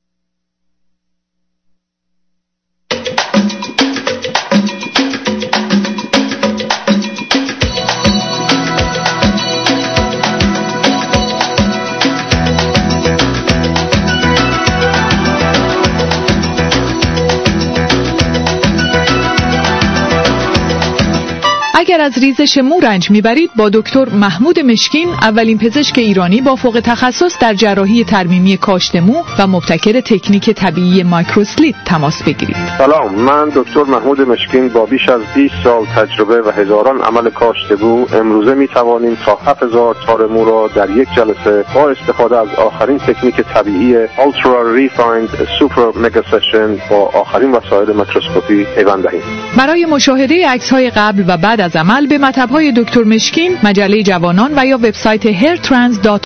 اگر از ریزش مو رنج میبرید با دکتر محمود مشکین، اولین پزشک ایرانی با فوق تخصص در جراحی ترمیمی کاشت مو و مبتکر تکنیک طبیعی مایکروسلیت تماس بگیرید. سلام، من دکتر محمود مشکین با بیش از 20 سال تجربه و هزاران عمل کاشت مو امروزه میتوانیم تا 7000 تار مو را در یک جلسه با استفاده از آخرین تکنیک طبیعی Ultra Refined Super Mega Session با آخرین وسایل میکروسکوپی پیوند دهیم. برای مشاهده عکس‌های قبل و بعد از عمل به مطب‌های دکتر مشکین، مجله جوانان و یا وبسایت hairtrans.com